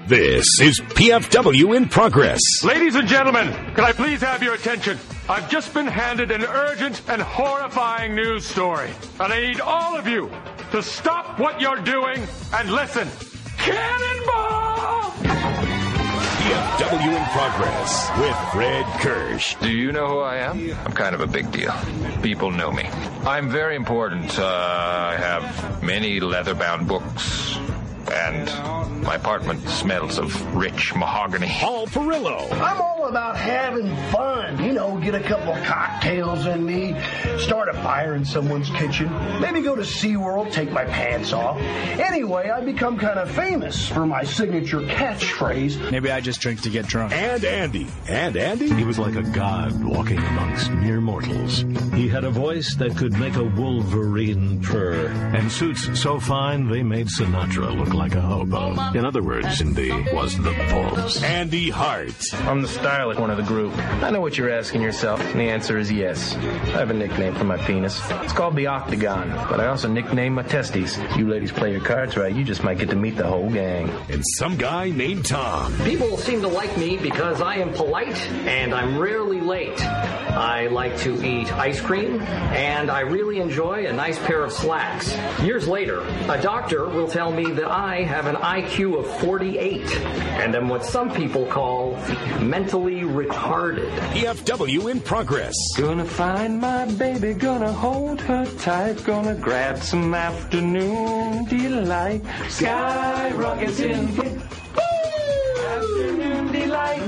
This is PFW in Progress. Ladies and gentlemen, can I please have your attention? I've just been handed an urgent and horrifying news story, and I need all of you to stop what you're doing and listen. Cannonball! PFW in Progress with Fred Kirsch. Do you know who I am? I'm kind of a big deal. People know me. I'm very important. I have many leather-bound books, and my apartment smells of rich mahogany. Paul Perillo. I'm all about having fun. You know, get a couple of cocktails in me, start a fire in someone's kitchen, maybe go to SeaWorld, take my pants off. Anyway, I become kind of famous for my signature catchphrase. Maybe I just drink to get drunk. And Andy. He was like a god walking amongst mere mortals. He had a voice that could make a wolverine purr, and suits so fine they made Sinatra look like a hobo. In other words, Cindy was the boss. Andy Hart. I'm the stylish one of the group. I know what you're asking yourself, and the answer is yes. I have a nickname for my penis. It's called the Octagon, but I also nickname my testes. You ladies play your cards right, you just might get to meet the whole gang. And some guy named Tom. People seem to like me because I am polite and I'm rarely late. I like to eat ice cream, and I really enjoy a nice pair of slacks. Years later, a doctor will tell me that I have an IQ of 48, and am what some people call mentally retarded. PFW in Progress. Gonna find my baby, gonna hold her tight, gonna grab some afternoon delight. Skyrockets in afternoon delight.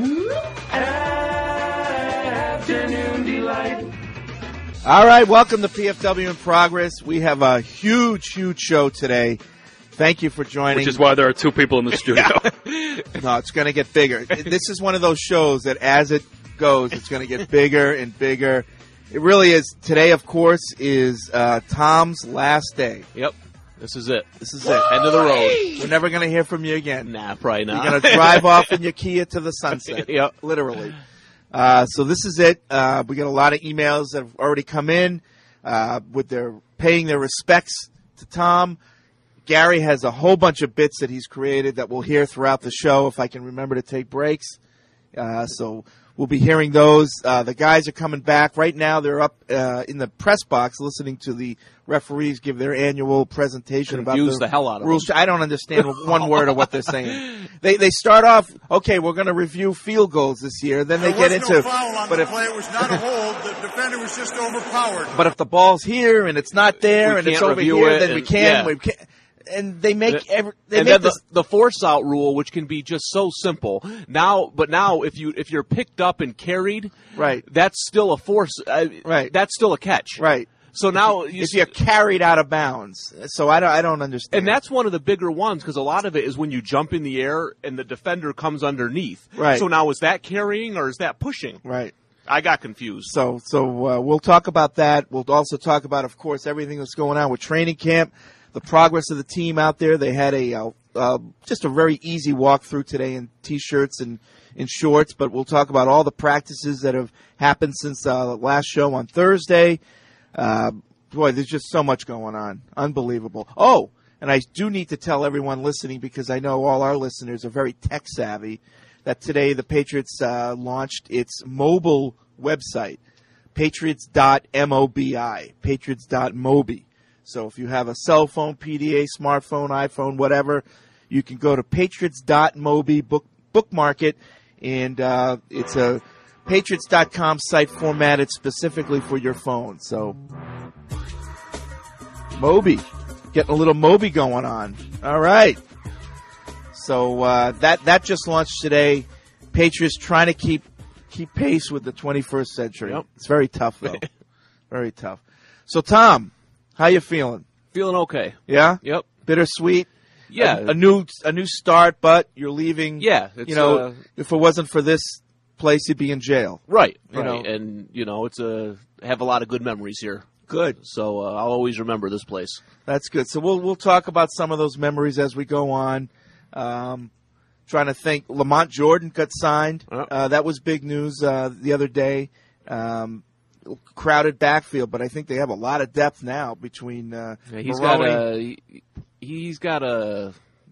Afternoon delight. All right, welcome to PFW in Progress. We have a huge show today. Thank you for joining. Which is why there are two people in the studio. No, it's going to get bigger. This is one of those shows that as it goes, it's going to get bigger and bigger. It really is. Today, of course, is Tom's last day. Yep. This is it. This is it. End of the road. We're never going to hear from you again. Nah, probably not. You're going to drive off in your Kia to the sunset. Yep. Literally. So this is it. We got a lot of emails that have already come in with their paying their respects to Tom. Gary has a whole bunch of bits that he's created that we'll hear throughout the show if I can remember to take breaks. So we'll be hearing those. The guys are coming back. Right now they're up in the press box listening to the referees give their annual presentation about the hell out of rules. I don't understand one word of what they're saying. They start off, okay, we're going to review field goals this year. Then they get into, no foul on the play. It was not a hold. The defender was just overpowered. But if the ball's here and it's not there and it's over here, then we can. Yeah. We can. And they make the force out rule, which can be just so simple now. But now, if you're picked up and carried, right, that's still a force. Right, that's still a catch. Right. So now, if you're carried out of bounds, so I don't understand. And that's one of the bigger ones because a lot of it is when you jump in the air and the defender comes underneath. Right. So now is that carrying or is that pushing? Right. I got confused. So we'll talk about that. We'll also talk about, of course, everything that's going on with training camp. The progress of the team out there. They had just a very easy walkthrough today in T-shirts and in shorts, but we'll talk about all the practices that have happened since the last show on Thursday. Boy, there's just so much going on. Unbelievable. Oh, and I do need to tell everyone listening, because I know all our listeners are very tech-savvy, that today the Patriots launched its mobile website, patriots.mobi, patriots.mobi. So if you have a cell phone, PDA, smartphone, iPhone, whatever, you can go to patriots.mobi, bookmark it, and it's a patriots.com site formatted specifically for your phone. So Mobi, getting a little Mobi going on. All right. So that just launched today. Patriots trying to keep pace with the 21st century. Yep. It's very tough, though. Very tough. So, Tom, how you feeling? Feeling okay. Yeah? Yep. Bittersweet? Yeah. A new start, but you're leaving. Yeah. If it wasn't for this place, you'd be in jail. Right. You know? And, it's have a lot of good memories here. Good. So I'll always remember this place. That's good. So we'll talk about some of those memories as we go on. Trying to think. Lamont Jordan got signed. That was big news the other day. Crowded backfield, but I think they have a lot of depth now between he's got to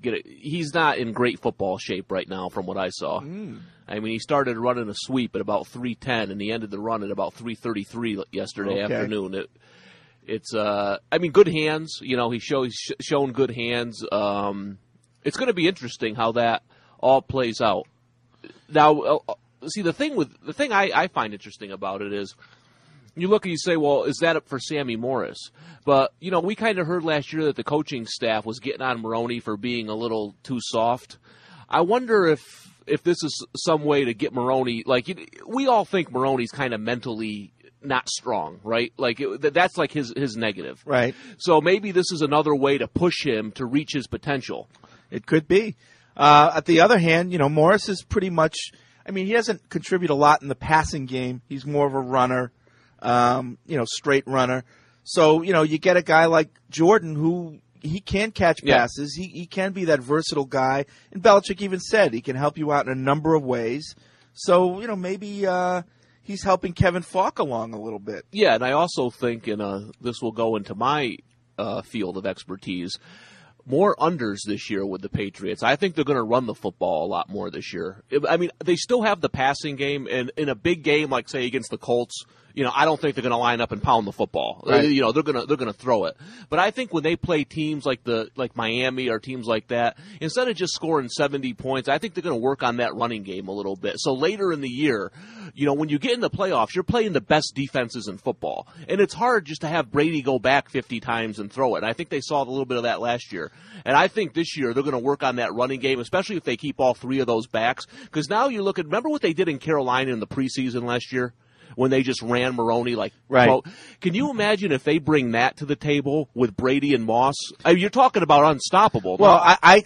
he's not in great football shape right now from what I saw. I mean, he started running a sweep at about 3:10, and he ended the run at about 3:33 yesterday afternoon. It's good hands. He's shown good hands. It's going to be interesting how that all plays out. Now, see, the thing I find interesting about it is you look and you say, well, is that up for Sammy Morris? But, we kind of heard last year that the coaching staff was getting on Maroney for being a little too soft. I wonder if this is some way to get Maroney, we all think Maroney's kind of mentally not strong, right? That's like his negative. Right. So maybe this is another way to push him to reach his potential. It could be. At the other hand, Morris is pretty much, he doesn't contribute a lot in the passing game. He's more of a runner, straight runner. So, you get a guy like Jordan who he can catch passes. He can be that versatile guy. And Belichick even said he can help you out in a number of ways. So, maybe he's helping Kevin Falk along a little bit. Yeah, and I also think, and this will go into my field of expertise, more unders this year with the Patriots. I think they're going to run the football a lot more this year. They still have the passing game, and in a big game like, say, against the Colts, I don't think they're going to line up and pound the football. Right. They're going to throw it. But I think when they play teams like Miami or teams like that, instead of just scoring 70 points, I think they're going to work on that running game a little bit. So later in the year, when you get in the playoffs, you're playing the best defenses in football. And it's hard just to have Brady go back 50 times and throw it. And I think they saw a little bit of that last year. And I think this year they're going to work on that running game, especially if they keep all three of those backs. Because now you look at, remember what they did in Carolina in the preseason last year? When they just ran Maroney right. Well, can you imagine if they bring that to the table with Brady and Moss? You're talking about unstoppable. Well,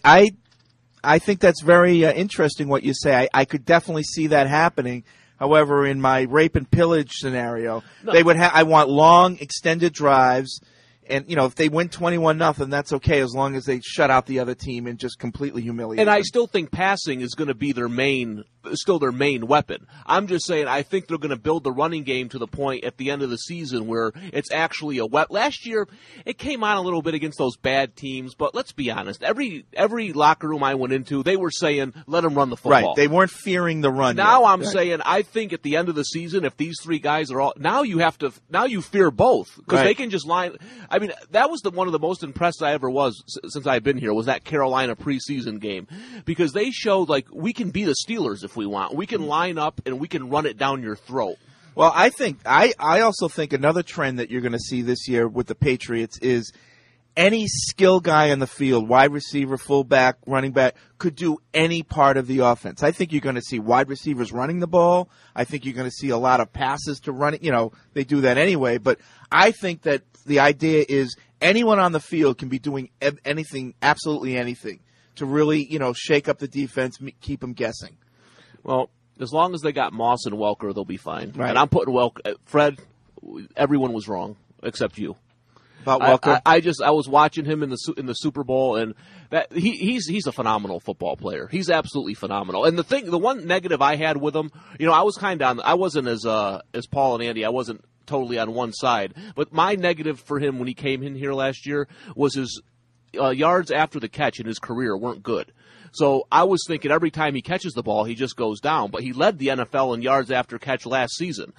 I think that's very interesting what you say. I could definitely see that happening. However, in my rape and pillage scenario, they would I want long, extended drives. And, if they win 21-0, that's okay as long as they shut out the other team and just completely humiliate them. And I still think passing is going to be their main weapon. I'm just saying I think they're going to build the running game to the point at the end of the season where it's actually a weapon. Last year, it came on a little bit against those bad teams, but let's be honest. Every locker room I went into, they were saying, let them run the football. Right. They weren't fearing the run Now yet. I'm saying I think at the end of the season, if these three guys are all – now you fear both because they can just line – that was one of the most impressed I ever was since I've been here was that Carolina preseason game because they showed we can be the Steelers if we want. We can line up and we can run it down your throat. Well, I also think another trend that you're going to see this year with the Patriots is any skill guy on the field, wide receiver, fullback, running back, could do any part of the offense. I think you're going to see wide receivers running the ball. I think you're going to see a lot of passes to run it. They do that anyway. But I think that the idea is anyone on the field can be doing anything, absolutely anything, to really, shake up the defense, keep them guessing. Well, as long as they got Moss and Welker, they'll be fine. Right. And I'm putting Welker. Fred, everyone was wrong except you. About Welker? I was watching him in the Super Bowl, and that he's a phenomenal football player. He's absolutely phenomenal. And the one negative I had with him, I was I wasn't as Paul and Andy. I wasn't totally on one side. But my negative for him when he came in here last year was his yards after the catch in his career weren't good. So I was thinking every time he catches the ball, he just goes down. But he led the NFL in yards after catch last season.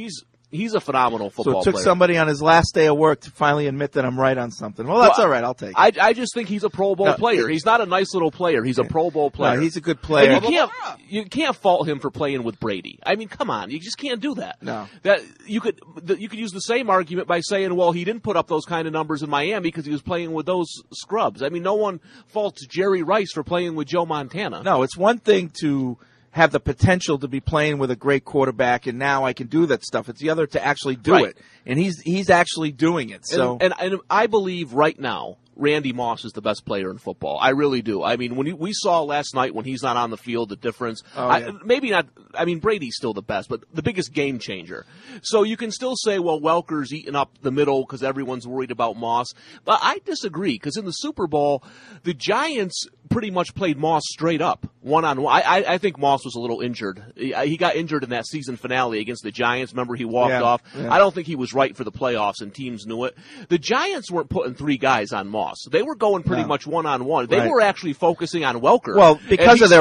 He's a phenomenal football player. So it took somebody on his last day of work to finally admit that I'm right on something. Well, that's all right. I'll take it. I just think he's a Pro Bowl player. He's not a nice little player. He's a Pro Bowl player. No, he's a good player. And you can't fault him for playing with Brady. Come on. You just can't do that. No. That you could use the same argument by saying, well, he didn't put up those kind of numbers in Miami because he was playing with those scrubs. No one faults Jerry Rice for playing with Joe Montana. No, it's one thing to have the potential to be playing with a great quarterback, and now I can do that stuff. It's the other to actually do it, and he's actually doing it. So, and I believe right now Randy Moss is the best player in football. I really do. When we saw last night when he's not on the field, the difference. Maybe not. I mean, Brady's still the best, but the biggest game changer. So you can still say, well, Welker's eating up the middle because everyone's worried about Moss. But I disagree, because in the Super Bowl, the Giants pretty much played Moss straight up, one-on-one. I think Moss was a little injured. He got injured in that season finale against the Giants. Remember, he walked off. Yeah. I don't think he was right for the playoffs, and teams knew it. The Giants weren't putting 3 guys on Moss. They were going pretty much one-on-one. They were actually focusing on Welker. Well, because of their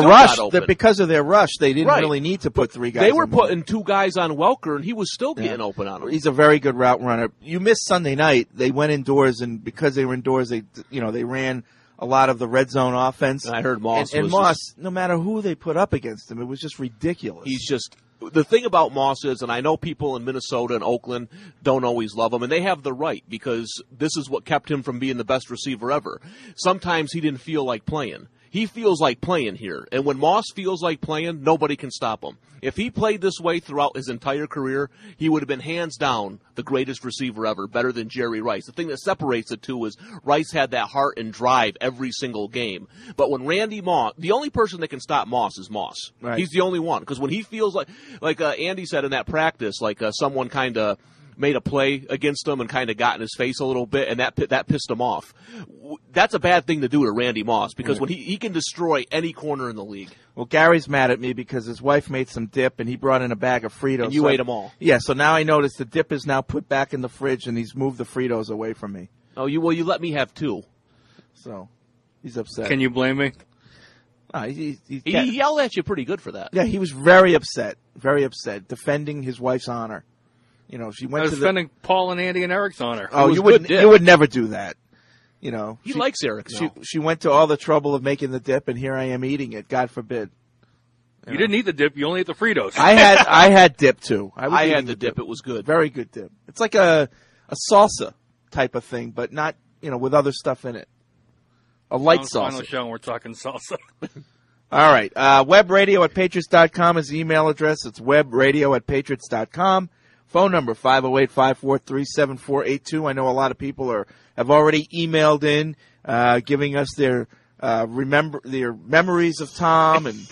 rush, they didn't really need to put 3 guys. They were putting 2 guys on Welker, and he was still getting open on him. He's a very good route runner. You missed Sunday night. They went indoors, and because they were indoors, they ran a lot of the red zone offense. And I heard Moss. And Moss, no matter who they put up against him, it was just ridiculous. He's just. The thing about Moss is, and I know people in Minnesota and Oakland don't always love him, and they have the right, because this is what kept him from being the best receiver ever. Sometimes he didn't feel like playing. He feels like playing here. And when Moss feels like playing, nobody can stop him. If he played this way throughout his entire career, he would have been hands down the greatest receiver ever, better than Jerry Rice. The thing that separates the two is Rice had that heart and drive every single game. But when Randy Moss, the only person that can stop Moss is Moss. Right. He's the only one. Because when he feels like Andy said in that practice, someone kind of made a play against him and kind of got in his face a little bit, and that pissed him off. That's a bad thing to do to Randy Moss, because when he can destroy any corner in the league. Well, Gary's mad at me because his wife made some dip, and he brought in a bag of Fritos. And you ate them all. Yeah, so now I notice the dip is now put back in the fridge, and he's moved the Fritos away from me. Oh, you let me have 2. So he's upset. Can you blame me? He yelled at you pretty good for that. Yeah, he was very upset, defending his wife's honor. She went to defending Paul and Andy and Eric's honor. Oh, you would never do that. He likes Eric. She went to all the trouble of making the dip, and here I am eating it. God forbid. You didn't eat the dip. You only ate the Fritos. I had dip too. I had the dip. It was good. Very good dip. It's like a salsa type of thing, but not with other stuff in it. A light salsa. Final show, and we're talking salsa. All right. webradio@patriots.com is the email address. It's webradio@patriots.com. Phone number 508-543-7482. I know a lot of people have already emailed in, giving us their memories of Tom, and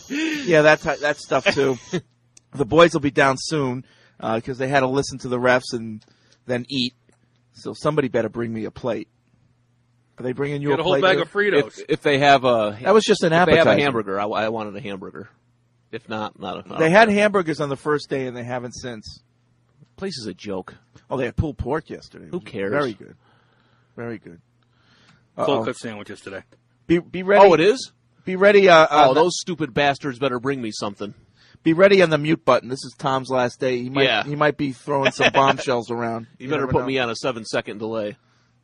that stuff too. The boys will be down soon because they had to listen to the refs and then eat. So somebody better bring me a plate. Are they bringing you a plate? Get a whole bag of Fritos. If they have that was just an appetizer. If they have a hamburger, I wanted a hamburger. If not a. They had hamburgers on the first day, and they haven't since. Place is a joke. Oh, they had pulled pork yesterday. Who cares? Very good. Very good. Cold cut sandwiches today. Be ready. Oh, it is? Be ready. Those stupid bastards better bring me something. Be ready on the mute button. This is Tom's last day. He might be throwing some bombshells around. You better put me on a 7-second delay.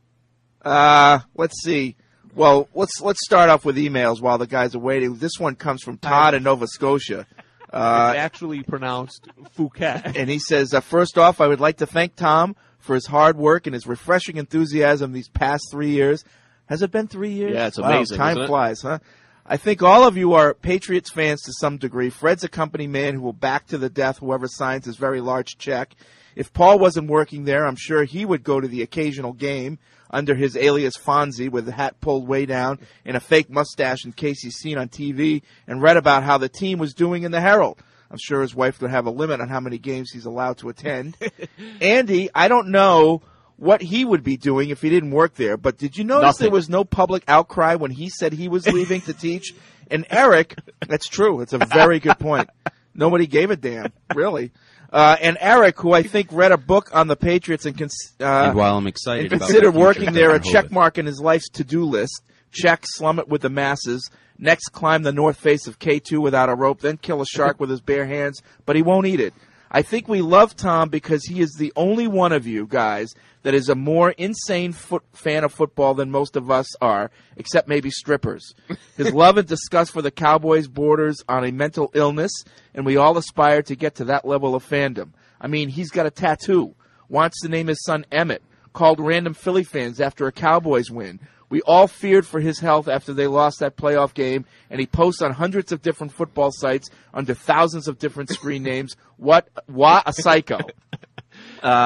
Let's see. Well, let's start off with emails while the guys are waiting. This one comes from Todd in Nova Scotia. It's actually pronounced Phuket. And he says, first off, I would like to thank Tom for his hard work and his refreshing enthusiasm these past 3 years. Has it been 3 years? Yeah, it's amazing. Wow, time flies, huh? I think all of you are Patriots fans to some degree. Fred's a company man who will back to the death whoever signs his very large check. If Paul wasn't working there, I'm sure he would go to the occasional game under his alias Fonzie with the hat pulled way down and a fake mustache in case he's seen on TV and read about how the team was doing in the Herald. I'm sure his wife would have a limit on how many games he's allowed to attend. Andy, I don't know what he would be doing if he didn't work there, but did you notice there was no public outcry when he said he was leaving to teach? And Eric, that's true. It's a very good point. Nobody gave a damn, really. And Eric, who I think read a book on the Patriots and while I'm excited and considered working there, a check mark in his life's to-do list. Check, slum it with the masses. Next, climb the north face of K2 without a rope, then kill a shark with his bare hands, but he won't eat it. I think we love Tom because he is the only one of you guys that is a more insane fan of football than most of us are, except maybe strippers. His love and disgust for the Cowboys borders on a mental illness, and we all aspire to get to that level of fandom. I mean, he's got a tattoo, wants to name his son Emmett, called random Philly fans after a Cowboys win. We all feared for his health after they lost that playoff game, and he posts on hundreds of different football sites under thousands of different screen names. What a psycho.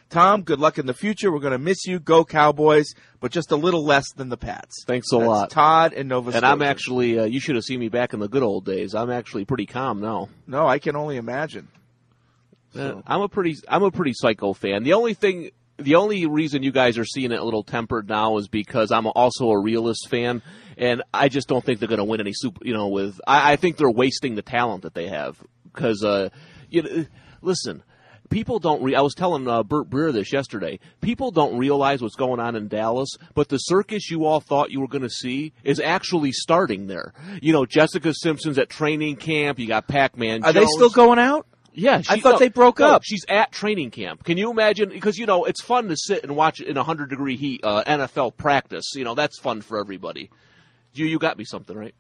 Tom, good luck in the future. We're going to miss you. Go Cowboys, but just a little less than the Pats. Thanks a lot. Todd in Nova Scotia. And I'm actually, you should have seen me back in the good old days. I'm actually pretty calm now. No, I can only imagine. So. I'm a pretty psycho fan. The only reason you guys are seeing it a little tempered now is because I'm also a realist fan, and I just don't think they're going to win any I think they're wasting the talent that they have. Because, listen, people don't. I was telling Bert Breer this yesterday. People don't realize what's going on in Dallas, but the circus you all thought you were going to see is actually starting there. Jessica Simpson's at training camp. You got Pac-Man Jones. Are they still going out? Yeah, I thought they broke up. She's at training camp. Can you imagine? Because, it's fun to sit and watch in 100-degree heat NFL practice. That's fun for everybody. You got me something, right?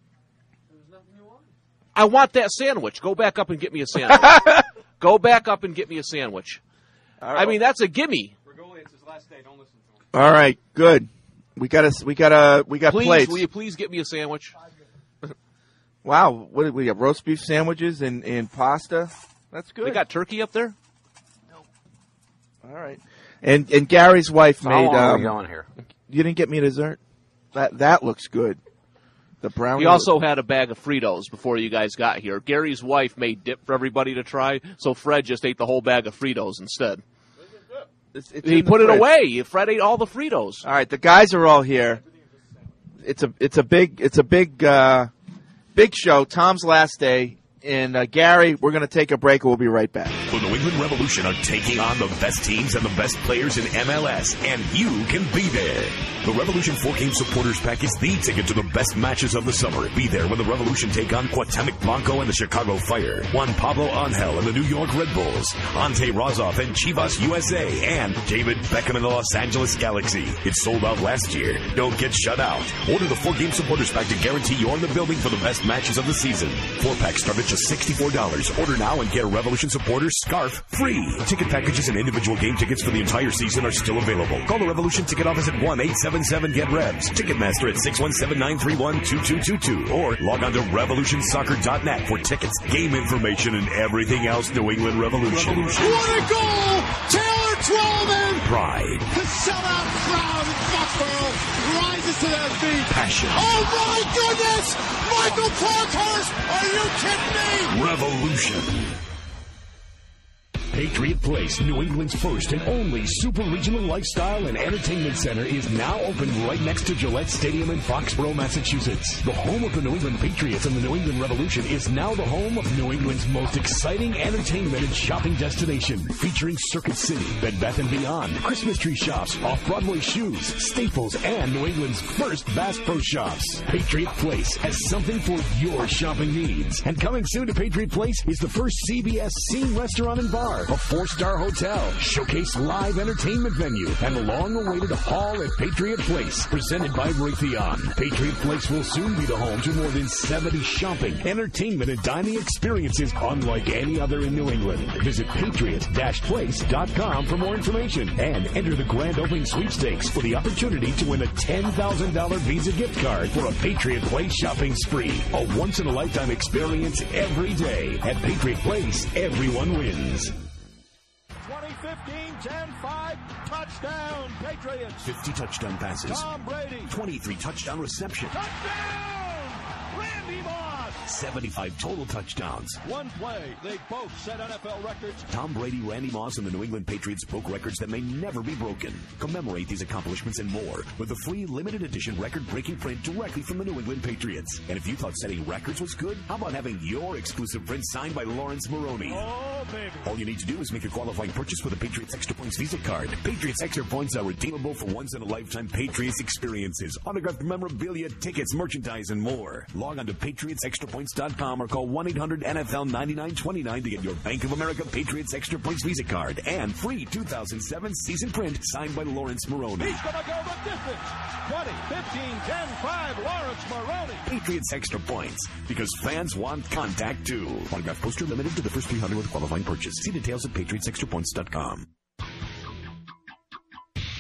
I want that sandwich. Go back up and get me a sandwich. Go back up and get me a sandwich. Right. I mean, that's a gimme. It's his last day. Don't listen to him. All right, good. We got plates. Will you please get me a sandwich? Wow, what we got? Roast beef sandwiches and pasta. That's good. They got turkey up there? No. All right. And Gary's wife made. How long are we going here? You didn't get me dessert. That looks good. The brownie. We also had a bag of Fritos before you guys got here. Gary's wife made dip for everybody to try, so Fred just ate the whole bag of Fritos instead. He put it away. Fred ate all the Fritos. All right, the guys are all here. It's a big show. Tom's last day. And Gary, we're going to take a break and we'll be right back. The New England Revolution are taking on the best teams and the best players in MLS, and you can be there. The Revolution 4-game supporters pack is the ticket to the best matches of the summer. Be there when the Revolution take on Cuauhtemoc Blanco and the Chicago Fire, Juan Pablo Angel and the New York Red Bulls, Ante Rozov and Chivas USA, and David Beckham and the Los Angeles Galaxy. It sold out last year. Don't get shut out. Order the 4-game supporters pack to guarantee you're in the building for the best matches of the season. 4-packs start at just $64. Order now and get a Revolution supporter scarf free. Ticket packages and individual game tickets for the entire season are still available. Call the Revolution ticket office at 1-877-GET-REVS. Ticketmaster at 617-931-2222 or log on to revolutionsoccer.net for tickets, game information, and everything else New England Revolution. What a goal! Taylor Twellman! Pride. The sellout crowd in Foxborough rises to their feet. Passion. Oh my goodness! Michael Parkhurst! Are you kidding me? Revolution. Patriot Place, New England's first and only super regional lifestyle and entertainment center, is now open right next to Gillette Stadium in Foxborough, Massachusetts. The home of the New England Patriots and the New England Revolution is now the home of New England's most exciting entertainment and shopping destination, featuring Circuit City, Bed Bath & Beyond, Christmas tree shops, off-Broadway shoes, Staples, and New England's first Bass Pro Shops. Patriot Place has something for your shopping needs. And coming soon to Patriot Place is the first CBS Scene Restaurant and Bar, a 4-star hotel, showcase live entertainment venue, and the long-awaited Hall at Patriot Place, presented by Raytheon. Patriot Place will soon be the home to more than 70 shopping, entertainment, and dining experiences unlike any other in New England. Visit patriot-place.com for more information and enter the grand opening sweepstakes for the opportunity to win a $10,000 Visa gift card for a Patriot Place shopping spree. A once-in-a-lifetime experience every day. At Patriot Place, everyone wins. 2015, 10-5, touchdown, Patriots. 50 touchdown passes. Tom Brady. 23 touchdown receptions. Touchdown, Randy Moss. 75 total touchdowns. One play, they both set NFL records. Tom Brady, Randy Moss, and the New England Patriots broke records that may never be broken. Commemorate these accomplishments and more with a free limited edition record-breaking print directly from the New England Patriots. And if you thought setting records was good, how about having your exclusive print signed by Lawrence Maroney? Oh, baby. All you need to do is make a qualifying purchase with a Patriots Extra Points Visa card. Patriots Extra Points are redeemable for once-in-a-lifetime Patriots experiences, autographed memorabilia, tickets, merchandise, and more. Log on to PatriotsExtraPoints.com or call 1-800-NFL-9929 to get your Bank of America Patriots Extra Points Visa card and free 2007 season print signed by Lawrence Maroney. He's going to go the distance. 20, 15, 10, 5, Lawrence Maroney. Patriots Extra Points, because fans want contact too. Autograph poster limited to the first 300 with qualifying purchase. See details at PatriotsExtraPoints.com.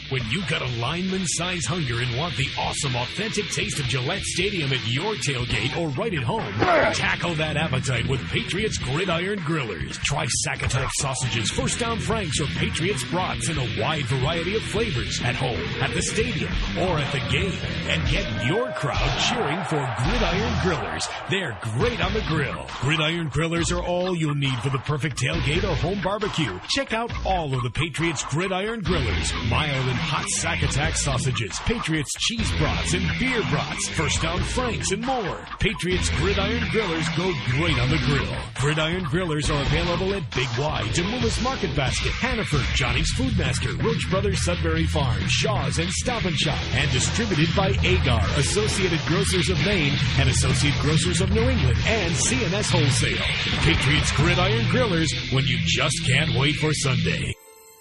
When you got a lineman-size hunger and want the awesome, authentic taste of Gillette Stadium at your tailgate or right at home, tackle that appetite with Patriots Gridiron Grillers. Try Sack-Attack sausages, First Down Franks, or Patriots brats in a wide variety of flavors at home, at the stadium, or at the game. And get your crowd cheering for Gridiron Grillers. They're great on the grill. Gridiron Grillers are all you'll need for the perfect tailgate or home barbecue. Check out all of the Patriots Gridiron Grillers. Mild and hot Sack-Attack sausages, Patriots cheese brats and beer brats, First Down Franks, and more. Patriots Gridiron Grillers go great on the grill. Gridiron Grillers are available at Big Y, Demoulas Market Basket, Hannaford, Johnny's Foodmaster, Roach Brothers Sudbury Farm, Shaw's, and Stop and Shop. And distributed by Agar, Associated Grocers of Maine, and Associate Grocers of New England, and CNS Wholesale. Patriots Gridiron Grillers, when you just can't wait for Sunday.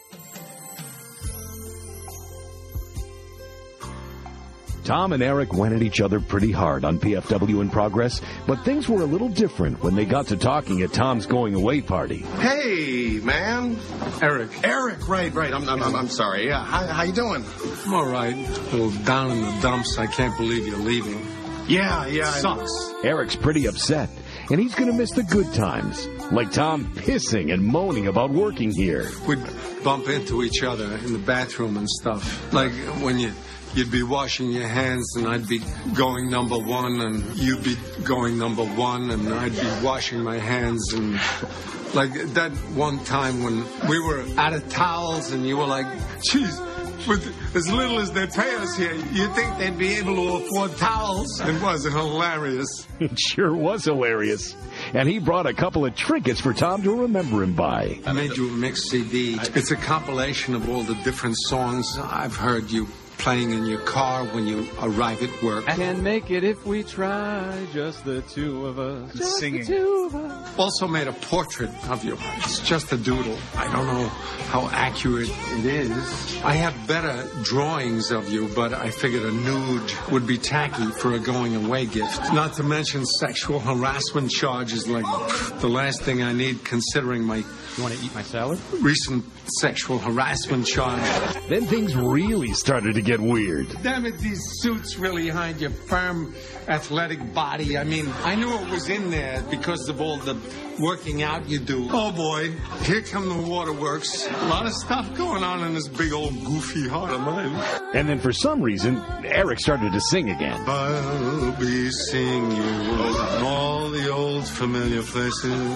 Tom and Eric went at each other pretty hard on PFW in Progress, but things were a little different when they got to talking at Tom's going-away party. Hey, man. Eric, right. I'm sorry. Yeah, how you doing? I'm all right. A little down in the dumps. I can't believe you're leaving. Yeah. Sucks. Eric's pretty upset, and he's going to miss the good times, like Tom pissing and moaning about working here. We'd bump into each other in the bathroom and stuff. Like when you'd be washing your hands and I'd be going number one and you'd be going number one and I'd be washing my hands, and like that one time when we were out of towels and you were like, geez, with as little as they pay us here, you'd think they'd be able to afford towels. It was hilarious. It sure was hilarious. And he brought a couple of trinkets for Tom to remember him by. I made you a mixed CD. It's a compilation of all the different songs I've heard you playing in your car when you arrive at work. I can make it if we try, just the two of us. Just singing. The two of us. Also made a portrait of you. It's just a doodle. I don't know how accurate it is. I have better drawings of you, but I figured a nude would be tacky for a going-away gift. Not to mention sexual harassment charges, like the last thing I need considering my... You want to eat my salad? Recent sexual harassment charge. Then things really started to get weird. Damn it, these suits really hide your firm, athletic body. I mean, I knew it was in there because of all the working out you do. Oh, boy. Here come the waterworks. A lot of stuff going on in this big old goofy heart of mine. And then for some reason, Eric started to sing again. I'll be seeing you in all the old familiar places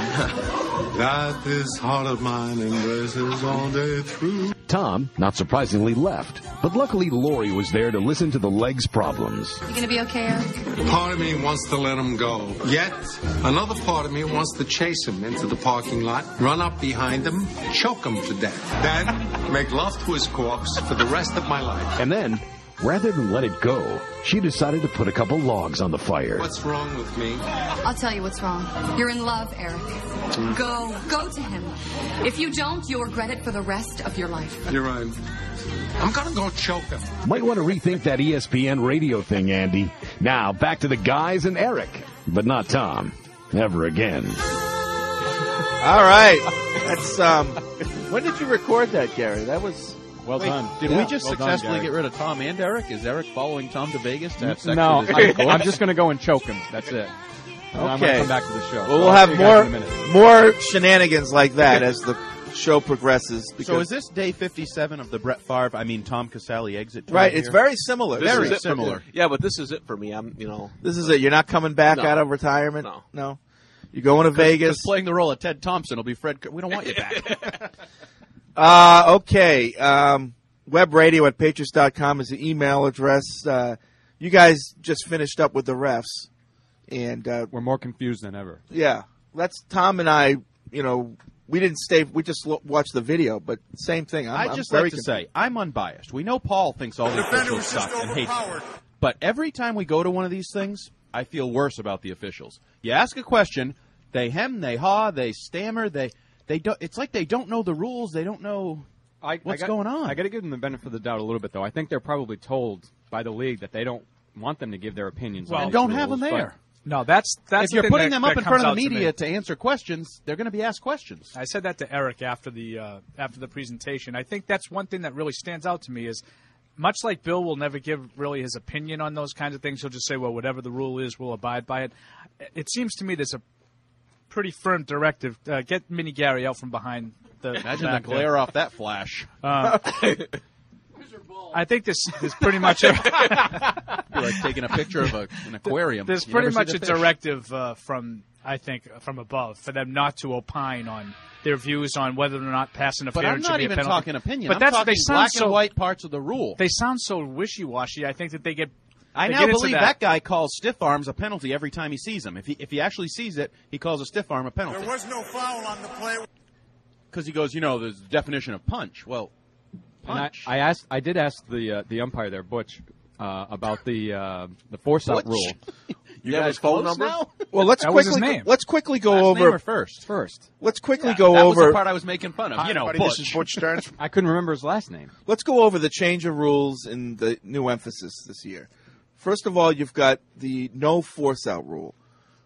that this heart of mine embraces all day through. Tom, not surprisingly, left. But luckily, Lori was there to listen to the legs' problems. You gonna be okay, Eric? Part of me wants to let him go. Yet, another part of me wants to chase him into the parking lot, run up behind him, choke him to death. Then, make love to his corpse for the rest of my life. And then, rather than let it go, she decided to put a couple logs on the fire. What's wrong with me? I'll tell you what's wrong. You're in love, Eric. Go to him. If you don't, you'll regret it for the rest of your life. You're right. I'm gonna go choke him. Might want to rethink that ESPN radio thing, Andy. Now, back to the guys and Eric, but not Tom. Never again. All right. That's, when did you record that, Gary? That was... Well done. Did we just successfully get rid of Tom and Eric? Is Eric following Tom to Vegas to have sex with his I'm just going to go and choke him. That's it. And I'm going to come back to the show. Well, we'll have more shenanigans like that as the show progresses. So is this day 57 of the Tom Casale exit tour? Right, here? It's very similar. Very similar. Yeah, but this is it for me. This is it. You're not coming back out of retirement? No. You're going to Vegas? Playing the role of Ted Thompson will be Fred. We don't want you back. Okay. Web radio at Patriots.com is the email address. You guys just finished up with the refs. And we're more confused than ever. Yeah. That's Tom and I, we didn't stay. We just watched the video, but same thing. I'd just like to say, I'm unbiased. We know Paul thinks all the officials suck and hates them. But every time we go to one of these things, I feel worse about the officials. You ask a question, they hem, they haw, they stammer, they don't. It's like they don't know the rules. They don't know what's going on. I got to give them the benefit of the doubt a little bit, though. I think they're probably told by the league that they don't want them to give their opinions. Well, on don't rules, have them there. No, that's if you're the putting thing them that up in comes front of out the to media me. to answer questions, they're going to be asked questions. I said that to Eric after the presentation. I think that's one thing that really stands out to me is, much like Bill will never give really his opinion on those kinds of things. He'll just say, well, whatever the rule is, we'll abide by it. It seems to me there's a pretty firm directive. Get Mini Gary out from behind the Imagine the back glare there. off that flash. I think this is pretty much You're like taking a picture of an aquarium. There's You pretty never see much the a fish. directive from above for them not to opine on their views on whether or not pass But interference I'm should not be a even penalty. talking opinion. But I'm that's talking they sound black so and white parts of the rule. They sound so wishy-washy. I think that they get. I they now get into believe that guy calls stiff arms a penalty every time he sees them. If he actually sees it, he calls a stiff arm a penalty. There was no foul on the play. Because he goes, there's the definition of punch. Well, punch. And I did ask the umpire there, Butch, about the force out Butch? rule. You guys close now? Well, let's quickly go Last over name or first. Let's quickly go that over. was the part I was making fun of. Hi, everybody, Butch. this is Butch Stearns. I couldn't remember his last name. Let's go over the change of rules and the new emphasis this year. First of all, you've got the no force out rule.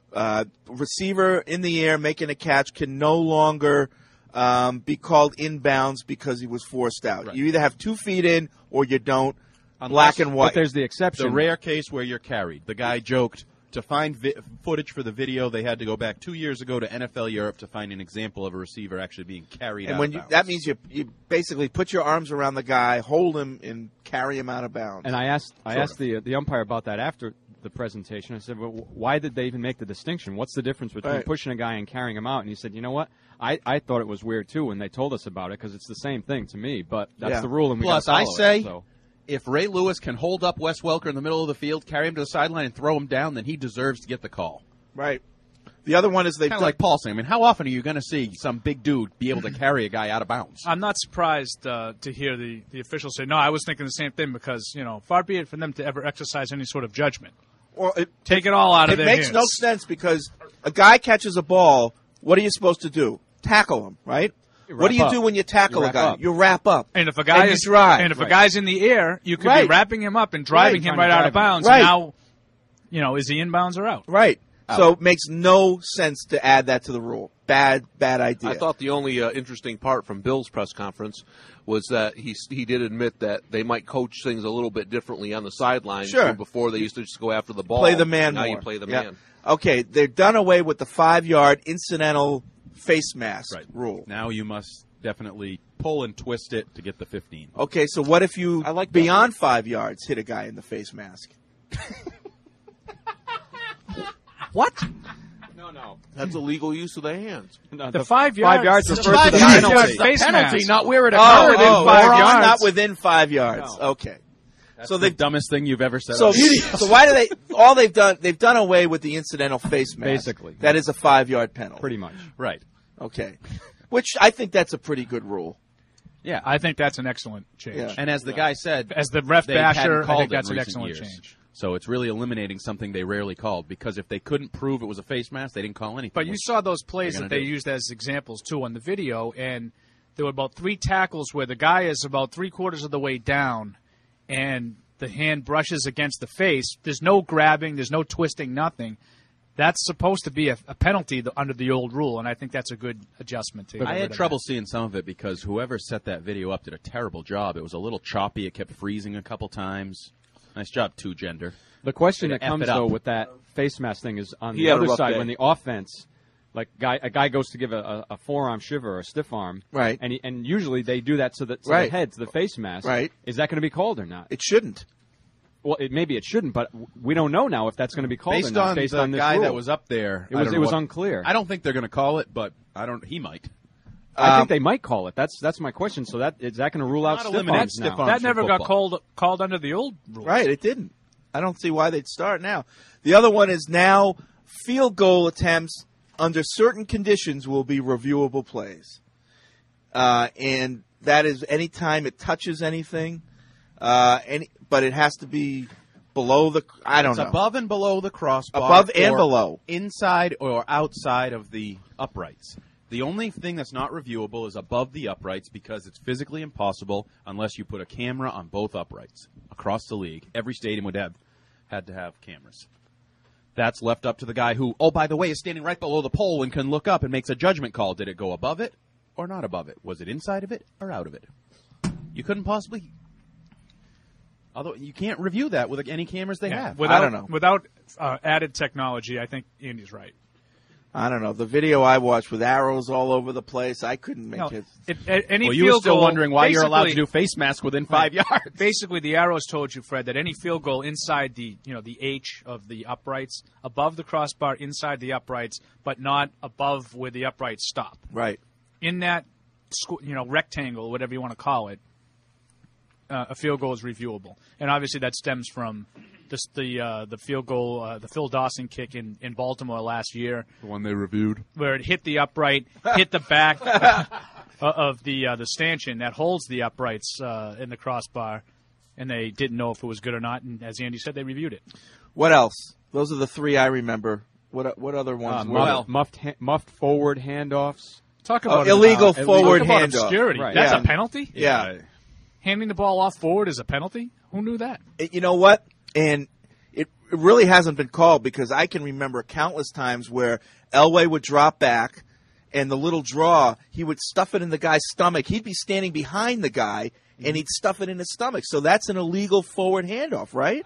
Receiver in the air making a catch can no longer be called inbounds because he was forced out. Right. You either have 2 feet in or you don't. Unless- black and white. But there's the exception. The rare case where you're carried. The guy joked to find footage for the video. They had to go back 2 years ago to NFL Europe to find an example of a receiver actually being carried And out when of bounds. that means you basically put your arms around the guy, hold him, and carry him out of bounds. And I asked the umpire about that after the presentation. I said, well, why did they even make the distinction? What's the difference between Right. pushing a guy and carrying him out? And he said, you know what? I thought it was weird, too, when they told us about it, because it's the same thing to me. But that's Yeah. the rule, and we Plus, gotta I follow say, it, so. if Ray Lewis can hold up Wes Welker in the middle of the field, carry him to the sideline, and throw him down, then he deserves to get the call. Right. The other one is they've Kind done of like Paul saying, I mean, how often are you going to see some big dude be able to carry a guy out of bounds? I'm not surprised to hear the officials say, no, I was thinking the same thing because, far be it for them to ever exercise any sort of judgment. Well, Take it all out of It their makes hands. no sense because a guy catches a ball. What are you supposed to do? Tackle him, right? What do you wrap do up. when you tackle You a wrap guy? up. You wrap up. And if a guy you is drive. and if a guy's in the air, you could Right. be wrapping him up and driving Right. him Trying right to out of drive him. bounds. Right. And now, is he inbounds or out? Right. So it makes no sense to add that to the rule. Bad idea. I thought the only interesting part from Bill's press conference was that he did admit that they might coach things a little bit differently on the sideline. Sure. So before they used to just go after the ball. Play the man Now more. you play the Yeah. man. Okay, they're done away with the 5-yard incidental face mask rule. Now you must definitely pull and twist it to get the 15. Okay, so what if you beyond 5 yards hit a guy in the face mask? What? No. That's illegal use of the hands. No, The 5 yards. 5 yards the refers to 5 the yards penalty. is the face mask. not where it Oh, occurred. oh, five we're yards. not within 5 yards. No. Okay. That's So the they dumbest thing you've ever said. So, on radio. so why do they? All they've done away with the incidental face mask. Basically. that is a 5-yard penalty. Pretty much. Right. Okay, which I think that's a pretty good rule. Yeah. I think that's an excellent change. Yeah. And as the guy said, As the ref they basher, hadn't I called think it in that's an recent excellent years. change. So it's really eliminating something they rarely called, because if they couldn't prove it was a face mask, they didn't call anything. But you Which saw those plays they're that gonna they do. used as examples, too, on the video, and there were about 3 tackles where the guy is about 3/4 of the way down, and the hand brushes against the face. There's no grabbing, there's no twisting, nothing. That's supposed to be a penalty under the old rule, and I think that's a good adjustment. To get I rid had of trouble seeing some of it because whoever set that video up did a terrible job. It was a little choppy. It kept freezing a couple times. Nice job, Two Gender. The question Way that to F comes, it up. though, with that face mask thing is on He the had a other rough side, day. when the offense, like a guy goes to give a forearm shiver or a stiff arm, Right. and usually they do that to the Right. head, to the face mask. Right. Is that going to be called or not? It shouldn't. Well, maybe it shouldn't, but we don't know now if that's going to be called Based or not, on based the on this guy rule. that was up there, It I was don't it know was what- unclear. I don't think they're going to call it, but he might. I think they might call it. That's my question. So is that going to rule out Not stiff eliminate arms stiff now? arms. That never got football. called under the old rule. Right, it didn't. I don't see why they'd start now. The other one is now field goal attempts under certain conditions will be reviewable plays. And that is any time it touches anything, but it has to be below the, I don't It's know. above and below the crossbar. Above and or below. Inside or outside of the uprights. The only thing that's not reviewable is above the uprights because it's physically impossible unless you put a camera on both uprights. Across the league, every stadium would had to have cameras. That's left up to the guy who, oh, by the way, is standing right below the pole and can look up and makes a judgment call. Did it go above it or not above it? Was it inside of it or out of it? You couldn't possibly... Although you can't review that with any cameras they have. Without, I don't know. Without added technology, I think Andy's right. I don't know. The video I watched with arrows all over the place, I couldn't make it. Any you were field still goal, wondering why you're allowed to do face mask within 5 yards. Basically, the arrows told you, Fred, that any field goal inside the H of the uprights, above the crossbar, inside the uprights, but not above where the uprights stop. Right. In that rectangle, whatever you want to call it, a field goal is reviewable, and obviously that stems from the field goal, the Phil Dawson kick in Baltimore last year, the one they reviewed, where it hit the upright, hit the back of the stanchion that holds the uprights in the crossbar, and they didn't know if it was good or not. And as Andy said, they reviewed it. What else? Those are the three I remember. What other ones? Muffed forward handoffs. Talk about illegal forward handoff. Obscurity. Right. That's a penalty. Yeah. Handing the ball off forward is a penalty? Who knew that? You know what? And it really hasn't been called because I can remember countless times where Elway would drop back and the little draw, he would stuff it in the guy's stomach. He'd be standing behind the guy and he'd stuff it in his stomach. So that's an illegal forward handoff, right?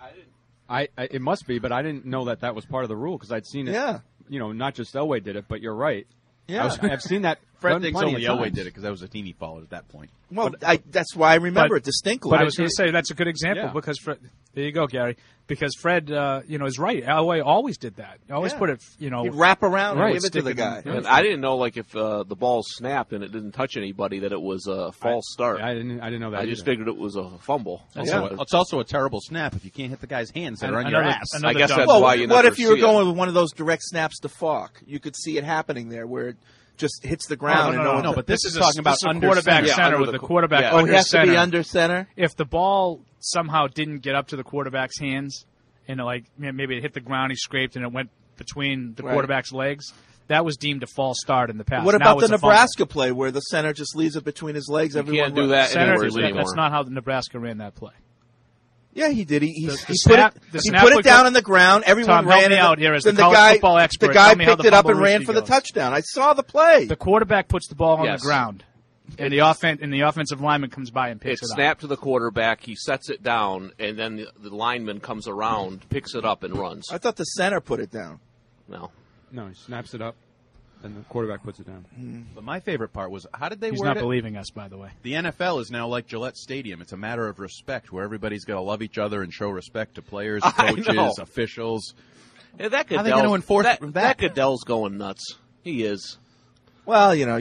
It must be, but I didn't know that was part of the rule because I'd seen it. Yeah. Not just Elway did it, but you're right. Yeah. I've seen that. Fred thinks only Elway did it because that was a team he followed at that point. Well, that's why I remember it distinctly. But I was going to say that's a good example because Fred, there you go, Gary. Because Fred, is right. Elway always did that. Always put it, he'd wrap around and give it to the guy. And I didn't know, if the ball snapped and it didn't touch anybody, that it was a false start. I didn't know that. I just figured it was a fumble. It's also a terrible snap if you can't hit the guy's hands that are on your ass. I guess that's why you what never if you were see going with one of those direct snaps to Falk? You could see it happening there where it just hits the ground. No, but this is talking about under quarterback center. center with the quarterback under it has center. to be under center? If the ball somehow didn't get up to the quarterback's hands and maybe it hit the ground, he scraped and it went between the quarterback's legs, that was deemed a false start in the past. What about the Nebraska play where the center just leaves it between his legs? You can't do that anymore. That's not how Nebraska ran that play. Yeah, he did. He put it down on the ground. Everyone ran it out here as the college football expert. The guy picked it up and ran for the touchdown. I saw the play. The quarterback puts the ball on the ground, and the offensive lineman comes by and picks it up. It snapped to the quarterback. He sets it down, and then the lineman comes around, picks it up, and runs. I thought the center put it down. No, he snaps it up. And the quarterback puts it down. But my favorite part was, how did they He's word not it? believing us, by the way. The NFL is now like Gillette Stadium. It's a matter of respect, where everybody's got to love each other and show respect to players, coaches, officials. Yeah, that How are they going to enforce that? Goodell's going nuts. He is. Well, you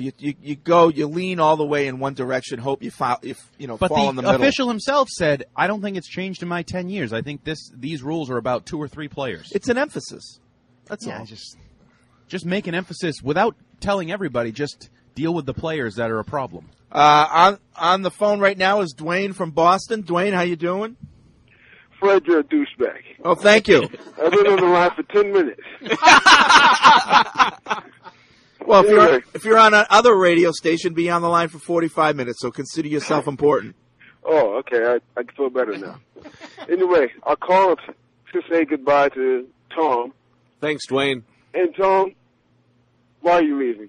lean all the way in one direction, hope you fall in the middle. But the official himself said, I don't think it's changed in my 10 years. I think these rules are about 2 or 3 players. It's an emphasis. That's all. Just make an emphasis without telling everybody. Just deal with the players that are a problem. On the phone right now is Dwayne from Boston. Dwayne, how you doing? Fred, you're a douchebag. Oh, thank you. I've been on the line for 10 minutes. Well, if you're on another radio station, be on the line for 45 minutes. So consider yourself important. Oh, okay. I feel better now. Anyway, I called to say goodbye to Tom. Thanks, Dwayne. And Tom, why are you leaving?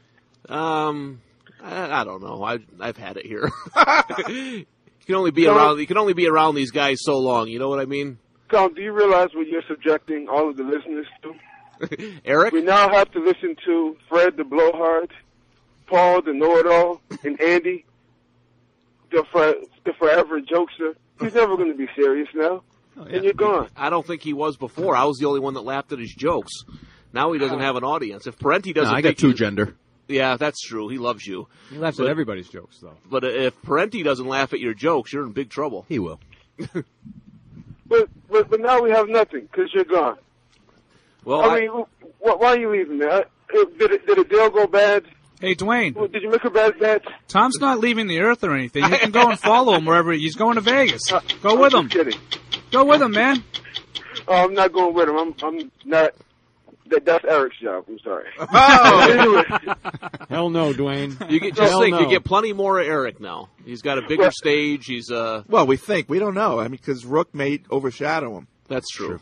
I don't know. I've had it here. You can only be around. You can only be around these guys so long. You know what I mean? Tom, do you realize what you're subjecting all of the listeners to? Eric, we now have to listen to Fred the blowhard, Paul the know-it-all, and Andy the forever jokester. He's never going to be serious now. And you're gone. I don't think he was before. I was the only one that laughed at his jokes. Now he doesn't have an audience. If Parenti doesn't, I got two gender. Yeah, that's true. He loves you. He laughs at everybody's jokes, though. But if Parenti doesn't laugh at your jokes, you're in big trouble. He will. But now we have nothing because you're gone. Well, I mean, why are you leaving, man? Did a deal go bad? Hey, Dwayne. Did you make a bad bet? Tom's not leaving the earth or anything. You can go and follow him wherever he's going to Vegas. Go with him. Kidding. Go with him, man. Oh, I'm not going with him. I'm not. That's Eric's job. I'm sorry. Oh! Anyway. Hell no, Dwayne. You get plenty more of Eric now. He's got a bigger stage. He's Well, we think. We don't know. I mean, because Rook may overshadow him. That's true.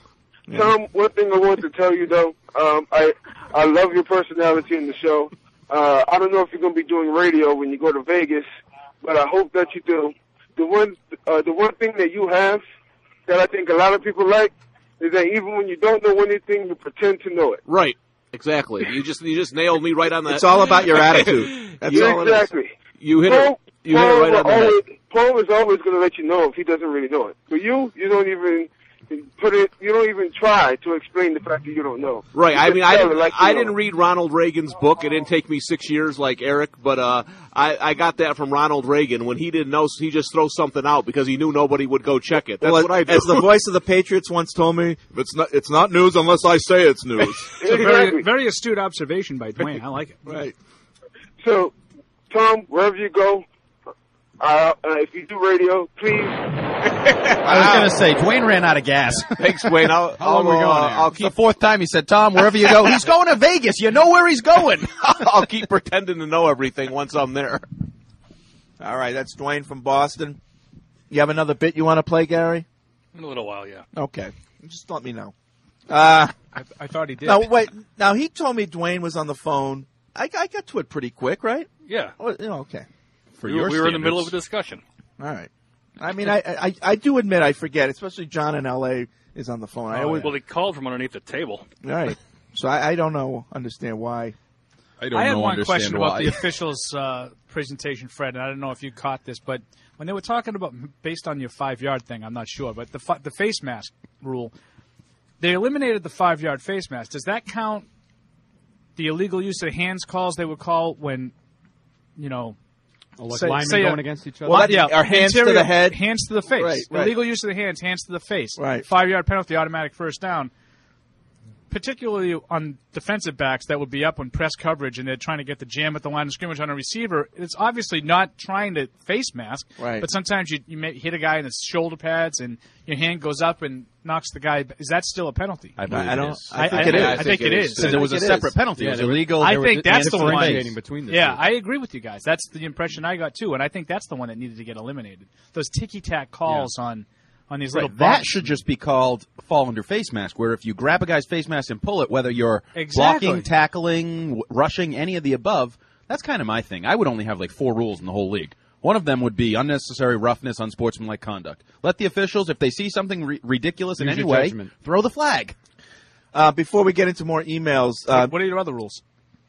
Yeah. Tom, one thing I want to tell you though, I love your personality in the show. I don't know if you're going to be doing radio when you go to Vegas, but I hope that you do. The one thing that you have that I think a lot of people like is that even when you don't know anything, you pretend to know it. Right. Exactly. You just nailed me right on that. It's all about your attitude. That's all it is. Exactly. You hit it. You hit it right on the head. Paul is always going to let you know if he doesn't really know it. But you don't even you don't even try to explain the fact that you don't know. Right. I mean, I didn't read Ronald Reagan's book. It didn't take me 6 years like Eric, but I got that from Ronald Reagan. When he didn't know, he just throws something out because he knew nobody would go check it. That's what I do. As the voice of the Patriots once told me, it's not news unless I say it's news. It's a very, very astute observation by Dwayne. I like it. Right. So, Tom, wherever you go, if you do radio, please. I was going to say, Dwayne ran out of gas. Thanks, Dwayne. I'll keep the fourth time he said, Tom, wherever you go, he's going to Vegas. You know where he's going. I'll keep pretending to know everything once I'm there. All right, that's Dwayne from Boston. You have another bit you want to play, Gary? In a little while, yeah. Okay. Just let me know. I thought he did. Now, wait. Now, he told me Dwayne was on the phone. I got to it pretty quick, right? Yeah. Oh, okay. We were in the middle of a discussion. All right. I mean, I do admit I forget, especially John in L.A. is on the phone. Well, he called from underneath the table. Right. So I don't understand why. I had one question about the officials' presentation, Fred, and I don't know if you caught this, but when they were talking about, based on your 5-yard thing, I'm not sure, but the face mask rule, they eliminated the 5-yard face mask. Does that count the illegal use of hands calls they would call when, linemen going against each other? Well, our hands to the head. Hands to the face. Right. Illegal use of the hands to the face. Right. 5-yard penalty, automatic first down. Particularly on defensive backs that would be up on press coverage and they're trying to get the jam at the line of scrimmage on a receiver. It's obviously not trying to face mask, right. But sometimes you may hit a guy in the shoulder pads and your hand goes up and knocks the guy. Is that still a penalty? I think it is. I think it is. Because it was a separate penalty. It was illegal. I think that's the one. Between the two. I agree with you guys. That's the impression I got too, and I think that's the one that needed to get eliminated. Those ticky-tack calls on these little that should just be called fall under face mask, where if you grab a guy's face mask and pull it, whether you're blocking, tackling, rushing, any of the above, that's kind of my thing. I would only have like 4 rules in the whole league. One of them would be unnecessary roughness, unsportsmanlike conduct. Let the officials, if they see something ridiculous in any way, throw the flag. Before we get into more emails. What are your other rules?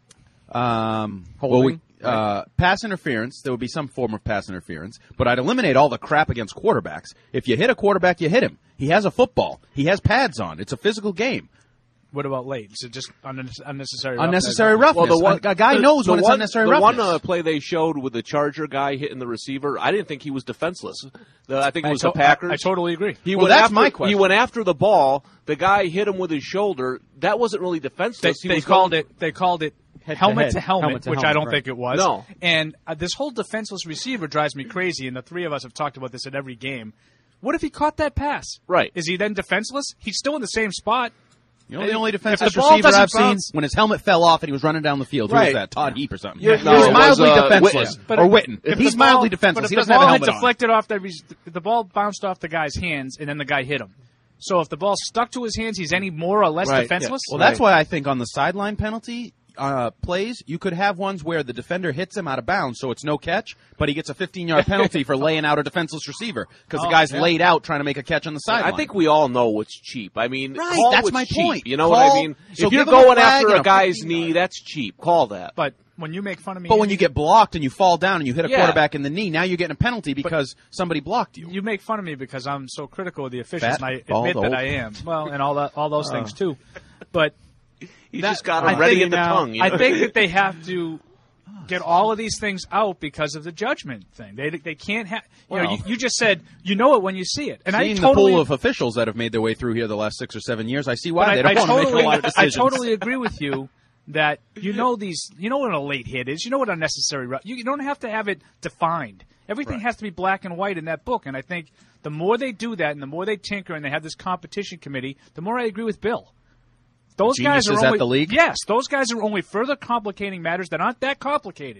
Holding. Pass interference, there would be some form of pass interference, but I'd eliminate all the crap against quarterbacks. If you hit a quarterback, you hit him. He has a football. He has pads on. It's a physical game. What about late? Is it just unnecessary roughness? Unnecessary roughness. Well, a guy knows when it's unnecessary roughness. The one play they showed with the Charger guy hitting the receiver, I didn't think he was defenseless. I think it was the Packers. I totally agree. That's my question. He went after the ball. The guy hit him with his shoulder. That wasn't really defenseless. They called it helmet to helmet, which I don't think it was. No. And this whole defenseless receiver drives me crazy, and the three of us have talked about this at every game. What if he caught that pass? Right. Is he then defenseless? He's still in the same spot. You know, the only defenseless receiver I've seen when his helmet fell off and he was running down the field. Who was that? Todd Heap or something. He was mildly defenseless. Or Witten. He's mildly defenseless. He doesn't have a helmet on. Deflected off the ball bounced off the guy's hands, and then the guy hit him. So if the ball stuck to his hands, he's any more or less defenseless? Well, that's why I think on the sideline penalty plays, you could have ones where the defender hits him out of bounds, so it's no catch, but he gets a 15-yard penalty for laying out a defenseless receiver because the guy's laid out trying to make a catch on the sideline. I think we all know what's cheap. I mean, that's my point. You know what I mean? If you're going after a guy's knee, that's cheap. Call that. But when you make fun of me, when you get blocked and you fall down and you hit a quarterback in the knee, now you're getting a penalty because somebody blocked you. You make fun of me because I'm so critical of the officials, and I admit that I am. Well, and all those things too. But you just got them ready in the tongue. You know? I think that they have to get all of these things out because of the judgment thing. They can't have. You just said you know it when you see it. And seeing the pool of officials that have made their way through here the last 6 or 7 years, I see why they don't want to make a lot of decisions. I totally agree with you that you know what a late hit is. You know what unnecessary. You don't have to have it defined. Everything has to be black and white in that book. And I think the more they do that, and the more they tinker, and they have this competition committee, the more I agree with Bill. Those guys are only, at the league? Yes, those guys are only further complicating matters that aren't that complicated.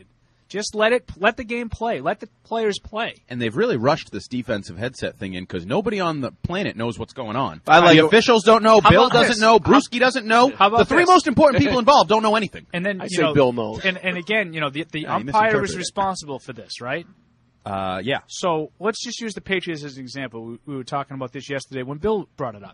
Just let the game play. Let the players play. And they've really rushed this defensive headset thing in because nobody on the planet knows what's going on. The officials don't know. Bill doesn't know. Brewski doesn't know. The three most important people involved don't know anything. And then I say Bill knows. And again, the umpire is responsible for this, right? Yeah. So let's just use the Patriots as an example. We were talking about this yesterday when Bill brought it up.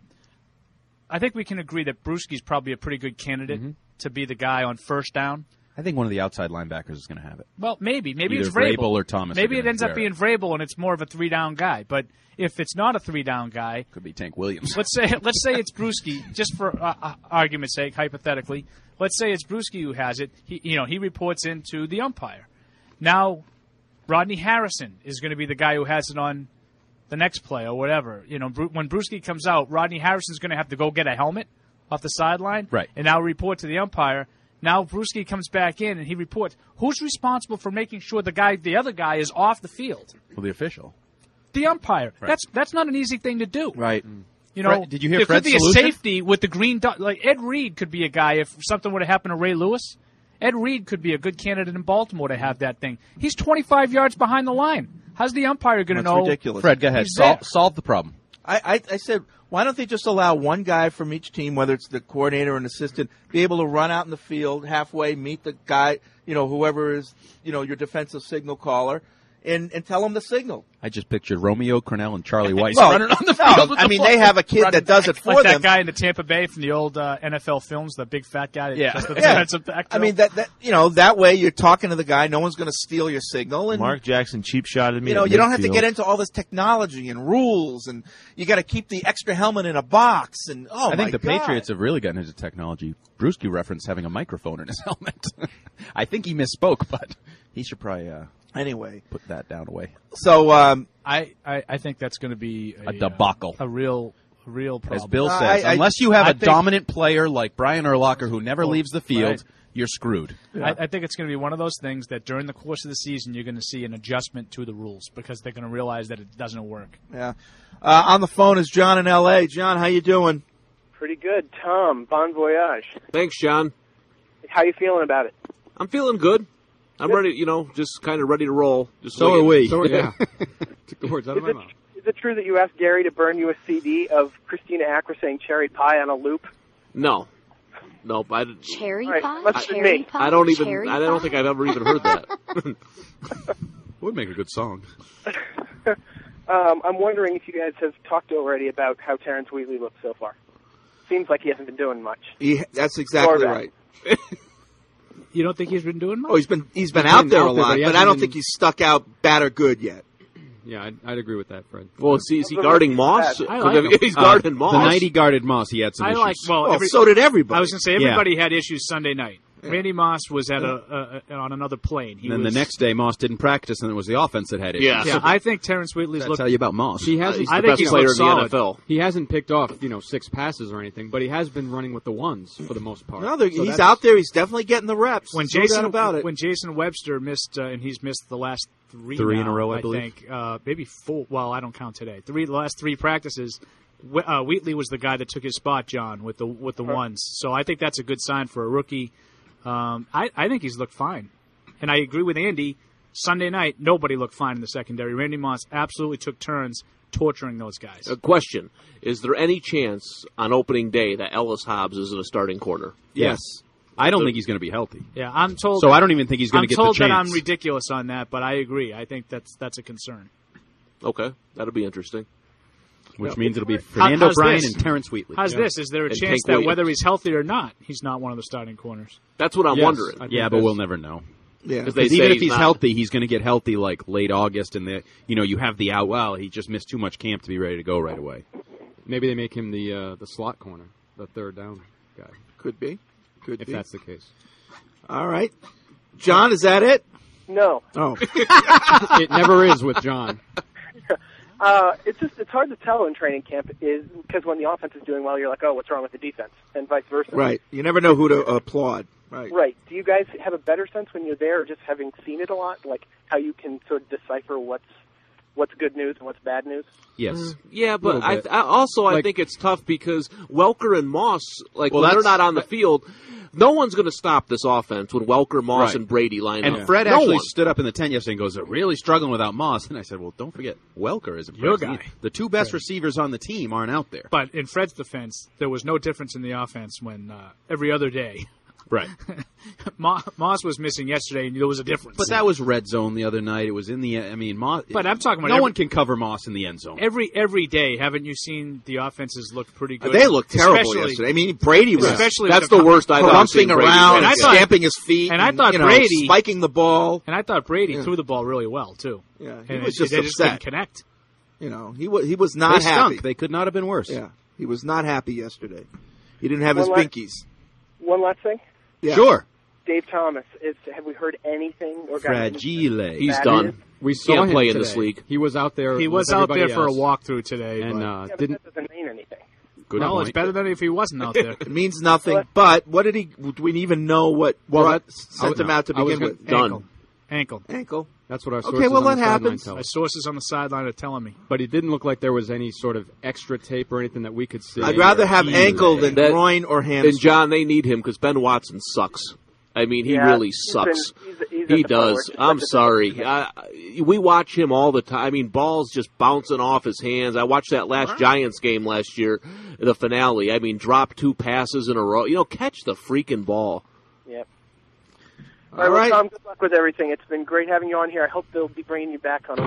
I think we can agree that Brewski's probably a pretty good candidate to be the guy on first down. I think one of the outside linebackers is going to have it. Well, maybe Either it's Vrabel or Thomas. Maybe it ends up being Vrabel, and it's more of a 3-down guy. But if it's not a 3-down guy, could be Tank Williams. let's say it's Brewski, just for argument's sake, hypothetically. Let's say it's Brewski who has it. He reports into the umpire. Now, Rodney Harrison is going to be the guy who has it on the next play or whatever. When Brewski comes out, Rodney Harrison's going to have to go get a helmet off the sideline, right? And now report to the umpire. Now Brewski comes back in and he reports. Who's responsible for making sure the other guy is off the field? Well, the official. The umpire. Right. That's not an easy thing to do. Right. Fred, did you hear there Fred's could be solution? a safety with the green dot. Like Ed Reed could be a guy if something would have happened to Ray Lewis. Ed Reed could be a good candidate in Baltimore to have that thing. He's 25 yards behind the line. How's the umpire going to know? Ridiculous. Fred, go ahead. Solve the problem. I said, why don't they just allow one guy from each team, whether it's the coordinator or an assistant, be able to run out in the field halfway, meet the guy, whoever is, your defensive signal caller, and tell him the signal. I just pictured Romeo Crennel and Charlie Weiss Well, running on the field. I mean, they have a kid that does it for like them. that guy in the Tampa Bay from the old NFL films, the big fat guy. Yeah. Just the Yeah. defensive back I mean, that way you're talking to the guy. No one's going to steal your signal. And Mark Jackson cheap shotted me. you don't have to get into all this technology and rules, and you got to keep the extra helmet in a box. And I think the God. Patriots have really gotten into technology. Brewski referenced having a microphone in his helmet. I think he misspoke, but he should probably anyway put that down away. So I think that's going to be a debacle, a real problem. As Bill says, unless you have a dominant player like Brian Urlacher who never leaves the field, you're screwed. Yeah. I think it's going to be one of those things that during the course of the season you're going to see an adjustment to the rules because they're going to realize that it doesn't work. Yeah. On the phone is John in L.A. John, how you doing? Pretty good. Tom, bon voyage. Thanks, John. How you feeling about it? I'm feeling good. I'm ready, just kind of ready to roll. Just So are we. Yeah. Took the words out of my mouth. Is it true that you asked Gary to burn you a CD of Christina Acker saying cherry pie on a loop? No. Nope. Cherry Right, pie? must have been Cherry me. pie? I don't even. Cherry I don't pie? think I've ever even heard that. Would make a good song. I'm wondering if you guys have talked already about how Terrence Wheatley looks so far. Seems like he hasn't been doing much. That's exactly Quarterback. right. You don't think he's been doing much? Oh, he's been out there a lot, he but hasn't I don't been- think he's stuck out bad or good yet. Yeah, I'd agree with that, Fred. Well, is he guarding Moss? I like him. He's guarding Moss. The night he guarded Moss, he had some I issues. like. Well, So did everybody. I was going to say everybody had issues Sunday night. Randy Moss was at on another plane. And then the next day, Moss didn't practice, and it was the offense that had issues. Yeah, I think Terrence Wheatley's That's looked. tell you about Moss. He hasn't. He's I the think best he's player in looked the solid. NFL. He hasn't picked off 6 passes or anything, but he has been running with the ones for the most part. No, So he's that's- out there. He's definitely getting the reps. When There's no doubt about it. When Jason Webster missed, and he's missed the last three in now, a row, I I believe. think maybe 4. Well, I don't count today. The last 3 practices. Wheatley was the guy that took his spot, John, with the ones. So I think that's a good sign for a rookie. I think he's looked fine, and I agree with Andy. Sunday night, nobody looked fine in the secondary. Randy Moss absolutely took turns torturing those guys. A question: is there any chance on opening day that Ellis Hobbs isn't a starting corner? Yes. I don't think he's going to be healthy. Yeah, I'm told. So I don't even think he's going to get the I'm told that chance. I'm ridiculous on that, but I agree. I think that's a concern. Okay, that'll be interesting. Which means it'll be Fernando How's Bryan this? and Terrence Wheatley. How's this? Is there a And chance Tank that Williams. whether he's healthy or not, he's not one of the starting corners? That's what I'm Yes, wondering. I think Yeah, but that's- we'll never know. Yeah. Because they Because say even if he's not- healthy, he's going to get healthy like late August, and you have the out. Well, he just missed too much camp to be ready to go right away. Maybe they make him the slot corner, the third down guy, Could be. if that's the case. All right. John, is that it? No. Oh. It never is with John. It's hard to tell in training camp is because when the offense is doing well, you're like, oh, what's wrong with the defense, and vice versa. Right. You never know who to applaud. Right. Right. Do you guys have a better sense when you're there, just having seen it a lot, like how you can sort of decipher what's good news and what's bad news? Yes. Yeah, but Little bit. I Like- think it's tough because Welker and Moss, Well, when they're that's- not on the field, no one's going to stop this offense when Welker, Moss, Right. and Brady line And up. Fred No actually one. stood up in the tent yesterday and goes, they're really struggling without Moss. And I said, well, don't forget, Welker is Your impressive. guy. The two best receivers on the team aren't out there. But in Fred's defense, there was no difference in the offense when every other day. Right. Moss was missing yesterday, and there was a difference. But that was red zone the other night. It was in the Moss. But I'm talking about no every- one can cover Moss in the end zone. Every day, haven't you seen the offenses look pretty good? They looked terrible Especially- yesterday. I mean, Brady was especially that's with the worst I've ever seen crumping Brady. around, And I thought- stamping his feet, and I thought you know, Brady spiking the ball. And I thought Brady threw the ball really well too. Yeah, he and was just they just couldn't upset. connect. You know, he was not They happy. stunk. They could not have been worse. Yeah, he was not happy yesterday. He didn't have his One last- pinkies. One last thing. Yeah. Sure. Dave Thomas, have we heard anything or got any- Fragile. He's Bad done. news? We saw Can't him play in today. this league. He was out there. He was with out there everybody for a else. walkthrough today, and Yeah, but didn't. that doesn't mean anything. Good well, point. it's better than if he wasn't out there. It means nothing. But what did he? Do we even know what sent him out to begin with? Done. Ankle. That's what our Okay, sources well, on that the sideline happens. tell My us. sources on the sideline are telling me. But it didn't look like there was any sort of extra tape or anything that we could see. I'd rather have ankle than groin or hamstring. And John, they need him because Ben Watson sucks. I mean, he Yeah, really he's sucks. he's He at the does. forward. I'm sorry. We watch him all the time. I mean, balls just bouncing off his hands. I watched that last Giants game last year, the finale. I mean, drop 2 passes in a row. You know, catch the freaking ball. Yep. All Well, right. Tom, good luck with everything. It's been great having you on here. I hope they'll be bringing you back on. All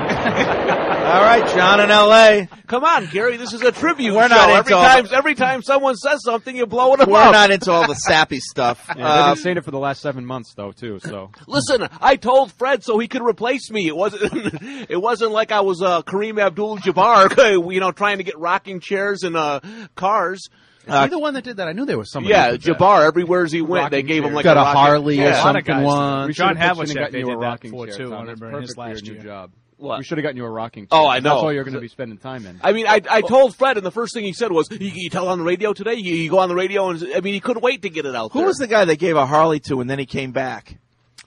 right, John in L.A. Come on, Gary. This is a tribute We're show. not into Every time someone says something, you blow it up. We're not into all the sappy stuff. Yeah, they've been saying it for the last 7 months, though, too. So Listen, I told Fred so he could replace me. It wasn't. It wasn't like I was Kareem Abdul-Jabbar, you know, trying to get rocking chairs and cars. Is he the one that did that? I knew there was somebody. Yeah, who did that. Jabbar. Everywhere he went, they gave him like got a rocket- Harley or Yeah. something once. John John Havlicek, got they you a did that rocking for, chair, too, Tom. I That's remember in his perfect for last your year. new job. What? We should have gotten you a rocking chair. Oh, I know. That's all you're going to be spending time in. I mean, I told Fred, and the first thing he said was, "You tell on the radio today. You go on the radio," and I mean, he couldn't wait to get it out Who there. was the guy they gave a Harley to and then he came back?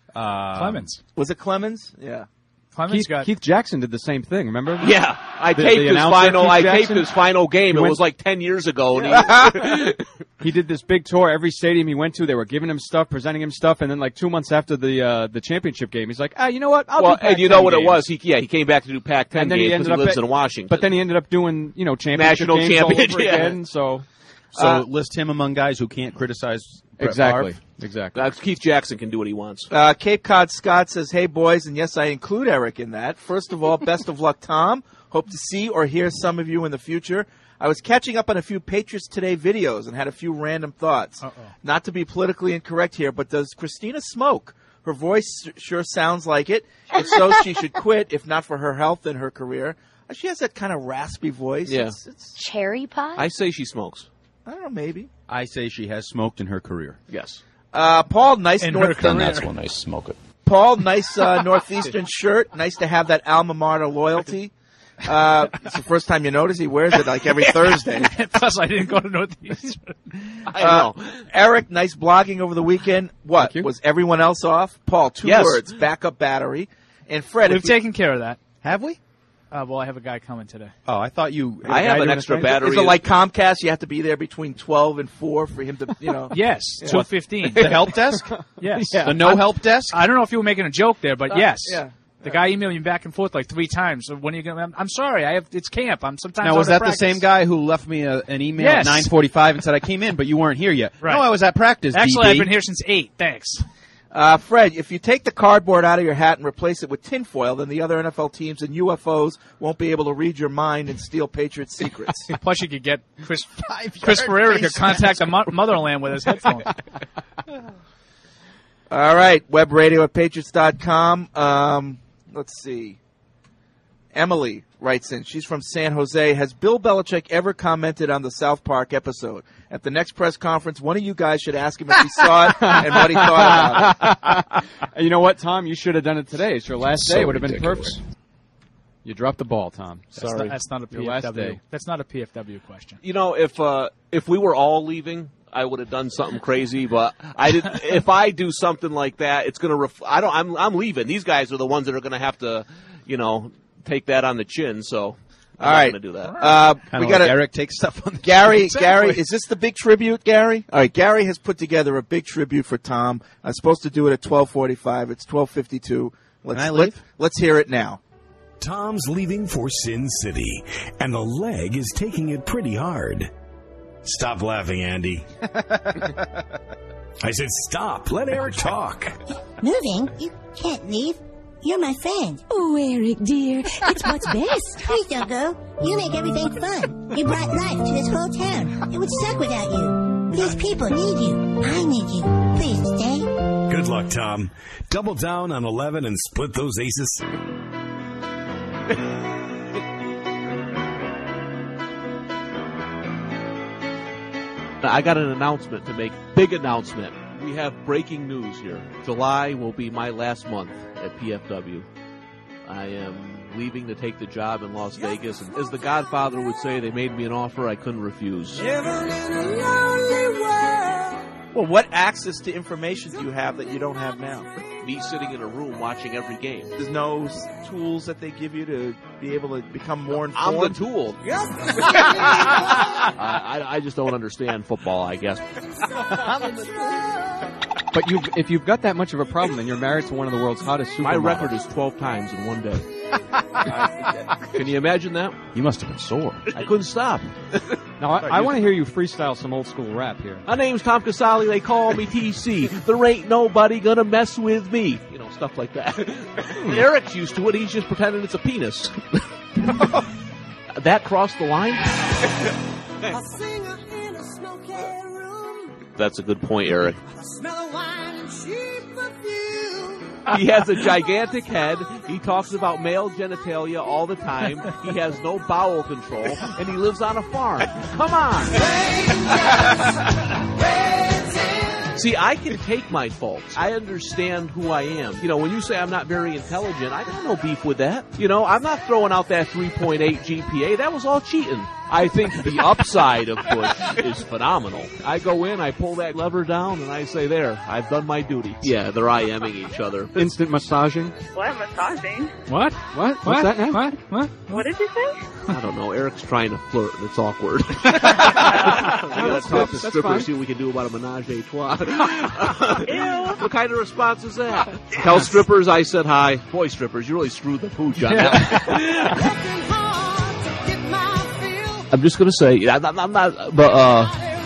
Clemens. Was it Clemens? Yeah. Clemens got. Keith Jackson did the same thing. Remember? Yeah, I The- taped the his announcer, final. Keith I taped Jackson, his final game. he It went- was like 10 years ago, and He did this big tour. Every stadium he went to, they were giving him stuff, presenting him stuff, and then like 2 months after the championship game, he's like, you know what? I'll well, do and you Pac-10 know what it games. was? He came back to do Pac-10 And then he games ended because he up lives at- in Washington. But then he ended up doing championship National games all championship, over yeah. again. So list him among guys who can't criticize Brett exactly, Favre. exactly. Keith Jackson can do what he wants. Cape Cod Scott says, "Hey boys," and yes, I include Eric in that. First of all, best of luck, Tom. Hope to see or hear some of you in the future. I was catching up on a few Patriots Today videos and had a few random thoughts. Not to be politically incorrect here, but does Christina smoke? Her voice sure sounds like it. If so, she should quit, if not for her health and her career. She has that kind of raspy voice. Yeah. It's Cherry pie? I say she smokes. I don't know, maybe. I say she has smoked in her career. Yes. Paul, nice In North. her career. That's when I smoke it. Paul, nice Northeastern shirt. Nice to have that alma mater loyalty. It's the first time you notice he wears it like every Thursday. Plus, I didn't go to Northeastern. I know. Eric, nice blogging over the weekend. What? Was everyone else off? Paul, 2 Yes. words. Backup battery. And Fred, We've if you- taken care of that. Have we? Well, I have a guy coming today. Oh, I thought you. I have an extra battery. is it like Comcast? You have to be there between 12 and 4 for him to, you know. Yes, Yeah. 2:15. The help desk? Yes. The no help desk? I don't know if you were making a joke there, but yes. Yeah. The guy emailed me back and forth like 3 times. So when are you going? I'm sorry. It's camp. I'm sometimes. Now, out was of that practice. the same guy who left me an email Yes. at 9:45 and said I came in, but you weren't here yet? Right. No, I was at practice. Actually, DB. I've been here since 8. Thanks. Fred, if you take the cardboard out of your hat and replace it with tinfoil, then the other NFL teams and UFOs won't be able to read your mind and steal Patriots' secrets. Plus, you could get Chris Ferreira to contact the motherland with his headphones. All right, web radio at patriots.com. Let's see. Emily writes in. She's from San Jose. Has Bill Belichick ever commented on the South Park episode? At the next press conference, one of you guys should ask him if he saw it and what he thought about it. You know what, Tom? You should have done it today. It's your last So day. It would have been ridiculous. perfect. You dropped the ball, Tom. Sorry. That's not a Your last PFW. day. That's not a PFW question. You know, if we were all leaving, I would have done something crazy. But I did. If I do something like that, it's going to. I'm leaving. These guys are the ones that are going to have to, you know, take that on the chin. So. All right. I'm not going to do that. We got Eric take stuff on the Gary. Exactly. Gary, is this the big tribute, Gary? All right. Gary has put together a big tribute for Tom. I was supposed to do it at 12:45. It's 12:52. Let's hear it now. Tom's leaving for Sin City, and the leg is taking it pretty hard. Stop laughing, Andy. I said stop. Let Eric talk. Moving? You can't leave. You're my friend. Oh, Eric, dear. It's what's best. Please don't go. You make everything fun. You brought life to this whole town. It would suck without you. These people need you. I need you. Please stay. Good luck, Tom. Double down on 11 and split those aces. I got an announcement to make. Big announcement. We have breaking news here. July will be my last month at PFW. I am leaving to take the job in Las Vegas. And as the Godfather would say, they made me an offer I couldn't refuse. Well, what access to information do you have that you don't have now? Me sitting in a room watching every game. There's no tools that they give you to be able to become more informed? I'm the tool. I just don't understand football, I guess. But if you've got that much of a problem, then you're married to one of the world's hottest supermodels. My record is 12 times in one day. Can you imagine that? You must have been sore. I couldn't stop. Now, I want to hear you freestyle some old school rap here. My name's Tom Casale. They call me TC. There ain't nobody gonna mess with me. You know, stuff like that. Eric's used to it. He's just pretending it's a penis. That crossed the line? That's a good point, Eric. He has a gigantic head. He talks about male genitalia all the time. He has no bowel control, and he lives on a farm. Come on. See, I can take my faults. I understand who I am. You know, when you say I'm not very intelligent, I got no beef with that. You know, I'm not throwing out that 3.8 GPA. That was all cheating. I think the upside of Bush is phenomenal. I go in, I pull that lever down, and I say, there, I've done my duty. Yeah, they're IMing each other. Instant massaging? What? Massaging? What? What's that now? What? What did you say? I don't know. Eric's trying to flirt, and it's awkward. Let's talk to strippers, see what we can do about a menage a trois. What kind of response is that? Tell strippers I said hi. Boy, strippers, you really screwed the pooch on that. I'm just going to say, I'm not, but,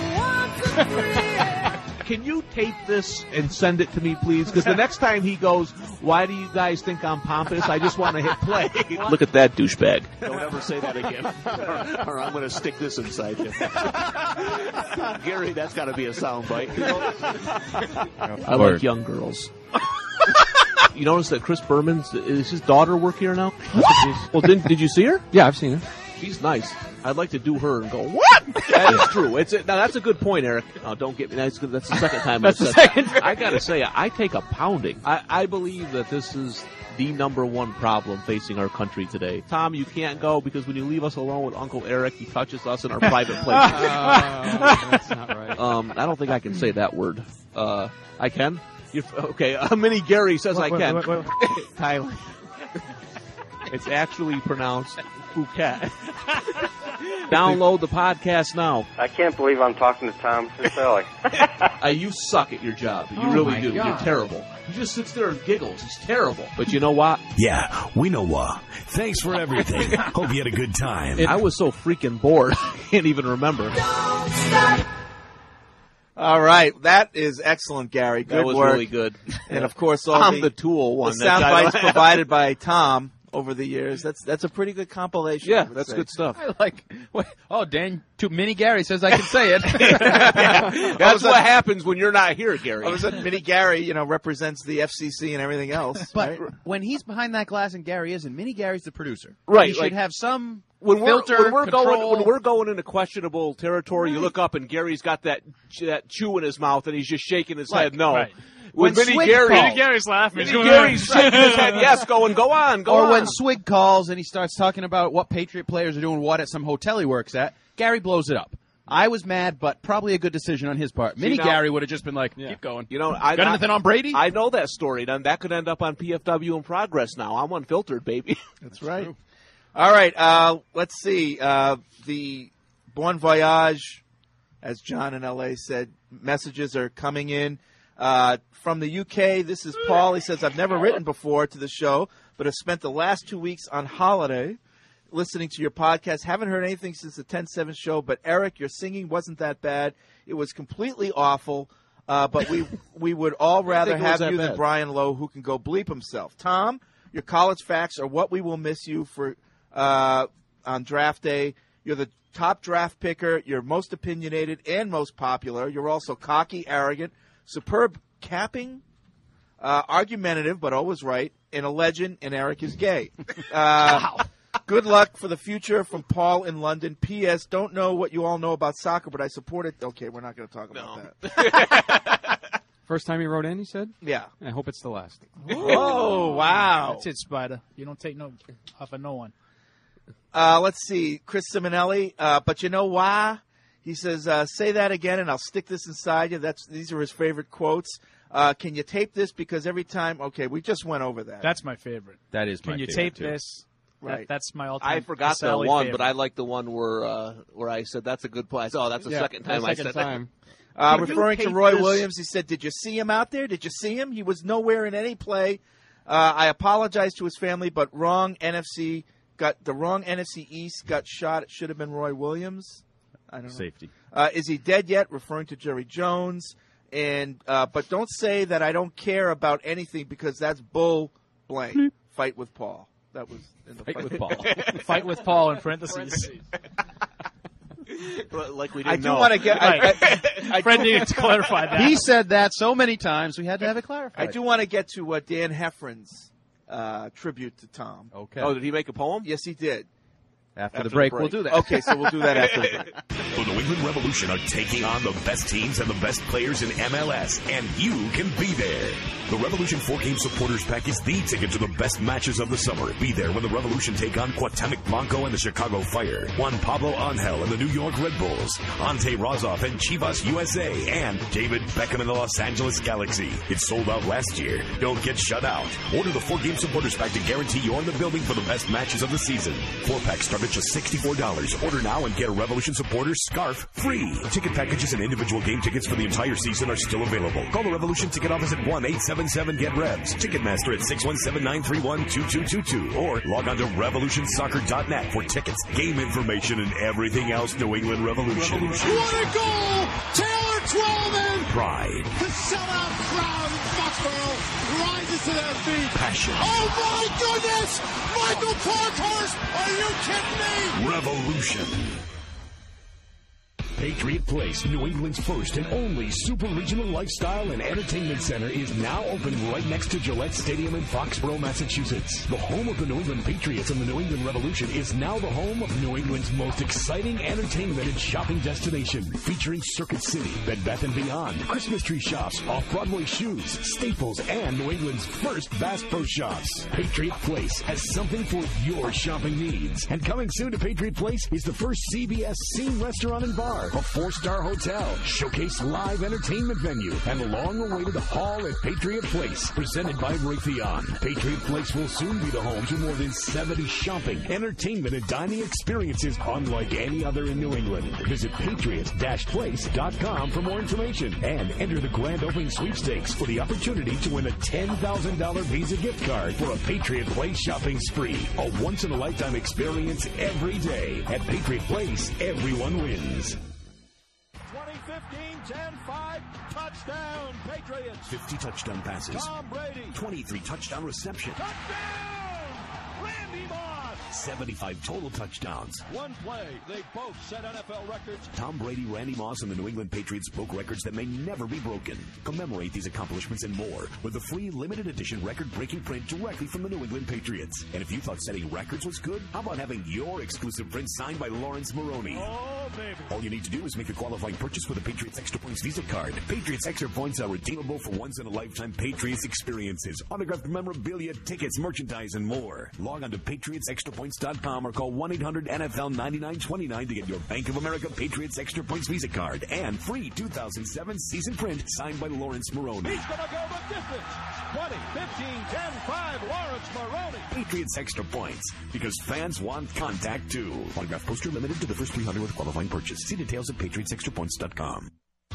can you tape this and send it to me, please? Because the next time he goes, why do you guys think I'm pompous? I just want to hit play. Look at that douchebag. Don't ever say that again. Or I'm going to stick this inside you. Gary, that's got to be a soundbite. I like young girls. You notice that Chris Berman's, is his daughter work here now? Well, did you see her? Yeah, I've seen her. She's nice. I'd like to do her and go, what? That is true. Now, that's a good point, Eric. Oh, don't get me. That's the second time I've said that. I got to say, I take a pounding. I believe that this is the number one problem facing our country today. Tom, you can't go because when you leave us alone with Uncle Eric, he touches us in our private places. That's not right. I don't think I can say that word. I can? Okay, Mini Gary says I can. Wait. Tyler. It's actually pronounced Phuket. Download the podcast now. I can't believe I'm talking to Tom Casale. You suck at your job. You really do. God. You're terrible. He just sits there and giggles. He's terrible. But you know what? Yeah, we know what. Thanks for everything. Hope you had a good time. I was so freaking bored, I can't even remember. All right, that is excellent, Gary. Good That was work. really good. And of course, I'm the tool one. The sound bites provided by Tom over the years. That's a pretty good compilation. Yeah, that's good stuff. I like. Dan, Mini Gary says I can say it. That's what happens when you're not here, Gary. All of a sudden, Mini Gary, represents the FCC and everything else. But right? when he's behind that glass and Gary isn't, Mini Gary's the producer. Right. He should have some filter, control. when we're going into questionable territory, you look up and Gary's got that chew in his mouth and he's just shaking his head. No. Right. When Mini Gary's laughing. Gary's shaking his head. Yes, go on. Or when Swig calls and he starts talking about what Patriot players are doing what at some hotel he works at, Gary blows it up. I was mad, but probably a good decision on his part. Mini Gary would have just been like, keep going. Got anything on Brady? I know that story. That could end up on PFW in progress now. I'm unfiltered, baby. That's right. All right, let's see. The Bon Voyage, as John in L.A. said, messages are coming in. From the UK, this is Paul. He says, I've never written before to the show, but have spent the last 2 weeks on holiday listening to your podcast. Haven't heard anything since the 10-7 show, but Eric, your singing wasn't that bad. It was completely awful, but we would all rather have you than Brian Lowe, who can go bleep himself. Tom, your college facts are what we will miss you for on draft day. You're the top draft picker. You're most opinionated and most popular. You're also cocky, arrogant, superb capping, argumentative, but always right, and a legend, and Eric is gay. Wow. Good luck for the future from Paul in London. P.S. Don't know what you all know about soccer, but I support it. Okay, we're not going to talk about that. First time he wrote in, he said? Yeah. I hope it's the last. Oh, wow. That's it, Spider. You don't take no off of no one. Let's see. Chris Simonelli. But you know why? He says, say that again, and I'll stick this inside you. These are his favorite quotes. Can you tape this? Because every time – okay, we just went over that. That's my favorite. That is my favorite. Can you tape too. this? Right. That's my ultimate. I forgot the one, favorite. but I like the one where I said that's a good play. I said, that's the second time I said time. that. Referring to Roy Williams, he said, did you see him out there? Did you see him? He was nowhere in any play. I apologize to his family, but the wrong NFC East got shot. It should have been Roy Williams. I don't know. Safety. Is he dead yet? Referring to Jerry Jones. And but don't say that I don't care about anything because that's bull blank. Fight with Paul. That was in the Fight with Paul. Fight with Paul in parentheses. Like we didn't I do know. want to get. Fred needed to clarify that. He said that so many times we had to have it clarified. I do want to get to Dan Heffron's tribute to Tom. Okay. Oh, did he make a poem? Yes, he did. After the break, we'll do that. Okay, so we'll do that after the break. The New England Revolution are taking on the best teams and the best players in MLS, and you can be there. The Revolution 4-game supporters pack is the ticket to the best matches of the summer. Be there when the Revolution take on Cuauhtemoc Blanco and the Chicago Fire, Juan Pablo Angel and the New York Red Bulls, Ante Rozov and Chivas USA, and David Beckham and the Los Angeles Galaxy. It sold out last year. Don't get shut out. Order the 4-game supporters pack to guarantee you're in the building for the best matches of the season. 4-packs start at just $64. Order now and get a Revolution supporter scarf free. Ticket packages and individual game tickets for the entire season are still available. Call the Revolution ticket office at 1-877-GET-REVS. Ticketmaster at 617-931-2222 or log on to revolutionsoccer.net for tickets, game information, and everything else New England Revolution. What a goal! Taylor Twellman! Pride. The sellout crowd in Foxborough rises to their feet. Passion. Oh my goodness! Michael Parkhurst! Are you kidding me? Revolution. Patriot Place, New England's first and only super regional lifestyle and entertainment center, is now open right next to Gillette Stadium in Foxborough, Massachusetts. The home of the New England Patriots and the New England Revolution is now the home of New England's most exciting entertainment and shopping destination, featuring Circuit City, Bed Bath & Beyond, Christmas tree shops, off-Broadway shoes, Staples, and New England's first Bass Pro Shops. Patriot Place has something for your shopping needs. And coming soon to Patriot Place is the first CBS Scene Restaurant and Bar, a 4-star hotel, showcase live entertainment venue, and the long-awaited Hall at Patriot Place, presented by Raytheon. Patriot Place will soon be the home to more than 70 shopping, entertainment, and dining experiences unlike any other in New England. Visit patriot-place.com for more information and enter the grand opening sweepstakes for the opportunity to win a $10,000 Visa gift card for a Patriot Place shopping spree. A once-in-a-lifetime experience every day. At Patriot Place, everyone wins. 2015, 10-5, touchdown, Patriots. 50 touchdown passes. Tom Brady. 23 touchdown receptions. Touchdown, Randy Moss. 75 total touchdowns. One play, they both set NFL records. Tom Brady, Randy Moss, and the New England Patriots broke records that may never be broken. Commemorate these accomplishments and more with a free limited edition record-breaking print directly from the New England Patriots. And if you thought setting records was good, how about having your exclusive print signed by Lawrence Moroney? Oh, baby. All you need to do is make a qualifying purchase with a Patriots Extra Points Visa card. Patriots Extra Points are redeemable for once-in-a-lifetime Patriots experiences, autographed memorabilia, tickets, merchandise, and more. Log on to Patriots Extra Points PatriotSExtraPoints.com or call 1-800-NFL-9929 to get your Bank of America Patriots Extra Points Visa card and free 2007 season print signed by Lawrence Maroney. He's going to go the distance. 20, 15, 10, 5, Lawrence Maroney. Patriots Extra Points, because fans want contact too. Autograph poster limited to the first 300 with qualifying purchase. See details at PatriotsExtraPoints.com.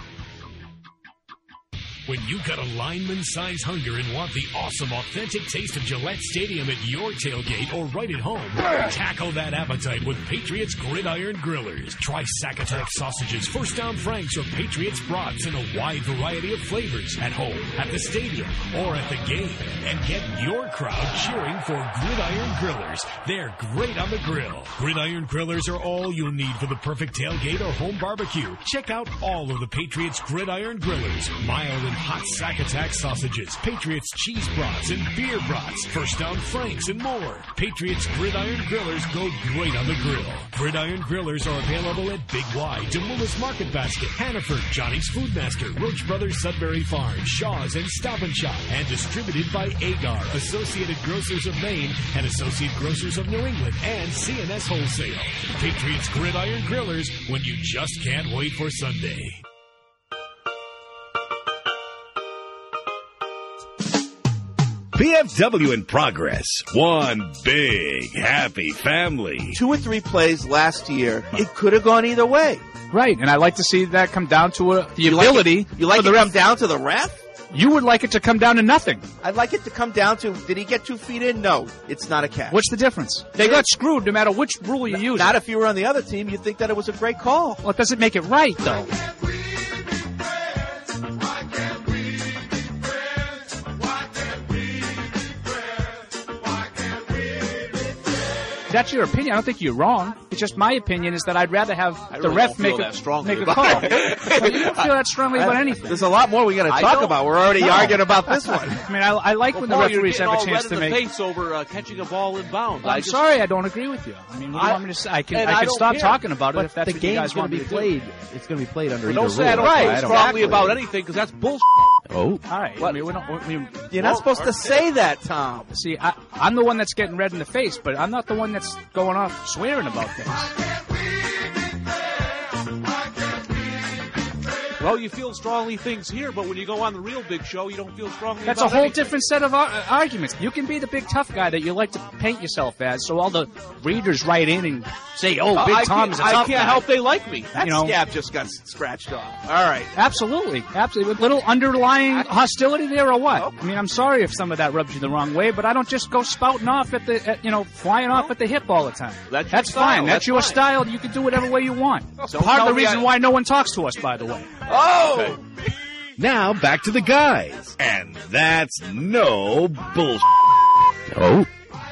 When you've got a lineman-sized hunger and want the awesome, authentic taste of Gillette Stadium at your tailgate or right at home, tackle that appetite with Patriots Gridiron Grillers. Try Sack Attack sausages, First Down Franks, or Patriots brats in a wide variety of flavors at home, at the stadium, or at the game. And get your crowd cheering for Gridiron Grillers. They're great on the grill. Gridiron Grillers are all you'll need for the perfect tailgate or home barbecue. Check out all of the Patriots Gridiron Grillers. Mild and hot Sack Attack sausages, Patriots cheese brats and beer brats, First Down Franks, and more. Patriots Gridiron Grillers go great on the grill. Gridiron Grillers are available at Big Y, Demoulas Market Basket, Hannaford, Johnny's Food Master, Roach Brothers Sudbury Farm, Shaw's, and Stop and Shop, and distributed by Agar, Associated Grocers of Maine, and Associate Grocers of New England, and CNS Wholesale. Patriots Gridiron Grillers, when you just can't wait for Sunday. PFW in progress. One big, happy family. 2 or 3 plays last year. It could have gone either way. Right, and I like to see that come down to the ability. You like it to come down to the ref? You would like it to come down to nothing. I'd like it to come down to, did he get 2 feet in? No, it's not a catch. What's the difference? They got screwed no matter which rule you use. Not if you were on the other team, you'd think that it was a great call. Well, it doesn't make it right, though. That's your opinion. I don't think you're wrong. It's just my opinion is that I'd rather have the ref make a call. Well, you don't feel that strongly about anything. There's a lot more we got to talk about. We're already arguing about this one. I mean, I like when the referees have a chance to make. Face over catching a ball in bounds. I'm sorry, I don't agree with you. I mean, what do you want me to say? I can stop talking about it if that's what you guys want me to do. It's going to be played under either rule. Don't say I don't feel strongly about anything because that's bullshit. Oh. All right. I mean, you're not supposed to say that, Tom. See, I'm the one that's getting red in the face, but I'm not the one that's going off swearing about things. Well, you feel strongly things here, but when you go on the real big show, you don't feel strongly That's about a whole anything. different set of arguments. You can be the big tough guy that you like to paint yourself as, so all the readers write in and say, oh, Big Tom is a tough guy. I can't help they like me. That scab just got scratched off. All right. Absolutely. Absolutely. With little underlying hostility there or what? Okay. I mean, I'm sorry if some of that rubs you the wrong way, but I don't just go spouting off flying off at the hip all the time. That's fine. That's your style. You can do whatever way you want. Part of the reason why no one talks to us, by the way. Oh! Okay. Now back to the guys. And that's no bullshit. Oh.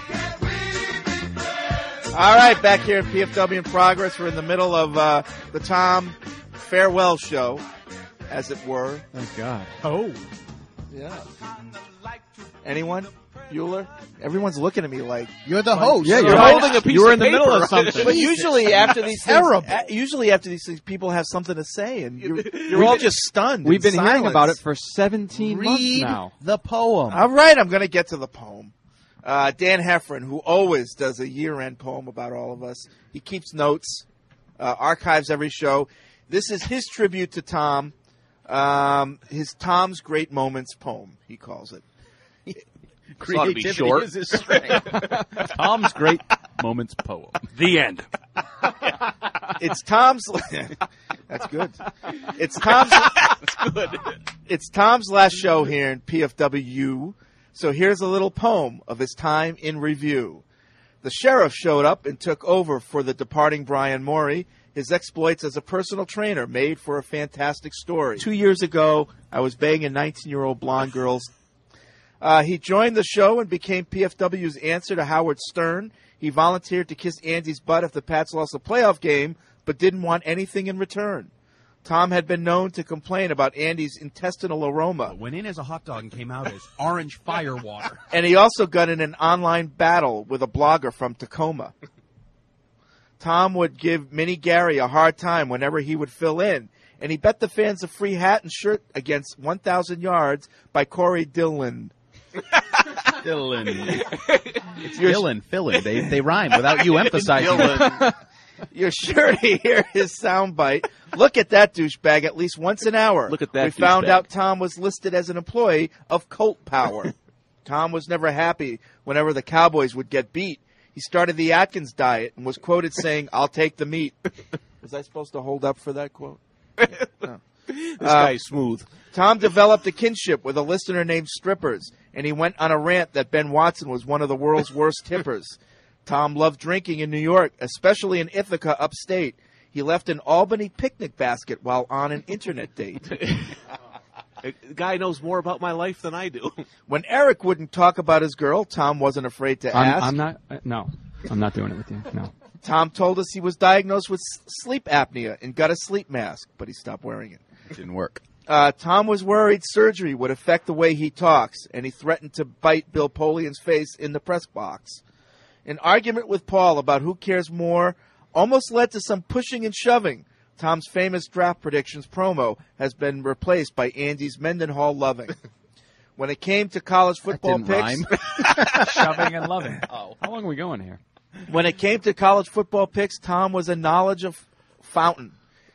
All right, back here at PFW in progress. We're in the middle of the Tom farewell show, as it were. Thank God. Oh. Yeah. Anyone? Bueller? Everyone's looking at me like you're the host. Yeah, you're holding a piece you were of in the paper. middle of something. But usually after these things, people have something to say, and you're all just stunned. We've been silence. hearing about it for 17 months now. The poem. All right, I'm going to get to the poem. Dan Heffron, who always does a year-end poem about all of us, he keeps notes, archives every show. This is his tribute to Tom, his Tom's Great Moments poem, he calls it. Creativity is his strength. Tom's Great Moments poem. The end. It's Tom's. That's good. It's Tom's. That's good. It's Tom's last show here in PFWU. So here's a little poem of his time in review. The sheriff showed up and took over for the departing Brian Morey. His exploits as a personal trainer made for a fantastic story. 2 years ago, I was banging 19-year-old blonde girls. He joined the show and became PFW's answer to Howard Stern. He volunteered to kiss Andy's butt if the Pats lost a playoff game, but didn't want anything in return. Tom had been known to complain about Andy's intestinal aroma. Went in as a hot dog and came out as orange firewater. And he also got in an online battle with a blogger from Tacoma. Tom would give Minnie Gary a hard time whenever he would fill in, and he bet the fans a free hat and shirt against 1,000 Yards by Corey Dillon. Dylan. It's Dylan, Philly. They rhyme without you emphasizing it. You're sure to hear his soundbite. Look at that douchebag at least once an hour. Look at that We found douchebag. out Tom was listed as an employee of Colt Power. Tom was never happy whenever the Cowboys would get beat. He started the Atkins diet and was quoted saying, "I'll take the meat." Was I supposed to hold up for that quote? No. This guy's smooth. Tom developed a kinship with a listener named Strippers, and he went on a rant that Ben Watson was one of the world's worst tippers. Tom loved drinking in New York, especially in Ithaca upstate. He left an Albany picnic basket while on an internet date. The guy knows more about my life than I do. When Eric wouldn't talk about his girl, Tom wasn't afraid to ask. I'm not. No, I'm not doing it with you. No. Tom told us he was diagnosed with sleep apnea and got a sleep mask, but he stopped wearing it. It didn't work. Tom was worried surgery would affect the way he talks, and he threatened to bite Bill Polian's face in the press box. An argument with Paul about who cares more almost led to some pushing and shoving. Tom's famous draft predictions promo has been replaced by Andy's Mendenhall loving. When it came to college football picks... Shoving and loving. Oh. How long are we going here? When it came to college football picks, Tom was a knowledge fountain.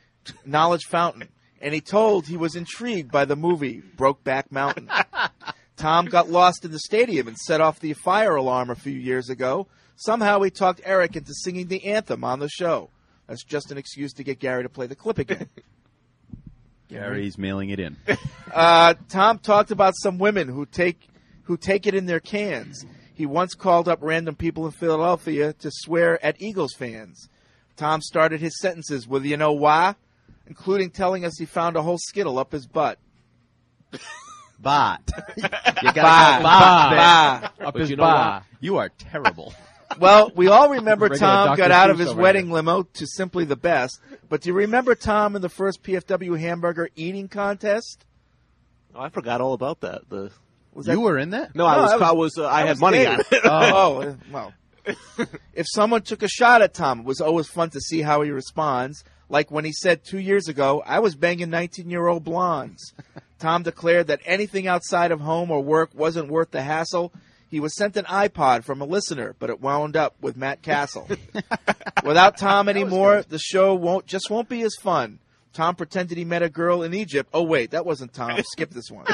And he told he was intrigued by the movie Brokeback Mountain. Tom got lost in the stadium and set off the fire alarm a few years ago. Somehow he talked Eric into singing the anthem on the show. That's just an excuse to get Gary to play the clip again. Gary's mailing it in. Tom talked about some women who take it in their cans. He once called up random people in Philadelphia to swear at Eagles fans. Tom started his sentences with, "You know why?" including telling us he found a whole Skittle up his butt. Bot. You got Bah. Up his bah. You are terrible. Well, we all remember Regular Tom Dr. got out of Seuss his over wedding here. limo to Simply the Best. But do you remember Tom in the first PFW hamburger eating contest? Oh, I forgot all about that. You were in that? No, I had money on it. Well. If someone took a shot at Tom, it was always fun to see how he responds. Like when he said 2 years ago, "I was banging 19-year-old blondes." Tom declared that anything outside of home or work wasn't worth the hassle. He was sent an iPod from a listener, but it wound up with Matt Castle. Without Tom anymore, the show won't be as fun. Tom pretended he met a girl in Egypt. Oh, wait, that wasn't Tom. Skip this one.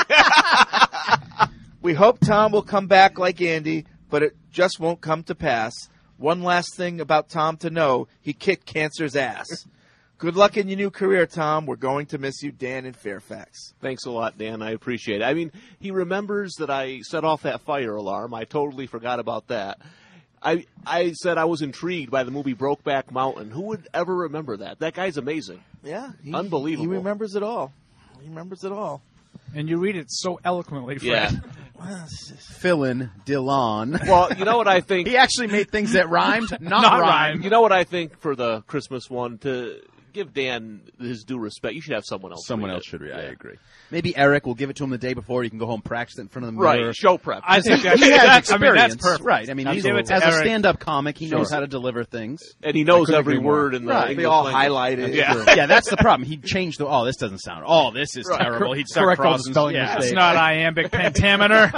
We hope Tom will come back like Andy, but it just won't come to pass. One last thing about Tom to know, he kicked cancer's ass. Good luck in your new career, Tom. We're going to miss you, Dan in Fairfax. Thanks a lot, Dan. I appreciate it. I mean, he remembers that I set off that fire alarm. I totally forgot about that. I said I was intrigued by the movie Brokeback Mountain. Who would ever remember that? That guy's amazing. Yeah. Unbelievable. He remembers it all. And you read it so eloquently, Fred. Yeah. Fill-in Dylan. Well, you know what I think? He actually made things that rhymed, not rhyme. You know what I think for the Christmas one? To give Dan his due respect, you should have someone else. Someone read else it. should read. I Yeah. agree. Maybe Eric will give it to him the day before. He can go home, practice it in front of the mirror. Right, show prep. I think He has experience. that's perfect. Right. I mean, I'll he's give it to as Eric. a stand-up comic, he knows how to deliver things. And he knows couldn't every agree more. word in the Right. English They all language. highlighted. Yeah, that's the problem. He'd change this doesn't sound. Oh, this is terrible. He'd start Correct all the crossing spelling yeah. mistakes. It's not iambic pentameter.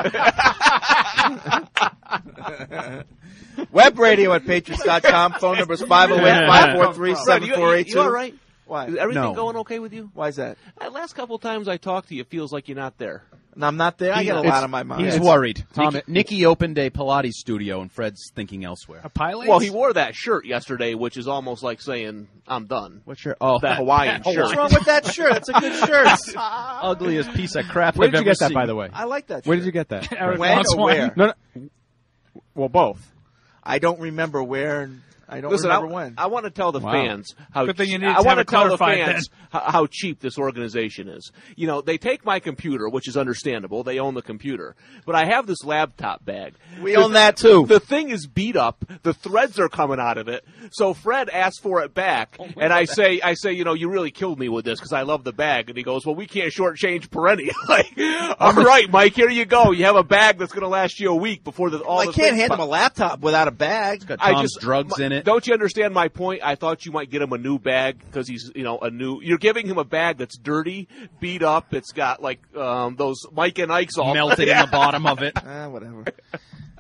Web radio at patriots.com. Phone number is 508-543-7482. You all right? Why? Is everything No. going okay with you? Why is that? Last couple of times I talked to you, it feels like you're not there. And I'm not there. I get a lot on my mind. He's worried. Tom, Nikki opened a Pilates studio, and Fred's thinking elsewhere. A pilot? Well, he wore that shirt yesterday, which is almost like saying, I'm done. What's your That Hawaiian shirt. What's wrong with that shirt? It's a good shirt. ugliest piece of crap Where I've did you ever get that, seen. by the way? I like that shirt. Where did you get that? Eric When wants or one. where? No. Well, both. I don't remember where, and I don't Listen, remember when. I want to tell the Wow. fans how Good thing you need I to want have to it tell the clarified fans how cheap this organization is. You know, they take my computer, which is understandable. They own the computer, but I have this laptop bag. We own that too. The thing is beat up. The threads are coming out of it. So Fred asks for it back, and I say, you know, you really killed me with this because I love the bag. And he goes, well, we can't shortchange Perenni. Like, all right, Mike, here you go. You have a bag that's going to last you a week before all I the can't things hand him a laptop without a bag. It's got Tom's drugs in it. Don't you understand my point? I thought you might get him a new bag because he's, you know, you're giving him a bag that's dirty, beat up. It's got like those Mike and Ike's all melted in the bottom of it. Whatever.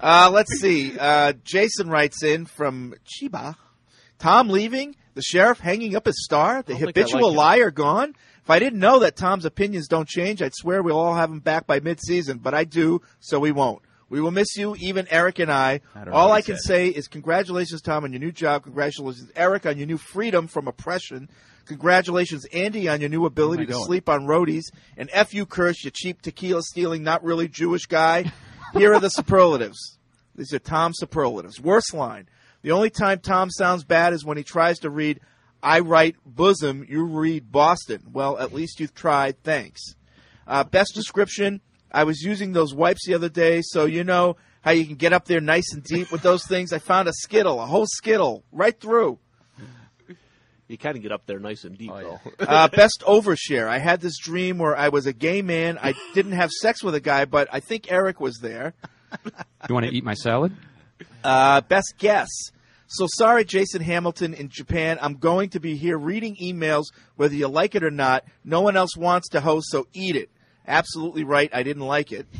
Let's see. Jason writes in from Chiba. Tom leaving? The sheriff hanging up his star? The habitual liar gone? If I didn't know that Tom's opinions don't change, I'd swear we'll all have him back by mid-season, but I do, so we won't. We will miss you, even Eric and I. All I can say is congratulations, Tom, on your new job. Congratulations, Eric, on your new freedom from oppression. Congratulations, Andy, on your new ability to sleep on roadies. And F you, Kirsch, you cheap tequila-stealing, not really Jewish guy. Here are the superlatives. These are Tom's superlatives. Worst line. The only time Tom sounds bad is when he tries to read, I write bosom, you read Boston. Well, at least you've tried. Thanks. Best description. I was using those wipes the other day, so you know how you can get up there nice and deep with those things. I found a Skittle, a whole Skittle, right through. You kind of get up there nice and deep, though. Best overshare. I had this dream where I was a gay man. I didn't have sex with a guy, but I think Eric was there. You want to eat my salad? Best guess. So sorry, Jason Hamilton in Japan. I'm going to be here reading emails whether you like it or not. No one else wants to host, so eat it. Absolutely right. I didn't like it.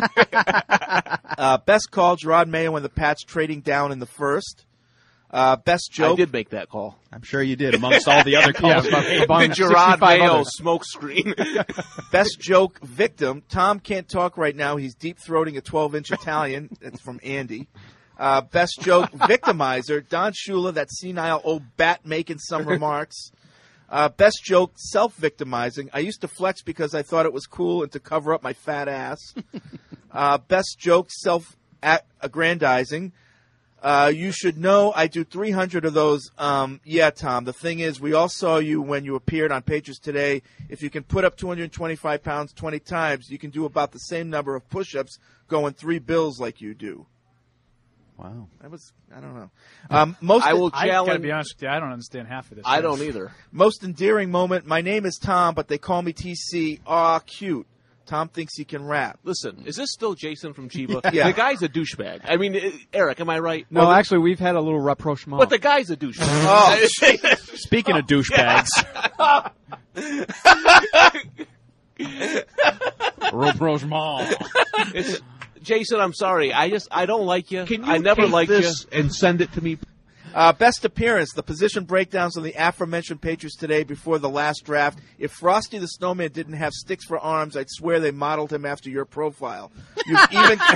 Best call, Gerard Mayo when the Pats trading down in the first. Best joke. I did make that call. I'm sure you did amongst all the other calls. The Gerard Mayo smoke screen. Best joke, victim. Tom can't talk right now. He's deep-throating a 12-inch Italian. That's from Andy. Best joke, victimizer. Don Shula, that senile old bat making some remarks. Best joke, self-victimizing. I used to flex because I thought it was cool and to cover up my fat ass. Best joke, self-aggrandizing. You should know I do 300 of those. Yeah, Tom, the thing is we all saw you when you appeared on Patriots Today. If you can put up 225 pounds 20 times, you can do about the same number of push-ups going 3 bills like you do. Wow. I don't know. I gotta be honest with you, I don't understand half of this. I don't either. Most endearing moment, my name is Tom, but they call me TC. Aw, cute. Tom thinks he can rap. Listen, is this still Jason from Chiba? Yeah. The guy's a douchebag. I mean, Eric, am I right? No, actually, we've had a little rapprochement. But the guy's a douchebag. Oh, speaking of douchebags. Rapprochement. Jason, I'm sorry. I don't like you. Can you I never take liked this you. and send it to me? Best appearance, the position breakdowns on the aforementioned Patriots Today before the last draft. If Frosty the Snowman didn't have sticks for arms, I'd swear they modeled him after your profile. You've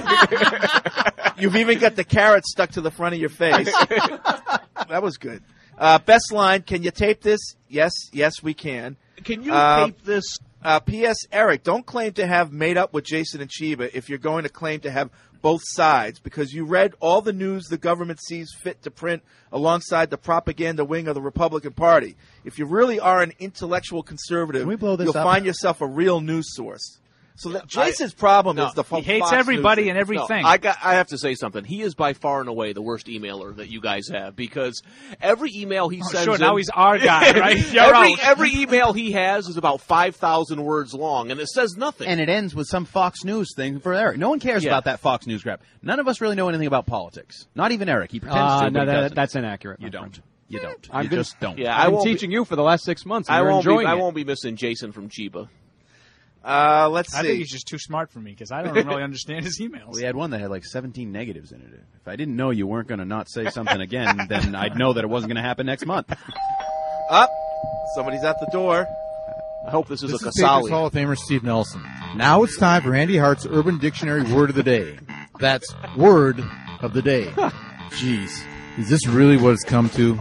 even got the carrot stuck to the front of your face. That was good. Best line, can you tape this? Yes, we can. Can you tape this? P.S. Eric, don't claim to have made up with Jason and Chiba if you're going to claim to have both sides, because you read all the news the government sees fit to print alongside the propaganda wing of the Republican Party. If you really are an intellectual conservative, you'll find yourself a real news source. So Jason's problem is the he hates everybody and everything. No, I have to say something. He is by far and away the worst emailer that you guys have, because every email he sends sure, in, now he's our guy, right? every email he has is about 5,000 words long, and it says nothing. And it ends with some Fox News thing for Eric. No one cares about that Fox News crap. None of us really know anything about politics. Not even Eric. He pretends to, but he doesn't. That's inaccurate. You don't. You don't. You just don't. Yeah, I've been teaching you for the last 6 months. And I I won't be missing Jason from Chiba. Let's see. I think he's just too smart for me because I don't really understand his emails. We had one that had like 17 negatives in it. If I didn't know you weren't going to not say something again, then I'd know that it wasn't going to happen next month. Somebody's at the door. I hope this is a Patriots Casali. Hall of Famer Steve Nelson. Now it's time for Andy Hart's Urban Dictionary Word of the Day. That's Word of the Day. Jeez, is this really what it's come to?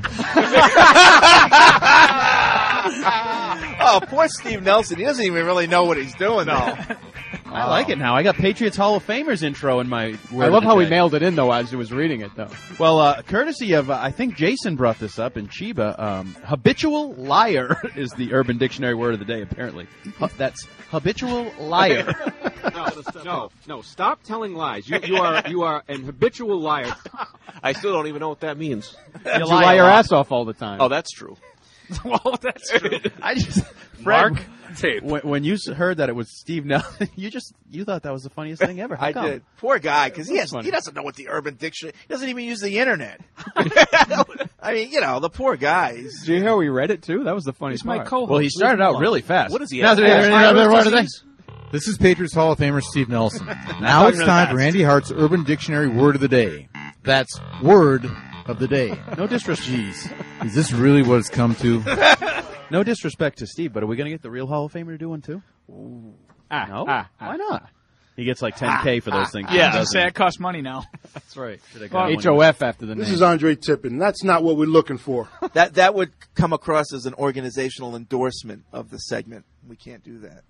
Oh, poor Steve Nelson. He doesn't even really know what he's doing now. I like it now. I got Patriots Hall of Famers intro in my word. I love how he mailed it in, though, as he was reading it, though. Well, courtesy of, I think Jason brought this up in Chiba, habitual liar is the Urban Dictionary word of the day, apparently. That's habitual liar. No, stop telling lies. You are an habitual liar. I still don't even know what that means. You lie your ass off all the time. Oh, that's true. Well, that's true. I just, Fred, when you heard that it was Steve Nelson, you thought that was the funniest thing ever. How come? Did. Poor guy, because he doesn't know what the Urban Dictionary. He doesn't even use the internet. I mean, the poor guys. Did you hear how he read it too? That was the funniest part. My co-host. Well, he started out really fast. What is he? This is Patriots Hall of Famer Steve Nelson. Now it's time for Andy Hart's Urban Dictionary Word of the Day. That's Word of the Day. No disrespect. Jeez. Is this really what it's come to? No disrespect to Steve, but are we going to get the real Hall of Famer to do one too? No? Why not? He gets like $10K for those things. Yeah, just say it costs money now. That's right. HOF after the name. This is Andre Tippin. That's not what we're looking for. That would come across as an organizational endorsement of the segment. We can't do that.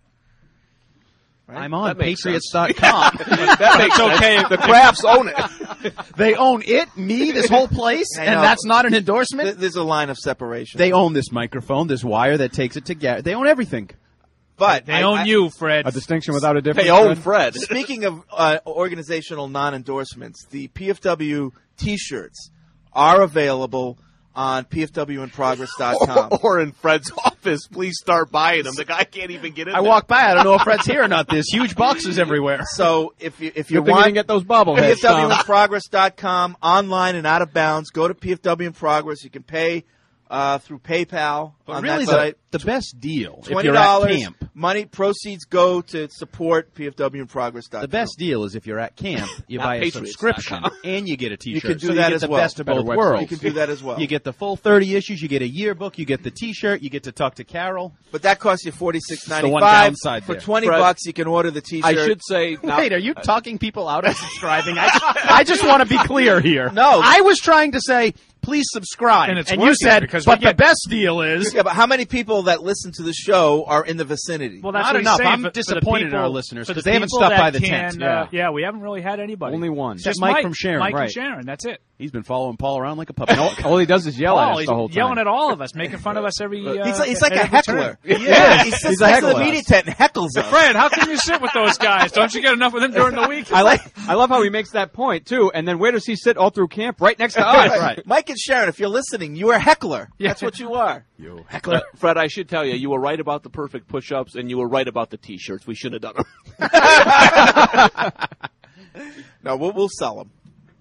Right? I'm on Patriots.com. That makes okay. The Crafts own it. They own it, me, this whole place, and that's not an endorsement? There's a line of separation. They own this microphone, this wire that takes it together. They own everything. But they own you, Fred. A distinction without a difference. They own Fred. Speaking of organizational non-endorsements, the PFW T-shirts are available on pfwinprogress.com. Or in Fred's office. Please start buying them. The guy can't even get in there. I walk by. I don't know if Fred's here or not. There's huge boxes everywhere. So if you Good thing want didn't get those bobbleheads. pfwinprogress.com, online and out of bounds, go to PFW in Progress. You can pay through PayPal on really that site. the best deal, $20, if you're at camp. Money proceeds go to support PFWinprogress.com. The best deal is if you're at camp, you buy a subscription and you get a T-shirt. You can do so that you get as the well. best of both worlds. You can do that as well. You get the full 30 issues, you get a yearbook, you get the T-shirt, you get to talk to Carol. But that costs you the one $46.95. downside For there. $20, you can order the T-shirt. I should say... Wait, are you talking people out of subscribing? I just want to be clear here. No. I was trying to say, please subscribe. And you said, because but the best deal is... Yeah, but how many people that listen to the show are in the vicinity? Well, that's Not what he's ove. saying, I'm for the disappointed in people- our listeners for the because they haven't people stopped that by the can, tent. Yeah, we haven't really had anybody. Only one. Just Mike from Sharon, Mike right. and Sharon, that's it. He's been following Paul around like a puppy. All he does is yell at us He's the whole time. yelling at all of us, making fun of us every He's like at a every heckler. turn. Yeah, he sits a next to the heckler. media tent and heckles us. Fred, how can you sit with those guys? Don't you get enough of them during the week? I love how he makes that point too, and then where does he sit all through camp? Right next to us. Right. Mike and Sharon, if you're listening, you are a heckler. Yeah. That's what you are. You heckler. Fred, I should tell you, you were right about the perfect push-ups, and you were right about the T-shirts. We should have done them. No, we'll sell them.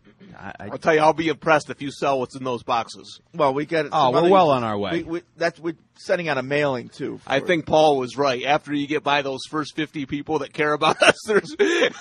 I'll tell you, I'll be impressed if you sell what's in those boxes. Well, we got. Oh, we're well on our way. We're sending out a mailing too. I think Paul was right. After you get by those first 50 people that care about us, there's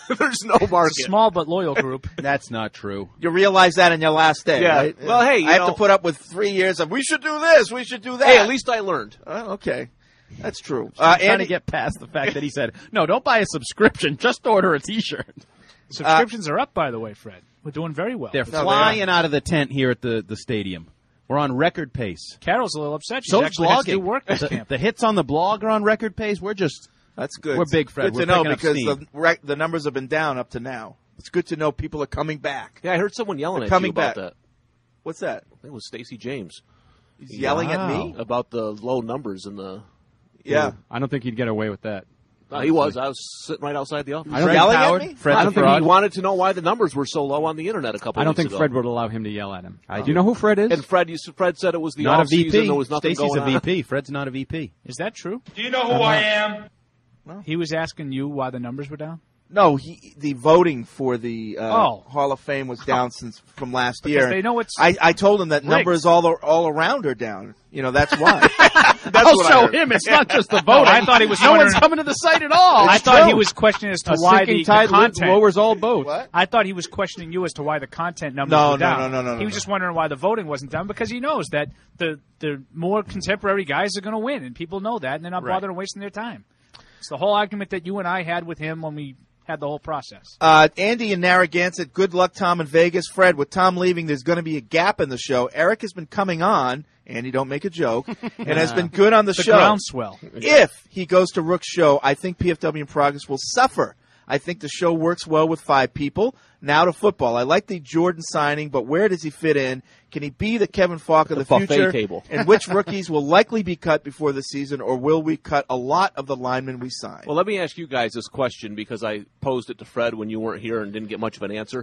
no market. It's a small but loyal group. That's not true. You realize that in your last day, Yeah. right? Well, hey, I have to put up with 3 years of we should do this, we should do that. Hey, at least I learned. Okay, that's true. I'm trying to get past the fact that he said, no, don't buy a subscription, just order a T-shirt. Subscriptions are up, by the way, Fred. We're doing very well. They're flying out of the tent here at the stadium. We're on record pace. Carol's a little upset. She So actually has to do blogging. work this camp. The hits on the blog are on record pace. We're just... That's good. We're big, Fred. Good to We're know picking up because steam. the numbers have been down up to now. It's good to know people are coming back. Yeah, I heard someone yelling They're at coming you about back. that. What's that? I think it was Stacey James. He's yelling at me? About the low numbers in the... Yeah. I don't think he'd get away with that. No, he was. I was sitting right outside the office. I don't yelling think, at me? Fred I the don't think fraud. he wanted to know why the numbers were so low on the internet a couple I don't weeks think ago. Fred would allow him to yell at him. Do you know who Fred is? And Fred said it was the Not a off season. VP. There was nothing Stacey's going a on. VP. Fred's not a VP. Is that true? Do you know who I am? He was asking you why the numbers were down? No, the voting for the Oh. Hall of Fame was down from last Because year. they know it's I told him that rigged. numbers all around are down. You know, that's why. I'll show him. It's not just the voting. I thought he was no wondering- one's coming to the site at all. I thought he was questioning as to A why sinking the tide content lowers all boats. What? I thought he was questioning you as to why the content numbers No, were no, down. no, He was just wondering why the voting wasn't done because he knows that the more contemporary guys are going to win, and people know that, and they're not Right. bothering wasting their time. It's the whole argument that you and I had with him when we had the whole process. Andy in Narragansett, good luck, Tom, in Vegas. Fred, with Tom leaving, there's going to be a gap in the show. Eric has been coming on, Andy, don't make a joke, and has been good on the show. Groundswell. If he goes to Rook's show, I think PFW in Progress will suffer. I think the show works well with 5 people. Now to football. I like the Jordan signing, but where does he fit in? Can he be the Kevin Falk of the buffet future? table. And which rookies will likely be cut before the season, or will we cut a lot of the linemen we sign? Well, let me ask you guys this question because I posed it to Fred when you weren't here and didn't get much of an answer.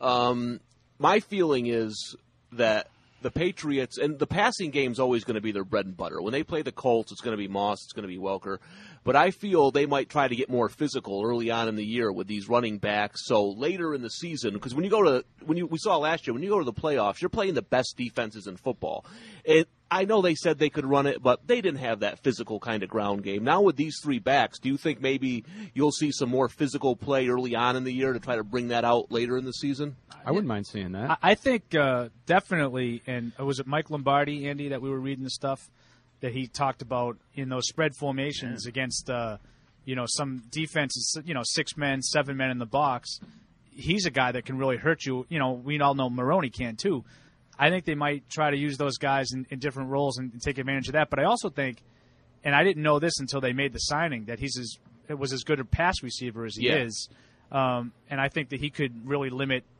My feeling is that the Patriots, and the passing game is always going to be their bread and butter. When they play the Colts, it's going to be Moss, it's going to be Welker. But I feel they might try to get more physical early on in the year with these running backs. So later in the season, because we saw last year, when you go to the playoffs, you're playing the best defenses in football. I know they said they could run it, but they didn't have that physical kind of ground game. Now with these 3 backs, do you think maybe you'll see some more physical play early on in the year to try to bring that out later in the season? I wouldn't mind seeing that. I think definitely, and was it Mike Lombardi, Andy, that we were reading the stuff that he talked about in those spread formations against, some defenses, 6 men, 7 men in the box. He's a guy that can really hurt you. We all know Maroney can too. I think they might try to use those guys in different roles and take advantage of that. But I also think, and I didn't know this until they made the signing, that it was as good a pass receiver as he is. And I think that he could really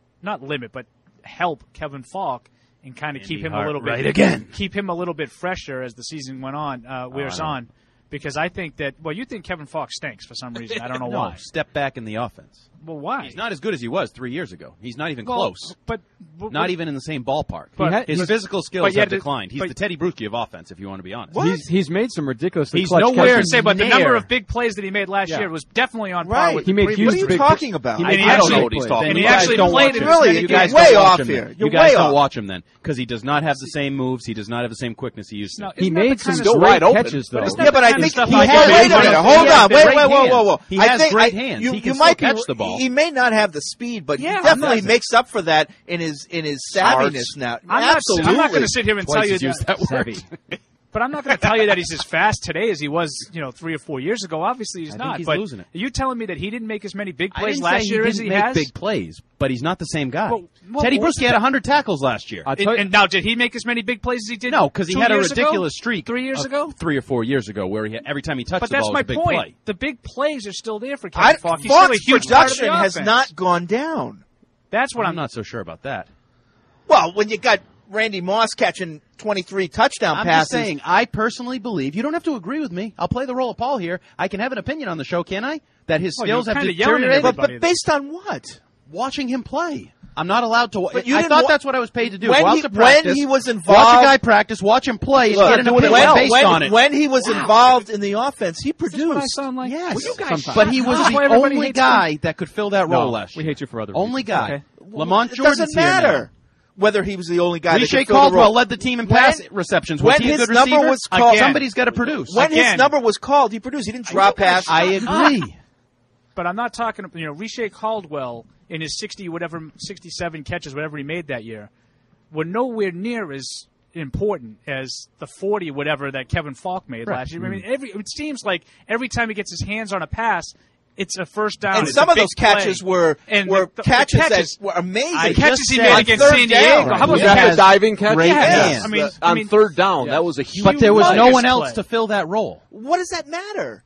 but help Kevin Falk and kind of keep him a little bit keep him a little bit fresher as the season wears on. Because I think that, you think Kevin Falk stinks for some reason. I don't know why. Step back in the offense. Well, why? He's not as good as he was 3 years ago. He's not even close. But not even in the same ballpark. But his physical skills have declined. He's the Teddy Bruschi of offense, if you want to be honest. He's made some ridiculously He's clutch nowhere catches. to say, but the number of big plays that he made last year was definitely on par with he made previous. huge What are you talking about? I don't know what he's talking And about. he actually played it. Really, You guys way don't watch off him here. then. You're You guys way don't off. watch him then, because he does not have the same moves. He does not have the same quickness he used to. He made some still great wide open. catches, though. Yeah, but I think he like has. that. Wait a minute. Hold on. Wait. Whoa. He I has think great hands. He can might still catch the ball. He may not have the speed, but Yeah, he definitely I'm not- makes up for that in his savviness now. Absolutely. I'm not going to sit here and tell you used that word. But I'm not going to tell you that he's as fast today as he was, 3 or 4 years ago. Obviously, he's I not. think he's but losing it. Are you telling me that he didn't make as many big I plays didn't last say year he as he didn't make has? big plays, but he's not the same guy. Well, Teddy Bruschi had 100 tackles last year. And now, did he make as many big plays as he did? No, because he 2 had a years ago? ridiculous streak 3 years ago, 3 or 4 years ago, where every time he touched But the that's ball, my it was a big point. play. The big plays are still there for Kevin Falk. He's still a Falk's huge part of the production has offense. not gone down. That's what I'm not so sure about that. Well, when you got Randy Moss catching 23 touchdown I'm passes. just saying, I personally believe, you don't have to agree with me. I'll play the role of Paul here. I can have an opinion on the show, can I? That his skills have deteriorated. But based on what? Watching him play. I'm not allowed to. But you I didn't thought wa- that's what I was paid to do. When Go out he- to practice, when he was watch involved- a guy practice, watch him play, and Look, get an opinion based on it. When he was involved in the offense, he produced. I sound like? Yes, Well, you guys but he was That's why the everybody only hates guy him. that could fill that role last year. We hate you for other Only reasons. guy. Okay. Lamont It Jordan's doesn't here now. matter whether he was the only guy. that Riche could fill the Caldwell role. led the team in pass receptions. Was when he a his good number receiver? was called, Somebody's got to produce. When his number was called, he produced. He didn't drop passes. I agree. But I'm not talking. Riche Caldwell in his 67 catches, whatever he made that year, were nowhere near as important as the 40 whatever that Kevin Falk made last year. I mean, it seems like every time he gets his hands on a pass, it's a first down. And It's some a of those big play. catches were And were the catches catches that were amazing. The catches he made On against third San Diego. down. How about Was the that catch? the diving catch? Great Yes. hands. On third down, that was a huge But there was no humongous one else play. to fill that role. What does that matter?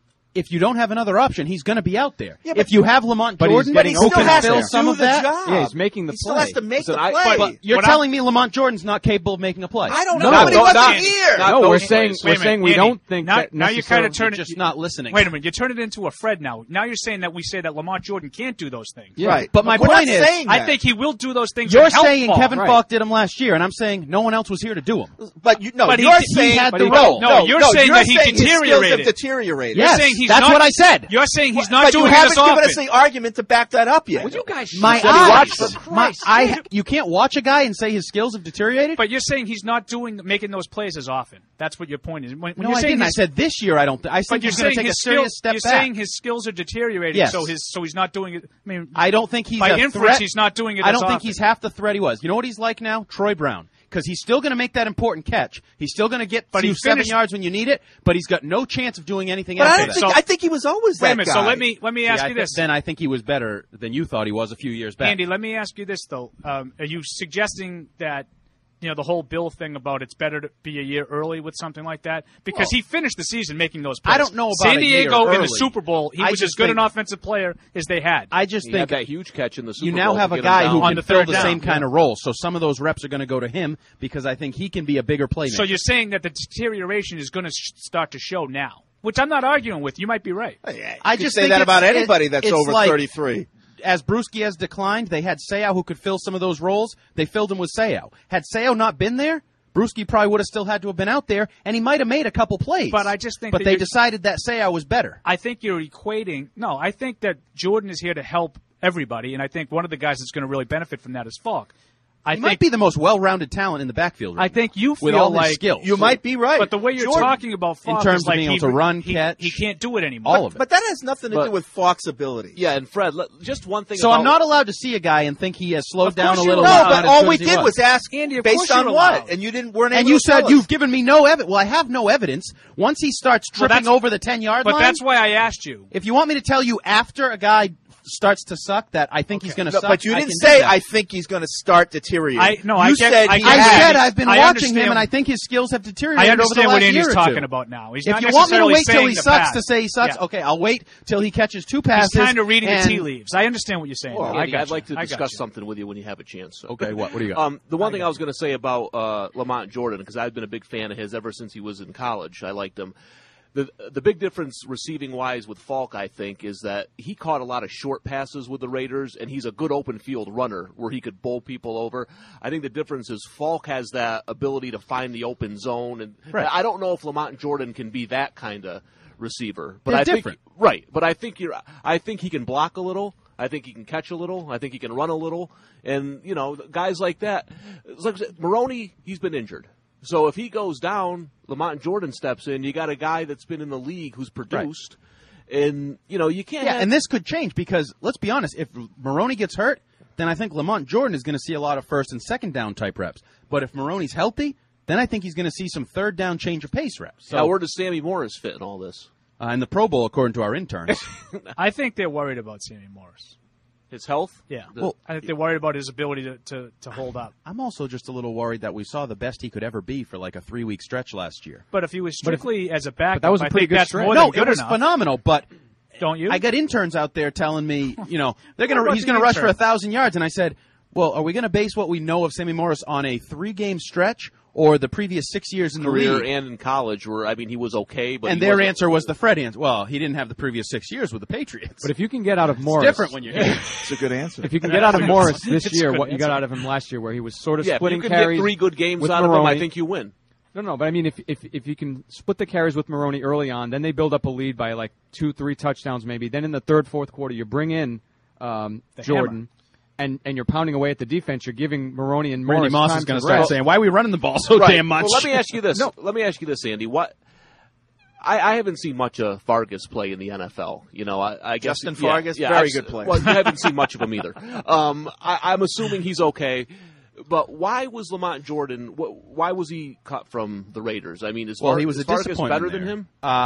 If you don't have another option, he's going to be out there. Yeah, but- if you have Lamont But he's Jordan, getting who open can has fill to some do of the that, job. Yeah, he's making the He still play. has to make Listen, the I- play. but you're telling me Lamont Jordan's not capable of making a play. I don't No, know. Nobody no, wasn't not- here. not No, those we're plays. saying Wait a minute, we Andy, don't think now, that now you're kind of necessarily- turning. Just not listening. Wait a minute, you turn it into a Fred now. Now you're saying that we say that Lamont Jordan can't do those things. Yeah. Right. But my we're point not is, saying I that. think he will do those things. You're and help saying Falk. Kevin right. Falk did them last year, and I'm saying no one else was here to do them. But you, no, But he you're did- he saying had But the he- role. No, you're saying that he his skills have deteriorated. deteriorated. You're Yes, saying he's that's not- what I said. You're saying he's not But doing you it haven't as given often. us the argument to back that up yet. Would you guys My shut eyes. up? You can't watch a guy and say his skills have deteriorated. But you're saying he's not making those plays as often. That's what your point is. When no, you're I saying didn't. I his- said this year I don't. I but think you're he's going saying to take a his serious skills. step You're back. saying his skills are deteriorating. Yes. So he's not doing it. I mean, I don't think he's by a inference threat. he's not doing it. I as don't think often. he's half the threat he was. You know what he's like now? Troy Brown. Because he's still going to make that important catch. He's still going to get But to he 7 finished- yards when you need it, but he's got no chance of doing anything But I after don't that. think. I think he was always Wait a that minute. guy. So let me ask you this. Then I think he was better than you thought he was a few years back. Andy, let me ask you this though: are you suggesting that the whole Bill thing about it's better to be a year early with something like that? Because he finished the season making those plays. I don't know about San a year Diego in the early. Super Bowl. He I was as just good think- an offensive player as they had. I just He think had that huge catch in the Super you Bowl now to have a get him guy down. who On can the fill third the down, same kind yeah. of role. So some of those reps are going to go to him because I think he can be a bigger playmaker. So you're saying that the deterioration is going to start to show now, which I'm not arguing with. You might be right. I You just say think that about it's- anybody that's it's over like- 33. As Bruschi has declined, they had Seau who could fill some of those roles. They filled him with Seau. Had Seau not been there, Bruschi probably would have still had to have been out there, and he might have made a couple plays. But I just think But that they you're- decided that Seau was better. I think you're equating. No, I think that Jordan is here to help everybody, and I think one of the guys that's going to really benefit from that is Falk. He might be the most well-rounded talent in the backfield. Right I think you feel with all like his skills. You might be right. But the way you're Jordan, talking about Falk in terms is like of being able to run, catch, he can't do it anymore. all of it. But that has nothing to do with Falk's ability. Yeah, and Fred, just one thing. So about, I'm not allowed to see a guy and think he has slowed down a little. No, bit. but all we did was ask Andy, based on what, and you weren't able and you to tell said us. you've given me no evidence. Well, I have no evidence. Once he starts tripping over the 10-yard line. But that's why I asked you. If you want me to tell you after a guy starts to suck that I think he's going to suck. But you didn't say I think he's going to start deteriorating. I said I've been watching him and I think his skills have deteriorated. I understand over the last what Andy's year or talking two. about now. He's if not you want me to necessarily wait till saying he the sucks pass. to say he sucks, Yeah. okay, I'll wait till he catches 2 passes. He's kind of reading the and- tea leaves. I understand what you're saying. Well, I Andy, got I'd like to I got discuss you. something with you when you have a chance. Okay, what do you got? The one thing I was going to say about Lamont Jordan, because I've been a big fan of his ever since he was in college. I liked him. The big difference receiving-wise with Falk, I think, is that he caught a lot of short passes with the Raiders, and he's a good open field runner where he could bowl people over. I think the difference is Falk has that ability to find the open zone, and I don't know if Lamont Jordan can be that kind of receiver. But They're I different. think right. But I think he can block a little. I think he can catch a little. I think he can run a little. And guys like that, it's like Maroney, he's been injured. So if he goes down, Lamont Jordan steps in. You got a guy that's been in the league who's produced, and you can't. Yeah, and this could change because let's be honest. If Maroney gets hurt, then I think Lamont Jordan is going to see a lot of first and second down type reps. But if Maroney's healthy, then I think he's going to see some third down change of pace reps. So, now, where does Sammy Morris fit in all this? In the Pro Bowl, according to our interns. I think they're worried about Sammy Morris. His health? Yeah. I think they're worried about his ability to hold up. I'm also just a little worried that we saw the best he could ever be for like a 3-week stretch last year. But if he was strictly as a backup, that was a I pretty think good that's stretch. more No, than good it was enough. phenomenal, but don't you? I got interns out there telling me, he's What going about to the rush for interns? 1,000 yards, and I said, well, are we going to base what we know of Sammy Morris on a 3-game stretch or the previous 6 years in the Career league? and in college, where he was okay, but And he their wasn't- answer was the Fred answer. Well, he didn't have the previous 6 years with the Patriots. But if you can get out of Morris, It's different when you're here. It's a good answer. If you can get out of Morris this It's a year, good what you got answer. out of him last year, where he was sort of Yeah, if splitting you can carries get 3 good games with out of him, I Maroney. think you win. No, but I mean, if you can split the carries with Maroney early on, then they build up a lead by like 2-3 touchdowns maybe. Then in the third, fourth quarter, you bring in Jordan, and you're pounding away at the defense. You're giving Maroney and Morris Randy Moss time is going to to start rest. saying, why are we running the ball so Right. damn much? Well, let me ask you this. Let me ask you this, Andy. What? I haven't seen much of Vargas play in the NFL. I guess Justin Vargas, very I've- good player. Well, you haven't seen much of him either. I'm assuming he's okay. But why was Lamont Jordan? Why was he cut from the Raiders? I mean, he was a Vargas disappointment better there. than him?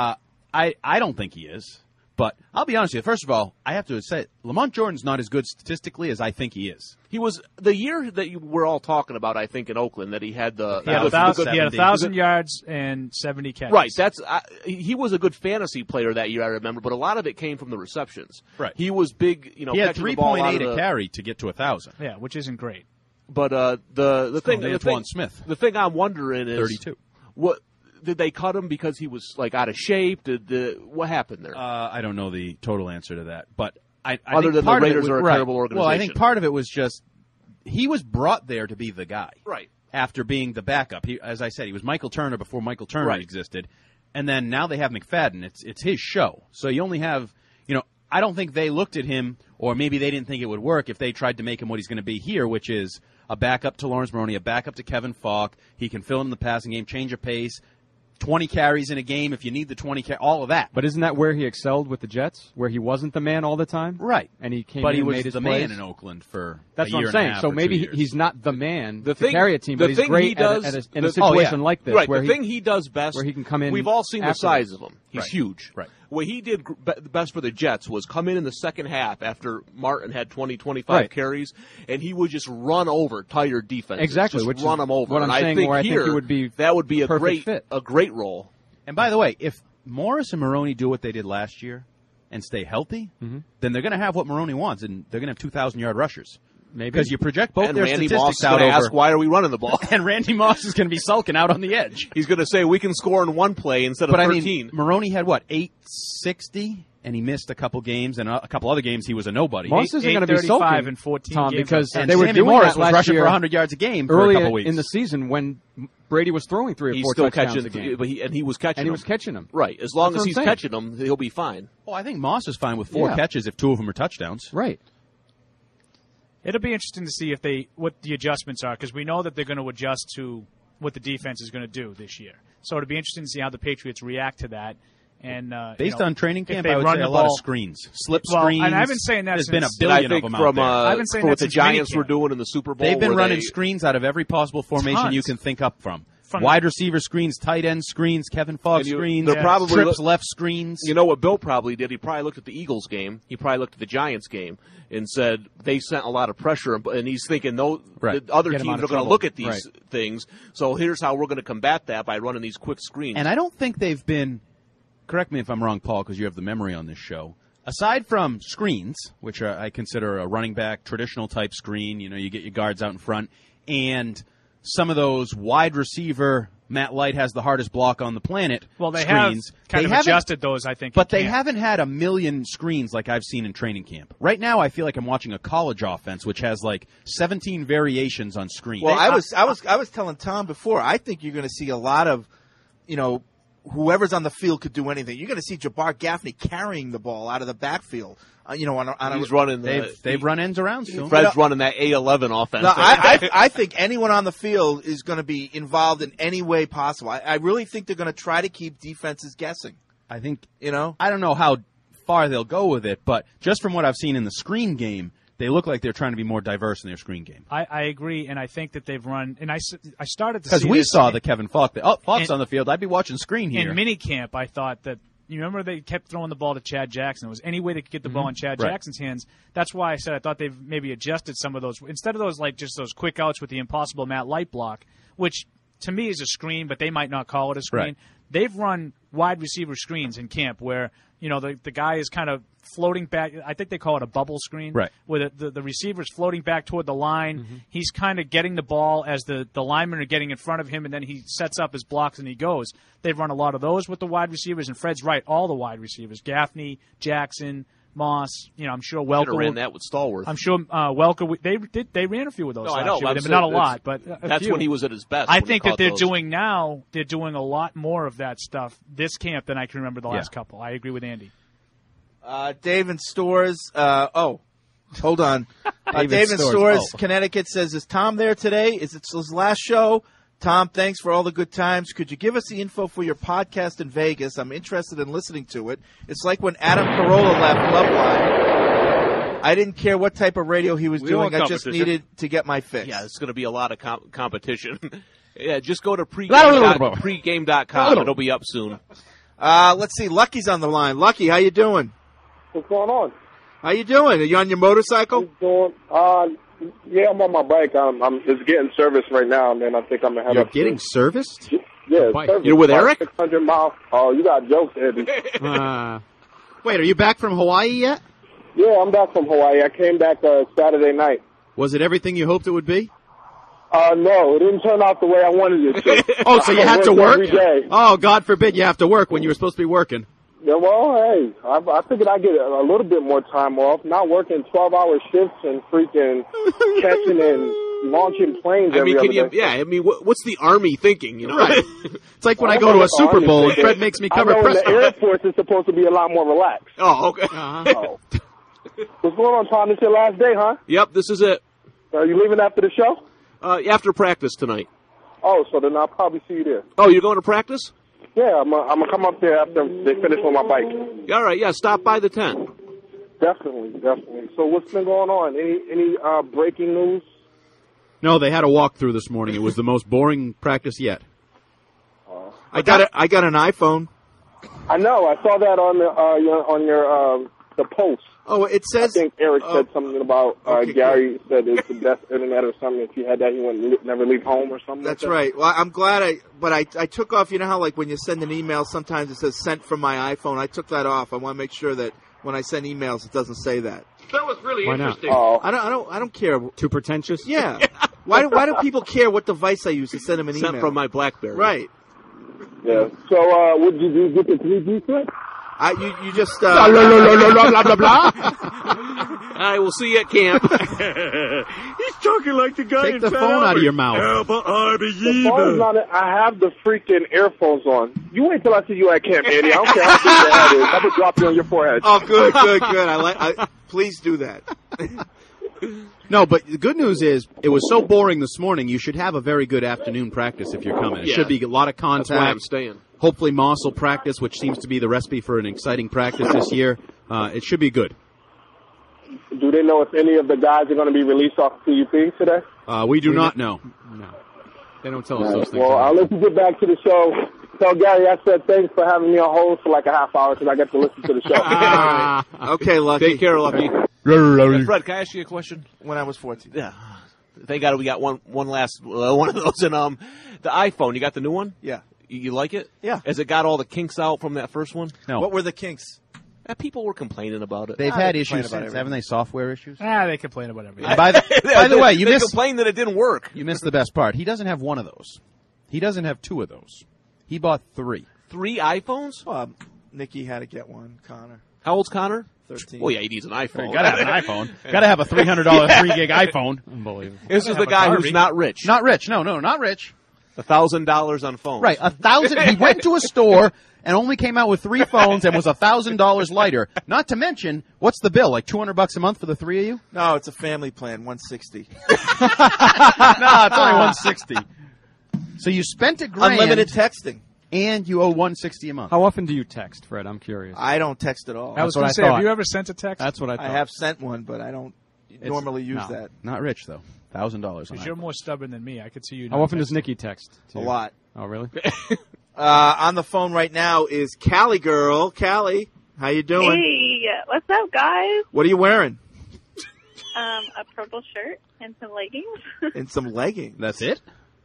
I don't think he is. But I'll be honest with you. First of all, I have to say, Lamont Jordan's not as good statistically as I think he is. He was the year that you were all talking about. I think in Oakland that he had the He had 1,000 yards and 70 catches. Right. He was a good fantasy player that year. I remember, but a lot of it came from the receptions. Right. He was big. He had catching the ball out 3.8 of a the- carry to get to 1,000. Yeah, which isn't great. But the thing, Antoine Smith, the thing I'm wondering is 32. What did they cut him because he was like out of shape? What happened there? I don't know the total answer to that, but I Other think than the part of it Raiders was- are a right. terrible organization. Well, I think part of it was just he was brought there to be the guy, right? After being the backup, as I said, he was Michael Turner before Michael Turner Right. existed, and then now they have McFadden. It's his show, so you only have I don't think they looked at him, or maybe they didn't think it would work if they tried to make him what he's going to be here, which is a backup to Lawrence Maroney, a backup to Kevin Falk. He can fill in the passing game, change of pace, 20 carries in a game if you need the 20 all of that. But isn't that where he excelled with the Jets, where he wasn't the man all the time? Right. And he came But in he and was made his the plays. man in Oakland for That's a what year I'm saying. and a half So or 2 maybe years. he's not the man The to carry a team, but he's great in a situation like this, right? where The thing he does best, where he can come in. We've all seen the afterwards. size of him. He's Right. huge. Right. What he did best for the Jets was come in the second half after Martin had 20, 25 Right. carries, and he would just run over tired defenses. Exactly, just which is run them over. what I'm and saying, I think where I think here he would be that would be a perfect fit. great role. And by the way, if Morris and Maroney do what they did last year and stay healthy, then they're going to have what Maroney wants, and they're going to have 2,000-yard rushers. Maybe. Because you project both And their Randy statistics Moss is out going to over. ask, why are we running the ball? And Randy Moss is going to be sulking out on the edge. He's going to say, we can score in one play instead of But 13. I mean, Maroney had, 860? And he missed a couple games, and a couple other games he was a nobody. Morris isn't going to be 835 sulking, and 14 Tom, games because and they were Sammy doing Morris that was last rushing year for 100 yards a game for early a couple weeks. in the season when Brady was throwing 3 or He's 4 still touchdowns catching, a game. but he was catching And he them. was catching them. Right. As long That's as what he's I'm saying. catching them, he'll be fine. Well, I think Moss is fine with 4 Yeah. catches if 2 of them are touchdowns. Right. It'll be interesting to see what the adjustments are, because we know that they're going to adjust to what the defense is going to do this year. So it'll be interesting to see how the Patriots react to that. And based on training camp, I would say a lot of screens, slip screens. And I've been saying that there's been a billion of them out there. I've been saying what the Giants were doing in the Super Bowl. They've been running screens out of every possible formation you can think up from. Wide receiver screens, tight end screens, Kevin Fogg screens, they're probably trips left screens. You know what Bill probably did? He probably looked at the Eagles game. He probably looked at the Giants game and said they sent a lot of pressure, and he's thinking the other teams are going to look at these things. So here's how we're going to combat that by running these quick screens. And I don't think they've been. Correct me if I'm wrong, Paul, because you have the memory on this show. Aside from screens, which I consider a running back traditional type screen, you get your guards out in front, and some of those wide receiver, Matt Light has the hardest block on the planet. Well, they screens. have adjusted those, I think. But they haven't had a million screens like I've seen in training camp. Right now, I feel like I'm watching a college offense, which has like 17 variations on screen. Well, I was telling Tom before. I think you're going to see a lot of, whoever's on the field could do anything. You're going to see Jabbar Gaffney carrying the ball out of the backfield. He's running. They've run ends around. Fred's running that A11 offense. No, I think anyone on the field is going to be involved in any way possible. I really think they're going to try to keep defenses guessing. I think I don't know how far they'll go with it, but just from what I've seen in the screen game, they look like they're trying to be more diverse in their screen game. I agree, and I think that they've run. And I started to see because we saw the Kevin Falk. Falk's on the field. I'd be watching screen here. In minicamp, I thought that. You remember they kept throwing the ball to Chad Jackson. It was any way they could get the ball in Chad Jackson's hands. That's why I said I thought they've maybe adjusted some of those. Instead of those just those quick outs with the impossible Matt Light block, which to me is a screen, but they might not call it a screen. Right. They've run wide receiver screens in camp where the guy is kind of floating back. I think they call it a bubble screen, right? Where the receiver's floating back toward the line. Mm-hmm. He's kind of getting the ball as the linemen are getting in front of him, and then he sets up his blocks and he goes. They've run a lot of those with the wide receivers, and Fred's right, all the wide receivers, Gaffney, Jackson, Moss. I'm sure Welker ran that with Stallworth. I'm sure Welker. They ran a few of those. No, I know, but not a lot. But that's when he was at his best. I think that they're doing now. They're doing a lot more of that stuff this camp than I can remember the last couple. I agree with Andy. Dave in Stores. Hold on. Dave in Stores, Connecticut says, "Is Tom there today? Is it his last show? Tom, thanks for all the good times. Could you give us the info for your podcast in Vegas? I'm interested in listening to it. It's like when Adam Carolla left Loveline. I didn't care what type of radio he was doing. I just needed to get my fix." Yeah, it's going to be a lot of competition. Yeah, just go to pregame.com. It'll be up soon. Let's see. Lucky's on the line. Lucky, how you doing? What's going on? How you doing? Are you on your motorcycle? Yeah, I'm on my bike. I'm just getting serviced right now, and then I think I'm gonna have. You're getting serviced? Yeah, you're with Eric? 600 miles. Oh, you got jokes, Eddie. Wait, are you back from Hawaii yet? Yeah, I'm back from Hawaii. I came back Saturday night. Was it everything you hoped it would be? No, it didn't turn out the way I wanted it to. Oh, so you had to work? Every day. Oh, God forbid you have to work when you were supposed to be working. Yeah, well, hey, I figured I'd get a little bit more time off, not working 12-hour shifts and freaking catching and launching planes every other day. Yeah, I mean, what's the Army thinking, Right. It's like when I go to a Super Bowl and Fred makes me cover press. The Air Force is supposed to be a lot more relaxed. Oh, okay. Oh. What's going on, Tom? This your last day, huh? Yep, this is it. Are you leaving after the show? After practice tonight. Oh, so then I'll probably see you there. Oh, you're going to practice? Yeah, I'm gonna come up there after they finish with my bike. All right, yeah, stop by the tent. Definitely. So what's been going on? Any breaking news? No, they had a walkthrough this morning. It was the most boring practice yet. I got an iPhone. I know. I saw that on your the post. Oh, it says. I think Eric said something about Gary said it's the best internet or something. If you had that, he wouldn't never leave home or something. That's like that. right. Well, I'm glad I took off. You know how like when you send an email, sometimes it says sent from my iPhone. I took that off. I want to make sure that when I send emails, it doesn't say that. That was really interesting. Oh. I don't care. Too pretentious? Yeah. Why do people care what device I use to send them an email? Sent from my BlackBerry. Right. Yeah. So, would you get the 3G set? You just blah blah blah. I will see you at camp. He's talking like the guy. Take the phone out of your mouth. The phone's on it. I have the freaking earphones on. You wait till I see you at camp, Eddie. I don't care how big your head is. I'm gonna drop you on your forehead. Oh, good. Please do that. No, but the good news is it was so boring this morning. You should have a very good afternoon practice if you're coming. It should be a lot of contact. That's why I'm staying. Hopefully Moss will practice, which seems to be the recipe for an exciting practice this year. It should be good. Do they know if any of the guys are going to be released off CUP today? We do not know. No. They don't tell us those things. Well, I'll let you get back to the show. Tell Gary I said thanks for having me on hold for like a half hour because I get to listen to the show. Okay, Lucky. Take care, Lucky. Fred, can I ask you a question? When I was 14. Yeah. Thank God we got one last one of those. And the iPhone, you got the new one? Yeah. You like it? Yeah. Has it got all the kinks out from that first one? No. What were the kinks? People were complaining about it. They've had issues since, haven't they? Software issues? They complain about everything. And by the way, you complained that it didn't work. You missed the best part. He doesn't have one of those. He doesn't have two of those. He bought 3. 3 iPhones? Nikki had to get one. Connor. How old's Connor? 13. Well, yeah, he needs an iPhone. You gotta have an iPhone. Gotta have a $300 3-gig iPhone. Unbelievable. This is the guy who's not rich. Not rich. No, not rich. $1,000 on phones. Right, 1,000. He went to a store and only came out with 3 phones and was $1,000 lighter. Not to mention, what's the bill? Like $200 a month for the 3 of you? No, it's a family plan. $160. No, it's only $160. So you spent $1,000. Unlimited texting. And you owe $160 a month. How often do you text, Fred? I'm curious. I don't text at all. I was going to say, have you ever sent a text? That's what I thought. I have sent one, but I don't normally use that. Not rich, though. $1,000. Because you're more stubborn than me. I could see you. How often does Nikki text? A lot. Oh, really? On the phone right now is Callie Girl. Callie, how you doing? Hey, what's up, guys? What are you wearing? A purple shirt and some leggings. And some leggings. That's it?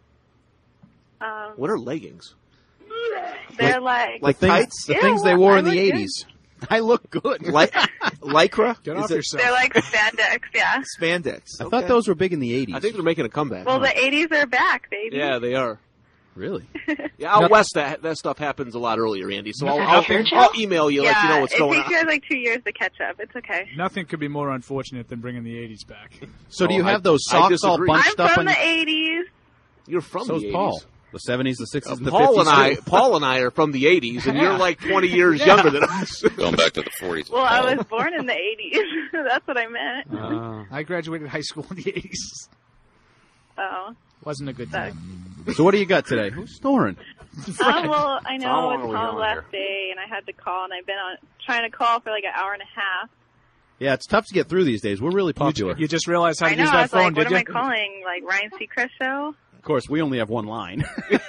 What are leggings? They're like tights? The things they wore in the 80s. I look good. Lycra? Get off yourself. They're like spandex, yeah. Spandex. I thought those were big in the 80s. I think they're making a comeback. Well, the 80s are back, baby. Yeah, they are. Really? Yeah, out west that stuff happens a lot earlier, Andy. So I'll email you, let you know what's going on. It takes you guys like 2 years to catch up. It's okay. Nothing could be more unfortunate than bringing the 80s back. So do you have those socks all bunched up? I'm from the 80s. You're from the 80s. Paul. The 70s, the 60s, and the Paul 50s. Paul and I are from the 80s, and you're like 20 years younger than us. Going back to the 40s. Well, I was born in the 80s. That's what I meant. I graduated high school in the 80s. Oh. Wasn't a good time. So what do you got today? Who's snoring? Well, I know it's Tom's last day, and I had to call, and I've been trying to call for like an hour and a half. Yeah, it's tough to get through these days. We're really popular. You just realized how to use I that phone, like, did you? What am I calling? Like Ryan Seacrest show? Of course, we only have one line.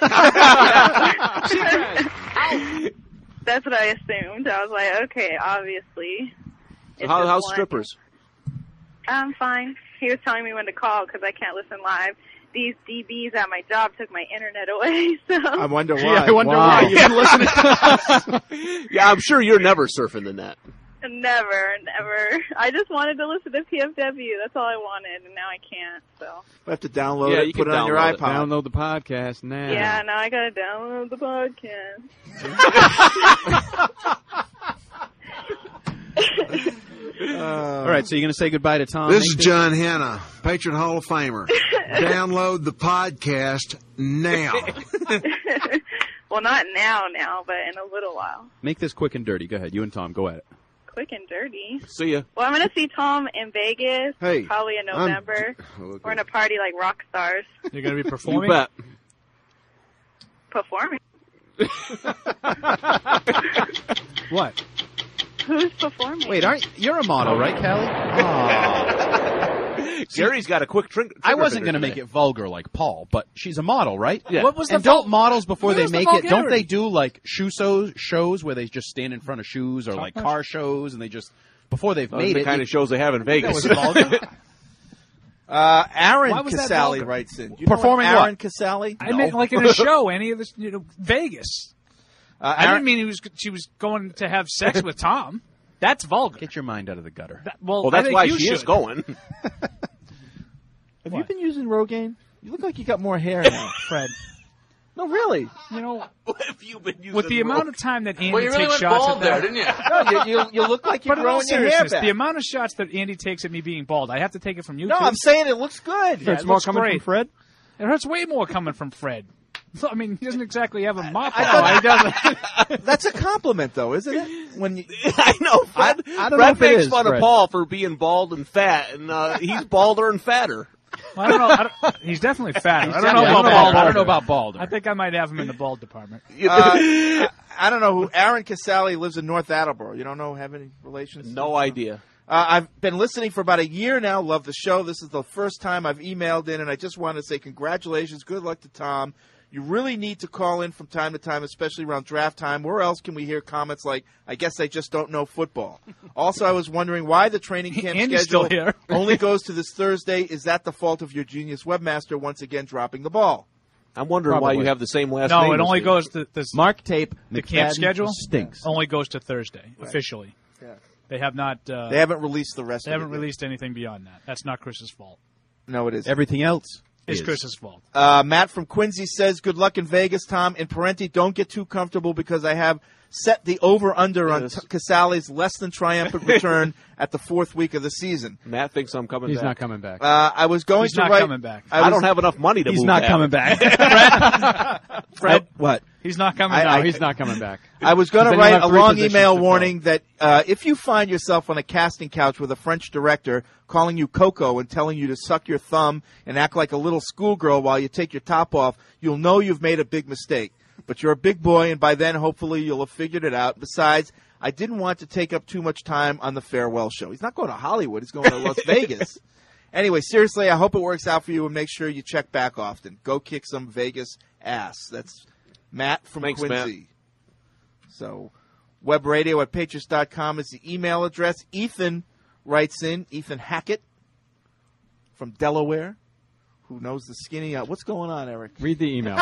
That's what I assumed. I was like, okay, obviously. So how's strippers? I'm fine. He was telling me when to call because I can't listen live. These DBs at my job took my internet away. So I wonder why. Yeah, I wonder why you didn't listen to us. Yeah, I'm sure you're never surfing the net. Never. I just wanted to listen to PFW. That's all I wanted, and now I can't. So I have to download it, put it on your iPod. Download the podcast now. Yeah, now I gotta download the podcast. All right, so you're going to say goodbye to Tom? This is John Hanna, Patriot Hall of Famer. Download the podcast now. Well, not now, but in a little while. Make this quick and dirty. Go ahead. You and Tom, go at it. Quick and dirty. See ya. Well, I'm going to see Tom in Vegas, probably in November. We're going to party like rock stars. You're going to be performing? You bet. Performing? What? Who's performing? Wait, you're a model, right, Callie? Gary's got a quick trigger. I wasn't going to make it vulgar like Paul, but she's a model, right? Yeah. What was the don't models before they Where's the make it? Don't vulgarity? they do like shoe shows where they just stand in front of shoes, or like car shows, and they just before they've made the it? kind of shows they have in Vegas. That was vulgar. Aaron Why was that Casale vulgar? writes in. You Performing know Aaron what? Casale? I meant like in a show, any of this, Vegas. I Aaron- didn't mean she was going to have sex with Tom. That's vulgar. Get your mind out of the gutter. Well, Well, I that's think why you she should. is going. Have you been using Rogaine? You look like you got more hair now. Fred. No, really. You know, What have you been using? with the amount of time that Andy Well, you really takes went shots bald at that, there, didn't you? No, you look like you're but in all growing your hair seriousness, back. the amount of shots that Andy takes at me being bald, I have to take it from you. No, too. I'm saying it looks good. Yeah, It's it more looks coming great. from Fred? It hurts way more coming from Fred. I mean, he doesn't exactly have a mop. He doesn't. That's a compliment, though, isn't it? When you, I know. Fred, I don't know if it makes is, fun Fred. of Paul for being bald and fat, and he's balder and fatter. Well, I don't know. He's definitely fat. I don't know about bald. I think I might have him in the bald department. I don't know who. Aaron Casale lives in North Attleboro. You don't know, have any relations? No idea. I've been listening for about a year now. Love the show. This is the first time I've emailed in, and I just want to say congratulations. Good luck to Tom. You really need to call in from time to time, especially around draft time. Where else can we hear comments like, I guess I just don't know football? Also, I was wondering why the training camp schedule only goes to this Thursday. Is that the fault of your genius webmaster once again dropping the ball? I'm wondering why you have the same last no, name. No, it only goes to this. Mark Tape. The camp schedule stinks. Only goes to Thursday, officially. Yeah. They have not. They haven't released the rest of it. They haven't released anything beyond that. That's not Chris's fault. No, it isn't. Everything else is Chris's fault. Matt from Quincy says, good luck in Vegas, Tom. In Parenti, don't get too comfortable because I have set the over-under on Casale's less than triumphant return at the 4th week of the season. Matt thinks I'm coming back. He's not coming back. I was going He's to not write... coming back. I don't have enough money to move He's not back. coming back. Fred, what? He's not coming back. No, he's not coming back. I was going to Then write you'll a have 3 long positions email to warning that if you find yourself on a casting couch with a French director calling you Coco and telling you to suck your thumb and act like a little schoolgirl while you take your top off, you'll know you've made a big mistake. But you're a big boy, and by then, hopefully, you'll have figured it out. Besides, I didn't want to take up too much time on the farewell show. He's not going to Hollywood. He's going to Las Vegas. Anyway, seriously, I hope it works out for you, and make sure you check back often. Go kick some Vegas ass. That's Matt from Thanks, Quincy. Matt. So, webradio@patriots.com is the email address. Ethan writes in, Ethan Hackett from Delaware, who knows the skinny. What's going on, Eric? Read the email.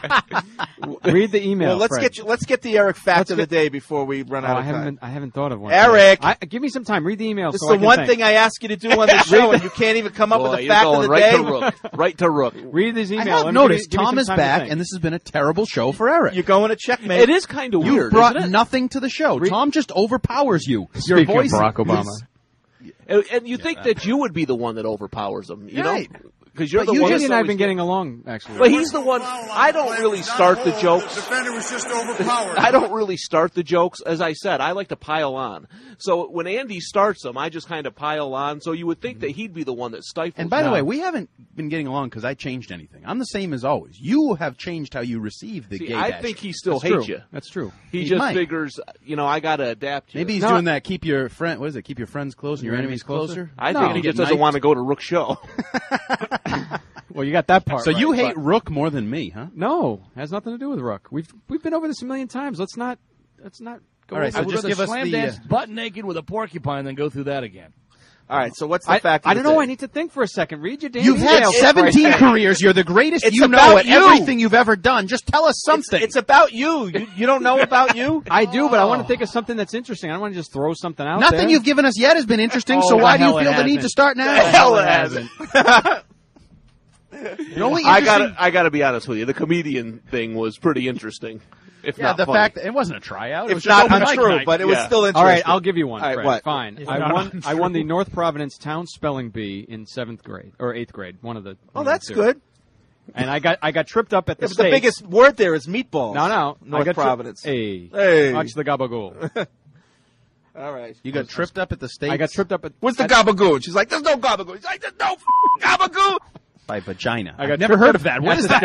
Read the email. Well, Fred. let's get the Eric fact of the day before we run out of time. I haven't thought of one. Eric, give me some time. Read the email. This so is the one thing I ask you to do on the show, and you can't even come up with a fact of the day. Right to Rook. Read this email. I have noticed Tom is back, and this has been a terrible show for Eric. You're going to checkmate. It is kind of weird. You brought isn't it? nothing to the show. Tom just overpowers you. Your Speaking voice of Barack Obama. And you think that you would be the one that overpowers him, you know? Because you're But the one Eugene that's and I have always been getting along, actually. But he's the one. I don't really start the jokes. The defender was just overpowered. I don't really start the jokes. As I said, I like to pile on. So when Andy starts them, I just kind of pile on. So you would think that he'd be the one that stifles. And by the way, we haven't been getting along because I changed anything. I'm the same as always. You have changed how you receive the See, gay I bash. think he still That's hates true. you. That's true. He just might. figures, I got to adapt to Maybe it. he's doing that. Keep your friend. What is it? Keep your friends close and your enemies closer. I think he just doesn't want to go to Rook's show. Well, you got that part. So right, you hate but- Rook more than me, huh? No, has nothing to do with Rook. We've been over this a million times. Let's not go. All right, so I would just rather give us slam the dance butt naked with a porcupine than go through that again. All right, so what's the fact of I the don't know. day? I need to think for a second. Read your damn You've had email. 17 careers. You're the greatest It's you know about at you. everything you've ever done. Just tell us something. It's about you. You don't know about you? I do, but I want to think of something that's interesting. I don't want to just throw something out Nothing there. you've given us yet has been interesting, Oh, so why the do you hell it feel the need hasn't. to start now? The hell it hasn't. The only I interesting- got to be honest with you. The comedian thing was pretty interesting. If Yeah, not the funny. fact that it wasn't a tryout. It was It's just not open mic untrue, night. but it was still interesting. All right, I'll give you one. All right, Fred. what? Fine. It's I not won untrue. the North Providence Town Spelling Bee in 7th grade or 8th grade. One of the. Oh, one of the that's two. good. And I got tripped up at the Yeah, but the state. biggest word there is meatballs. No. I North got Providence. Hey, watch the gabagool. All right. You got tripped up at the state. I got tripped up at. What's the gabagool? She's like, there's no gabagool. He's like, there's no gabagool. by vagina. I got I've never heard of that. What is that?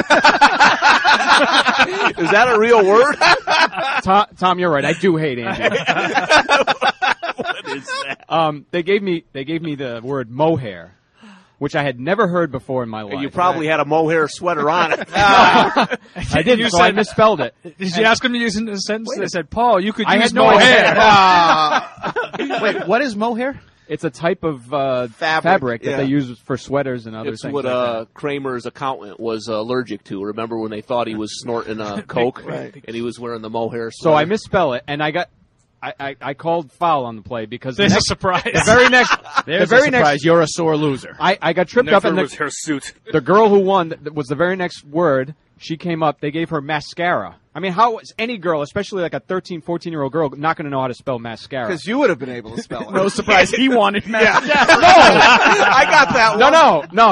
Is that a real word? Tom, you're right. I do hate Andy. What is that? They gave me the word mohair, which I had never heard before in my life. You probably had a mohair sweater on it. I didn't, so I misspelled it. Did you ask him to use it in a sentence? They said, Paul, you could I use had no mohair. Wait, what is mohair? It's a type of fabric that yeah. they use for sweaters and other It's things what like that. Kramer's accountant was allergic to. Remember when they thought he was snorting coke Right. and he was wearing the mohair So sweater? I misspell it, and I called foul on the play because There's the a next, surprise. The very next, There's the very a surprise. next, You're a sore loser. I got tripped Never up, and was her suit. the girl who won was the very next word. She came up. They gave her mascara. I mean, how is any girl, especially like a 13, 14-year-old girl, not going to know how to spell mascara? Because you would have been able to spell it. No surprise. He wanted mascara. No, I got that one. No.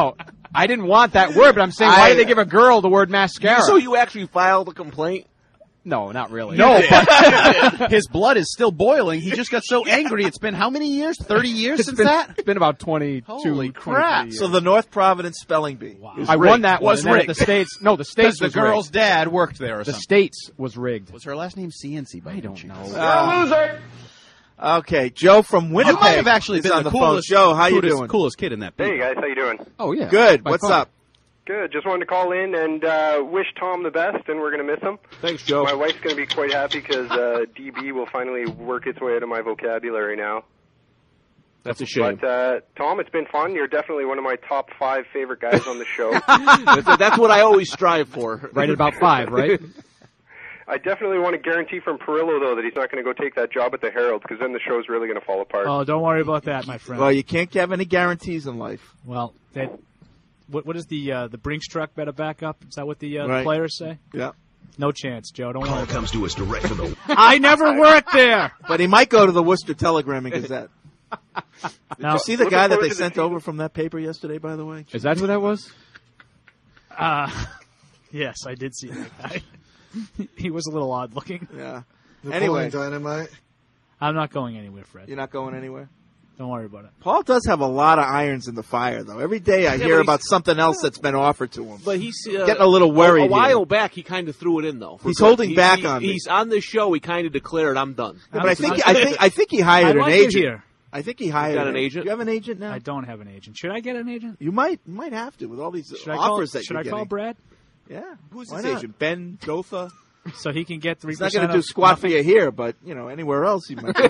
I didn't want that word, but I'm saying, why did they give a girl the word mascara? So you actually filed a complaint? No, not really. No, but his blood is still boiling. He just got so angry. It's been how many years? 30 years since that? It's been about 22. Holy crap. So the North Providence spelling bee. Wow. I won that one. Was and then at rigged. the States. No, the States the was girl's rigged. dad worked there or The something. States was rigged. Was her last name CNC? I don't know. You're a loser. Okay, Joe from Winnipeg. You might have actually is been on the phone. coolest, Joe, how you doing? coolest kid in that Hey booth. guys, how you doing? Oh yeah. Good. By What's far. up? Good. Just wanted to call in and wish Tom the best, and we're going to miss him. Thanks, Joe. My wife's going to be quite happy because DB will finally work its way out of my vocabulary now. That's a shame. But Tom, it's been fun. You're definitely one of my top 5 favorite guys on the show. That's what I always strive for. Right at about 5, right? I definitely want to guarantee from Perillo, though, that he's not going to go take that job at the Herald, because then the show's really going to fall apart. Oh, don't worry about that, my friend. Well, you can't have any guarantees in life. Well, what is the Brinks truck better back up? Is that what the Right. players say? Yeah. No chance, Joe. Don't Call worry. comes to us direct from the I never worked there. But he might go to the Worcester Telegram and Gazette. Did Now, you see the looking guy that forward they to the sent season. over from that paper yesterday, by the way? Is that who that was? Yes, I did see that guy. He was a little odd looking. Yeah. Napoleon Anyway, Dynamite. I'm not going anywhere, Fred. you're not going anywhere? Don't worry about it. Paul does have a lot of irons in the fire, though. Every day I hear but about something else that's been offered to him. But he's Getting a little worried A while here. back, he kind of threw it in, though. He's holding back on me. He's on this show. He kind of declared, "I'm done." Yeah, but I think he hired I'd an like to agent. hear. I think he hired got an agent? You have an agent now? I don't have an agent. Should I get an agent? You might have to with all these Should I call, offers that should you're I call getting. Brad? Yeah. Who's Why his not? agent? Ben Gotha? So he can get 3%. He's not going to do squat for you here, but anywhere else he might.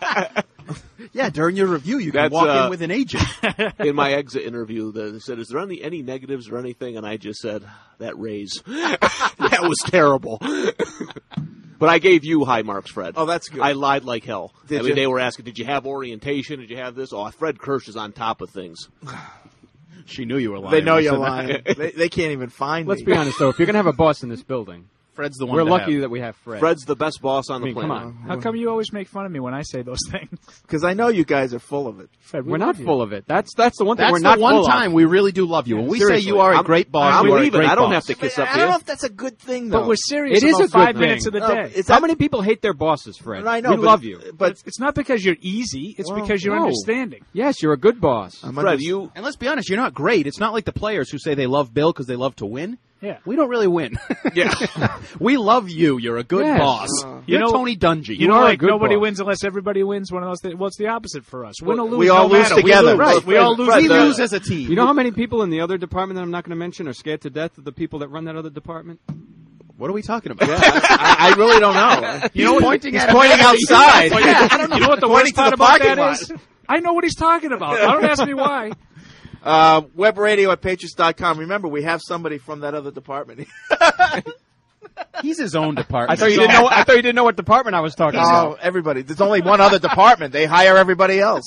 Yeah, during your review, you can That's, walk in with an agent. In my exit interview, they said, "Is there any negatives or anything?" And I just said, "That raise, that was terrible." But I gave you high marks, Fred. Oh, that's good. I lied like hell. Did I mean, you? they were asking, "Did you have orientation? Did you have this?" Oh, Fred Kirsch is on top of things. She knew you were lying. They know when you're said that. lying. They can't even find Let's me. be honest, though. If you're going to have a boss in this building, Fred's the one. we're to lucky have. that we have Fred. Fred's the best boss on the come planet. on. How come you always make fun of me when I say those things? Because I know you guys are full of it. Fred, we We're not love you. full of it. That's the one thing That's we're not the one full time of. we really do love you. When we Seriously. say you are a I'm- great boss, I'm you are a leaving. great I don't boss. have to kiss up I to don't know you. if that's a good thing, though. But we're serious It is about a good 5 thing. minutes of the No, day. it's How not- many people hate their bosses, Fred? I know, we but- love you. But It's not because you're easy. It's Well, because you're no. understanding. Yes, you're a good boss. Fred, you And let's be honest, you're not great. It's not like the players who say they love Bill because they love to win. Yeah. We don't really win. Yeah. We love you. You're a good Yes. boss. You You're know- Tony Dungy. You know, are a like good nobody boss. wins unless everybody wins. One of those things. Well, it's the opposite for us. Win or lose, we all no lose matter. together. We lose. Right. We all lose. we together. lose as a team. You know how many people in the other department that I'm not going to mention are scared to death of the people that run that other department? What are we talking about? I really don't know. You know what? pointing He's at pointing outside. You know what the Pointing worst to part the about parking that lot. is? I know what he's talking about. Don't ask me why. Web radio at Patriots.com. Remember, we have somebody from that other department. He's his own department. I thought you didn't know what department I was talking Oh, about. everybody. There's only one other department. They hire everybody else.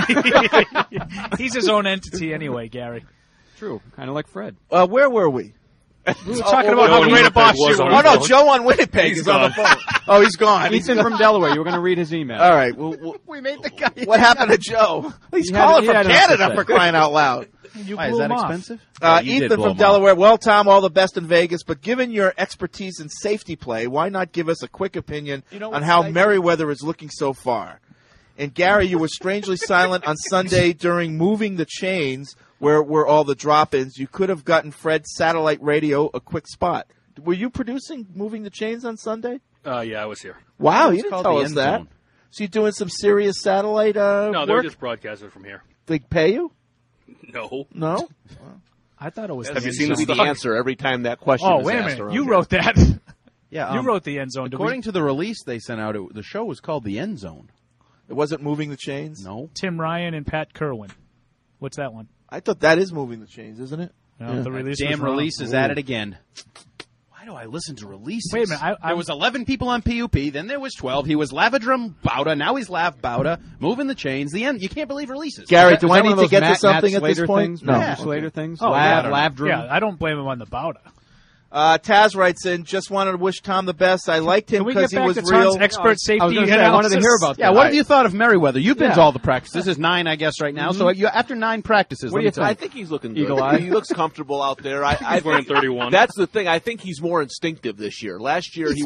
He's his own entity anyway, Gary. True, kind of like Fred. Where were we? We were talking about how great a boss you Oh, were. no, Joe on Winnipeg is on the phone. Oh, he's gone. Ethan from Delaware. You were going to read his email. All right. Well, We made the guy. what happened to Joe? He's He had- calling he from had enough to Canada say. for crying out loud. You Why, is blew that him off. expensive? Yeah, you did Ethan blow from him Delaware. Well, Tom, all the best in Vegas, but given your expertise in safety play, why not give us a quick opinion on how Merriweather is looking so far? And Gary, you were strangely silent on Sunday during moving the chains, where were all the drop-ins. You could have gotten Fred's satellite radio a quick spot. Were you producing Moving the Chains on Sunday? Yeah, I was here. Wow, It's you didn't called tell the us End that. Zone. So you're doing some serious satellite No, they were work? just broadcasting from here. They pay you? No. No? I thought it was. Have the you end seen zone. the the answer every time that question Oh, is wait a asked minute. around You here. wrote that. Yeah, You wrote the end zone. According to the release they sent out, the show was called The End Zone. It wasn't Moving the Chains? No. Tim Ryan and Pat Kerwin. What's that one? I thought that is Moving the Chains, isn't it? No, the release was Damn wrong. release is at it again. Why do I listen to releases? Wait a minute, there was 11 people on PUP, then there was 12. He was Lavadrum Bauda, now he's Lav Bauda, moving the chains. The end. You can't believe releases. Gary, Is do that I one need of to those get to something Matt at this Slater point? Things? No. Matt Slater things? Oh, Lav, yeah. Lavdrum? Yeah, I don't blame him on the Bauda. Taz writes in, just wanted to wish Tom the best. I liked him because he was real. Expert safety I wanted to hear about that. Yeah, what have you thought of Merriweather? You've been to all the practices. This is 9, I guess, right now. So after 9 practices, What do you think? I think he's looking good. Eagle eye. He looks comfortable out there. He's wearing 31. That's the thing. I think he's more instinctive this year. Last year he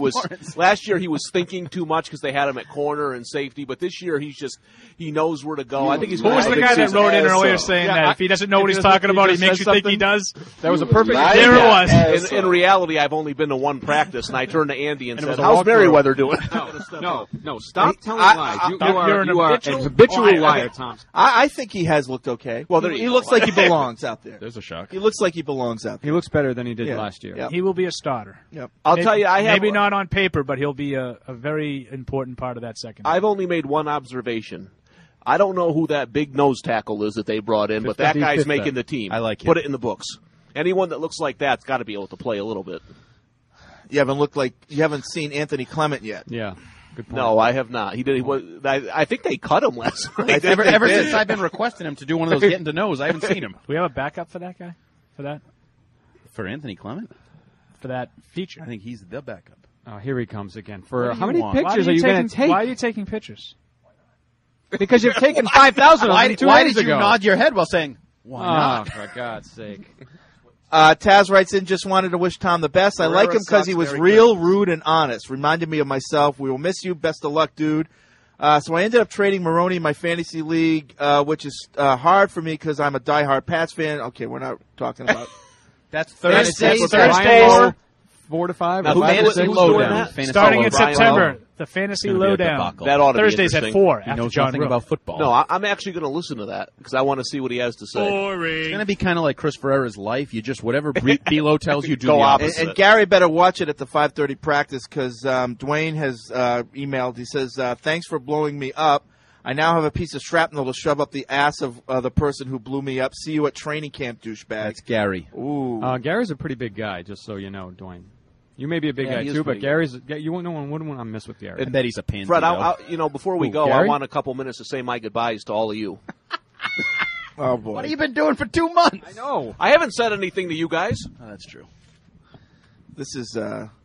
was thinking too much because they had him at corner and safety. But this year he knows where to go. I think he's. Who was the guy that wrote in earlier saying that if he doesn't know what he's talking about, he makes you think he does? That was a perfect. There it was. In reality, I've only been to one practice, and I turned to Andy and said, "How's Merriweather doing?" No. Stop telling lies. You are an habitual liar, Tom. I think he has looked okay. Well, he looks like he belongs out there. There's a shock. He looks like he belongs out there. He looks better than he did last year. Yep. He will be a starter. Yep. I'll tell you, maybe not on paper, but he'll be a very important part of that second. I've only made one observation. I don't know who that big nose tackle is that they brought in, but that guy's making the team. I like him. Put it in the books. Anyone that looks like that's got to be able to play a little bit. You haven't seen Anthony Clement yet. Yeah. Good point. No, I have not. I think they cut him last night. Ever since I've been requesting him to do one of those getting to knows, I haven't seen him. Do we have a backup for that guy? For that? For Anthony Clement? For that feature? I think he's the backup. Oh, here he comes again. What For do how you many want? pictures are you going to take? Why are you taking pictures? Because you've taken 5,000 of them 2 Why days did you ago. nod your head while saying, why not? For God's sake. Taz writes in, just wanted to wish Tom the best. I like him because he was real, rude, and honest. Reminded me of myself. We will miss you. Best of luck, dude. So I ended up trading Maroney in my fantasy league, which is hard for me because I'm a diehard Pats fan. Okay, we're not talking about That's Thursday. 4 to 5. Now, Fantasy who's lowdown. doing that? Starting in Brian September, Lowe. the fantasy It's gonna be a lowdown. debacle. That ought to be Thursdays at interesting. 4 He after knows John nothing Rowe. about football. No, I'm actually going to listen to that because I want to see what he has to say. It's going to be kind of like Chris Ferreira's life. You just, whatever Belo tells you, do Go the opposite. opposite. And Gary better watch it at the 5:30 practice because Dwayne has emailed. He says, thanks for blowing me up. I now have a piece of shrapnel to shove up the ass of the person who blew me up. See you at training camp, douchebag. That's Gary. Ooh. Gary's a pretty big guy, just so you know, Dwayne. You may be a big guy he is too, but pretty Gary's. No one wouldn't want to mess with Gary. I bet he's a pansy. Fred, though. before we Who, go, Gary? I want a couple minutes to say my goodbyes to all of you. Oh, boy. What have you been doing for 2 months? I know. I haven't said anything to you guys. Oh, that's true. This is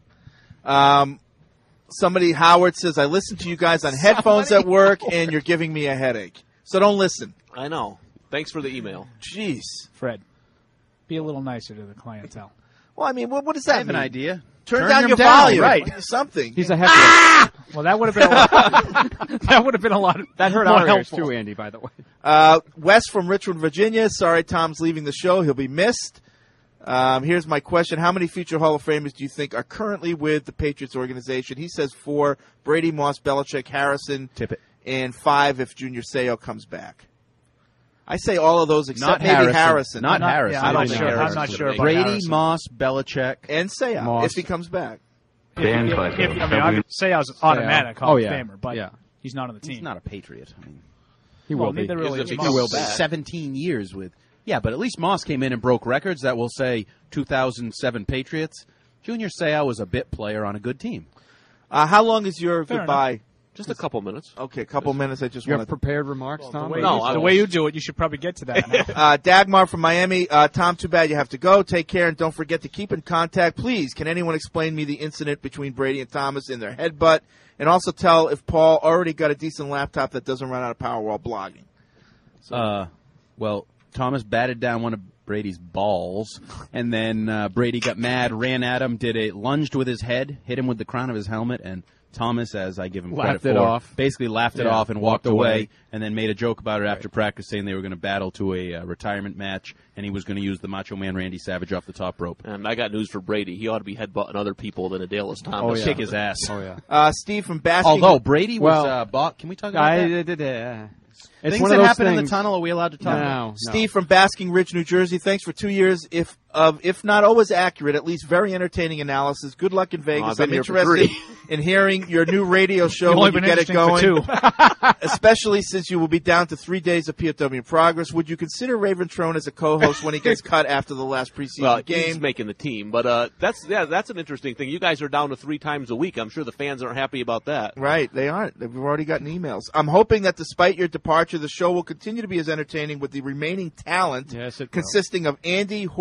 somebody, Howard says, I listen to you guys on headphones at work, and you're giving me a headache. So don't listen. I know. Thanks for the email. Jeez. Fred, be a little nicer to the clientele. Well, I mean, what does that I have mean? an idea. Turn down him your down, volume. right. Something. He's a heckler. Well, that would have been a lot. That would have been a lot. That hurt more our ears helpful. too, Andy. By the way. Wes from Richmond, Virginia. Sorry, Tom's leaving the show. He'll be missed. Here's my question. How many future Hall of Famers do you think are currently with the Patriots organization? He says 4, Brady, Moss, Belichick, Harrison, Tippett. And 5 if Junior Seau comes back. I say all of those except Not maybe Harrison. Not Harrison. Harrison. Yeah, I'm not I don't sure. think I'm not sure about Brady, Harrison. Moss, Belichick. And Seau Moss. if he comes back. I would say I was automatic Hall of Famer, but he's not on the team. He's not a Patriot. I mean, he will be. Neither really is he Moss. will be. 17 years with. Yeah, but at least Moss came in and broke records that will say 2007 Patriots. Junior Seau was a bit player on a good team. How long is your Fair goodbye? Just a couple minutes. Okay, a couple minutes. I just You want have to. prepared remarks, Tom? The way you do it, you should probably get to that now. Dagmar from Miami. Tom, too bad you have to go. Take care and don't forget to keep in contact. Please, can anyone explain me the incident between Brady and Thomas in their headbutt? And also tell if Paul already got a decent laptop that doesn't run out of power while blogging. Well, Thomas batted down one of Brady's balls, and then Brady got mad, ran at him, lunged with his head, hit him with the crown of his helmet, and Thomas, as I give him Laughed credit it for, off. basically laughed it Yeah, off and walked walked away, away. and then made a joke about it after practice, saying they were going to battle to a retirement match, and he was going to use the Macho Man Randy Savage off the top rope. And I got news for Brady. He ought to be headbutting other people than Adelis Thomas. Kick his ass. Oh, yeah. Steve from Basking. Although Brady was bought. Can we talk about that? It's Things one of that those happen in the things- tunnel, are we allowed to talk about? No. Steve from Basking Ridge, New Jersey. Thanks for 2 years. If not always accurate, at least very entertaining analysis. Good luck in Vegas. I've I'm been here for interested 3. in hearing your new radio show You've when only you been get it interesting going. for 2. Especially since you will be down to 3 days of PFW in progress. Would you consider Raven Trone as a co-host when he gets cut after the last preseason Well, game? he's making the team, but that's an interesting thing. You guys are down to 3 times a week. I'm sure the fans aren't happy about that. Right, they aren't. We've already gotten emails. I'm hoping that despite your departure, the show will continue to be as entertaining with the remaining talent Yes, it will. consisting of Andy, Horses Behind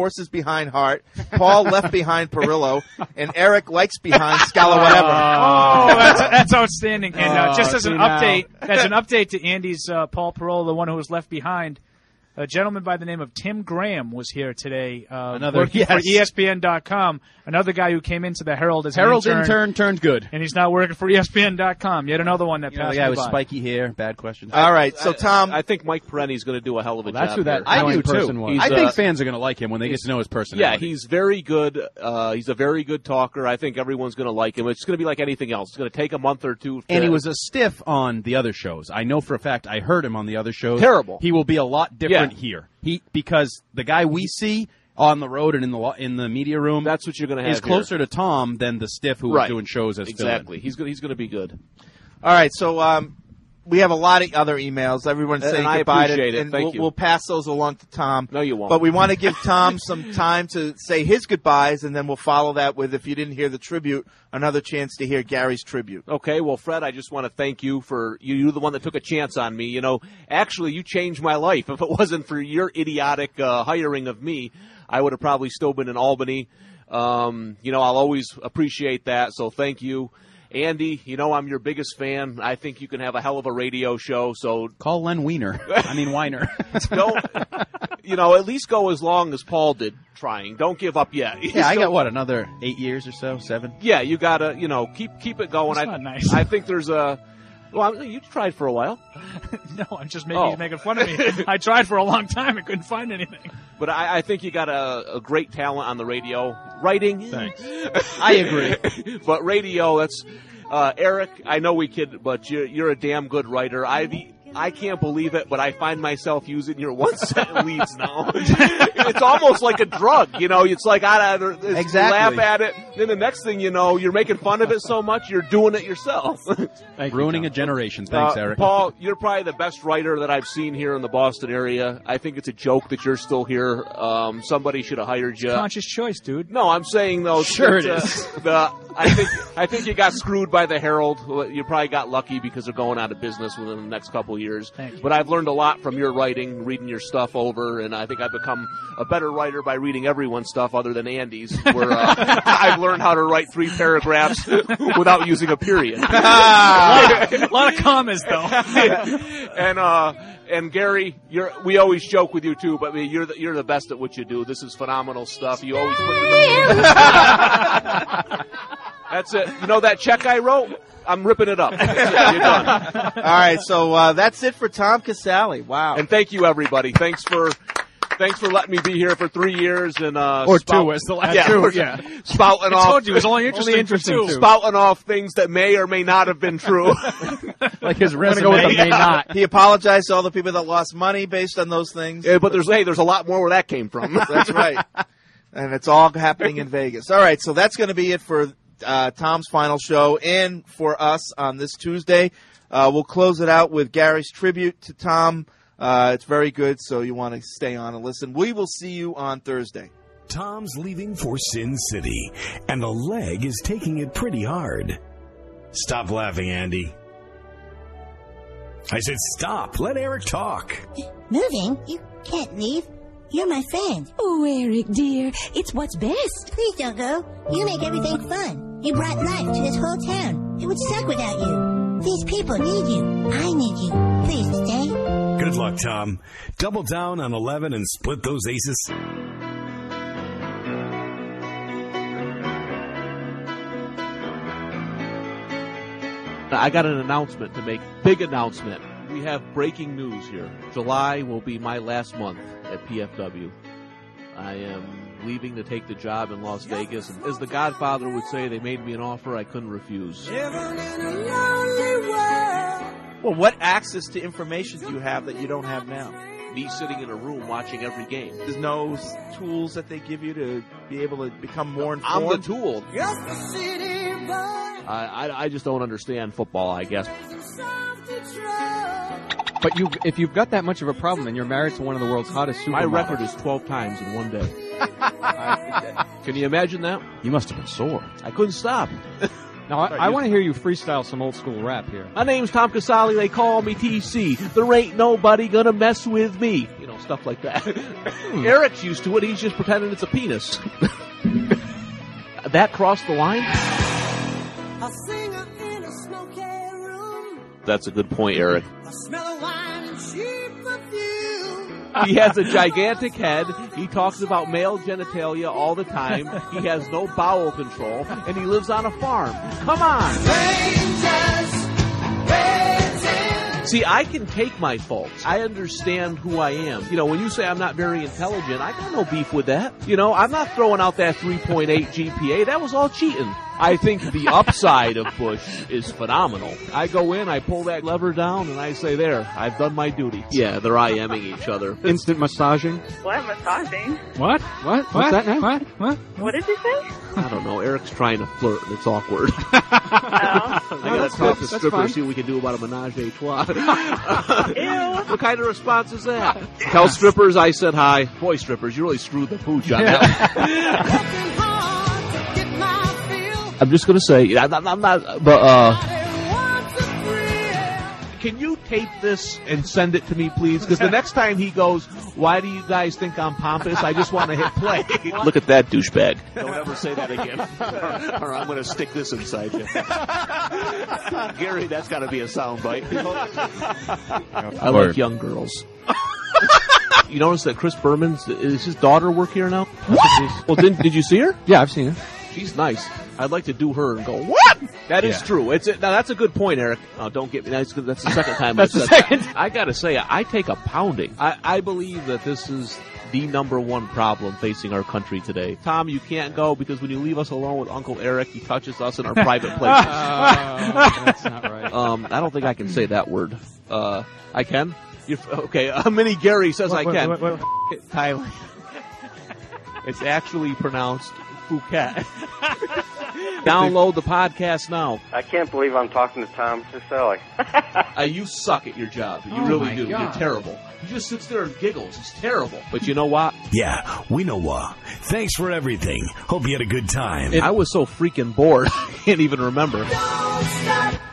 behind Hart, Paul left behind Perillo, and Eric likes behind Scala whatever. Oh, that's outstanding. And just as an update to Andy's Paul Perillo, the one who was left behind, a gentleman by the name of Tim Graham was here today, working for ESPN.com. Another guy who came into the Herald as Herald an intern turned good. And he's now working for ESPN.com. Yet another one that passed the guy me with by. spiky hair, bad questions. All right, so Tom, I think Mike Perenni's going to do a hell of a job. That's who that I do person too. was. I think fans are going to like him when they get to know his personality. Yeah, he's very good. He's a very good talker. I think everyone's going to like him. It's going to be like anything else. It's going to take a month or two. And he was a stiff on the other shows. I know for a fact. I heard him on the other shows. Terrible. He will be a lot different here. Because the guy we see on the road and in the media room, that's what you're going to have. Is closer to Tom than the stiff who was doing shows as exactly. fill-in. He's going to be good. All right, so we have a lot of other emails. Everyone's saying goodbye to it. And Thank you. We'll pass those along to Tom. No, you won't. But we want to give Tom some time to say his goodbyes, and then we'll follow that with, if you didn't hear the tribute, another chance to hear Gary's tribute. Okay, well, Fred, I just want to thank you for you're the one that took a chance on me. Actually, you changed my life. If it wasn't for your idiotic hiring of me, I would have probably still been in Albany. I'll always appreciate that, so thank you. Andy, I'm your biggest fan. I think you can have a hell of a radio show. So call Len Weiner. Weiner. At least go as long as Paul did trying. Don't give up yet. Yeah, I got another 8 years or so, 7. Yeah, you gotta, keep it going. That's not nice. I think there's well, you tried for a while. No, I'm just making fun of me. I tried for a long time and couldn't find anything. But I think you got a great talent on the radio. Writing. Thanks. I agree. But radio, that's Eric, I know we kid, but you're a damn good writer. I can't believe it, but I find myself using your one-sentence leads now. It's almost like a drug, It's like exactly. Laugh at it, then the next thing you know, you're making fun of it so much, you're doing it yourself. Ruining a generation. Thanks, Eric. Paul, you're probably the best writer that I've seen here in the Boston area. I think it's a joke that you're still here. Somebody should have hired you. Conscious choice, dude. No, I'm saying though. Sure it is. I think you got screwed by the Herald. You probably got lucky because they're going out of business within the next couple of years. But I've learned a lot from your writing, reading your stuff over, and I think I've become a better writer by reading everyone's stuff other than Andy's, where I've learned how to write 3 paragraphs without using a period. A lot of commas, though. And Gary, we always joke with you too, but you're the best at what you do. This is phenomenal stuff. You always put That's it. That check I wrote? I'm ripping it up. That's it. You're done. All right, so that's it for Tom Casale. Wow. And thank you, everybody. Thanks for letting me be here for 3 years and or 2 as the last 2. Yeah. Spouting off. I told you it was only interesting for 2. Spouting off things that may or may not have been true. Like his resume. Go with the may not. He apologized to all the people that lost money based on those things. Yeah, but there's a lot more where that came from. That's right. And it's all happening in Vegas. All right, so that's going to be it for Tom's final show and for us on this Tuesday. We'll close it out with Gary's tribute to Tom. It's very good, so you want to stay on and listen. We will see you on Thursday. Tom's leaving for Sin City, and the leg is taking it pretty hard. Stop laughing, Andy. I said stop. Let Eric talk. Moving? You can't leave. You're my friend. Oh, Eric, dear. It's what's best. Please don't go. You make everything fun. You brought life to this whole town. It would suck without you. These people need you. I need you. Please stay. Good luck, Tom. Double down on 11 and split those aces. I got an announcement to make. Big announcement. We have breaking news here. July will be my last month at PFW. I am leaving to take the job in Las Vegas. And as the Godfather would say, they made me an offer I couldn't refuse. Well, what access to information do you have that you don't have now? Me sitting in a room watching every game. There's no tools that they give you to be able to become more informed? I'm the tool. I just don't understand football, I guess. But if you've got that much of a problem and you're married to one of the world's hottest supermodels. My record is 12 times in one day. Can you imagine that? You must have been sore. I couldn't stop. Now, I want to hear you freestyle some old school rap here. My name's Tom Casale. They call me TC. There ain't nobody gonna mess with me. stuff like that. Eric's used to it. He's just pretending it's a penis. That crossed the line? That's a good point, Eric. He has a gigantic head. He talks about male genitalia all the time. He has no bowel control, and he lives on a farm. Come on. See, I can take my faults. I understand who I am. You know, when you say I'm not very intelligent, I got no beef with that. You know, I'm not throwing out that 3.8 GPA. That was all cheating. I think the upside of Bush is phenomenal. I go in, I pull that lever down, and I say, there, I've done my duty. Yeah, they're IMing each other. Instant massaging. What? Massaging? What? What's that now? What did you say? I don't know. Eric's trying to flirt, and it's awkward. Oh. I gotta talk to strippers, see what we can do about a menage a trois. Ew. What kind of response is that? Tell strippers I said hi. Boy, strippers, you really screwed the pooch on that. I'm just going to say, I'm not, but, can you tape this and send it to me, please? Because the next time he goes, why do you guys think I'm pompous? I just want to hit play. Look at that douchebag. Don't ever say that again. Or I'm going to stick this inside you. Gary, that's got to be a soundbite. I like young girls. You notice that Chris Berman's, is his daughter work here now? What? Well, did you see her? Yeah, I've seen her. She's nice. I'd like to do her and go, what? That is true. Now, that's a good point, Eric. Oh, don't get me. That's the second time I've said that. I got to say, I take a pounding. I believe that this is the number one problem facing our country today. Tom, you can't go because when you leave us alone with Uncle Eric, he touches us in our private places. That's not right. I don't think I can say that word. I can? Okay, Mini Gary says I can. Thailand. It's actually pronounced Phuket. Download the podcast now. I can't believe I'm talking to Tom Pacelli. You suck at your job. You really do. God. You're terrible. He just sits there and giggles. It's terrible. But you know what? Yeah, we know what. Thanks for everything. Hope you had a good time. I was so freaking bored, I can't even remember. Don't stop.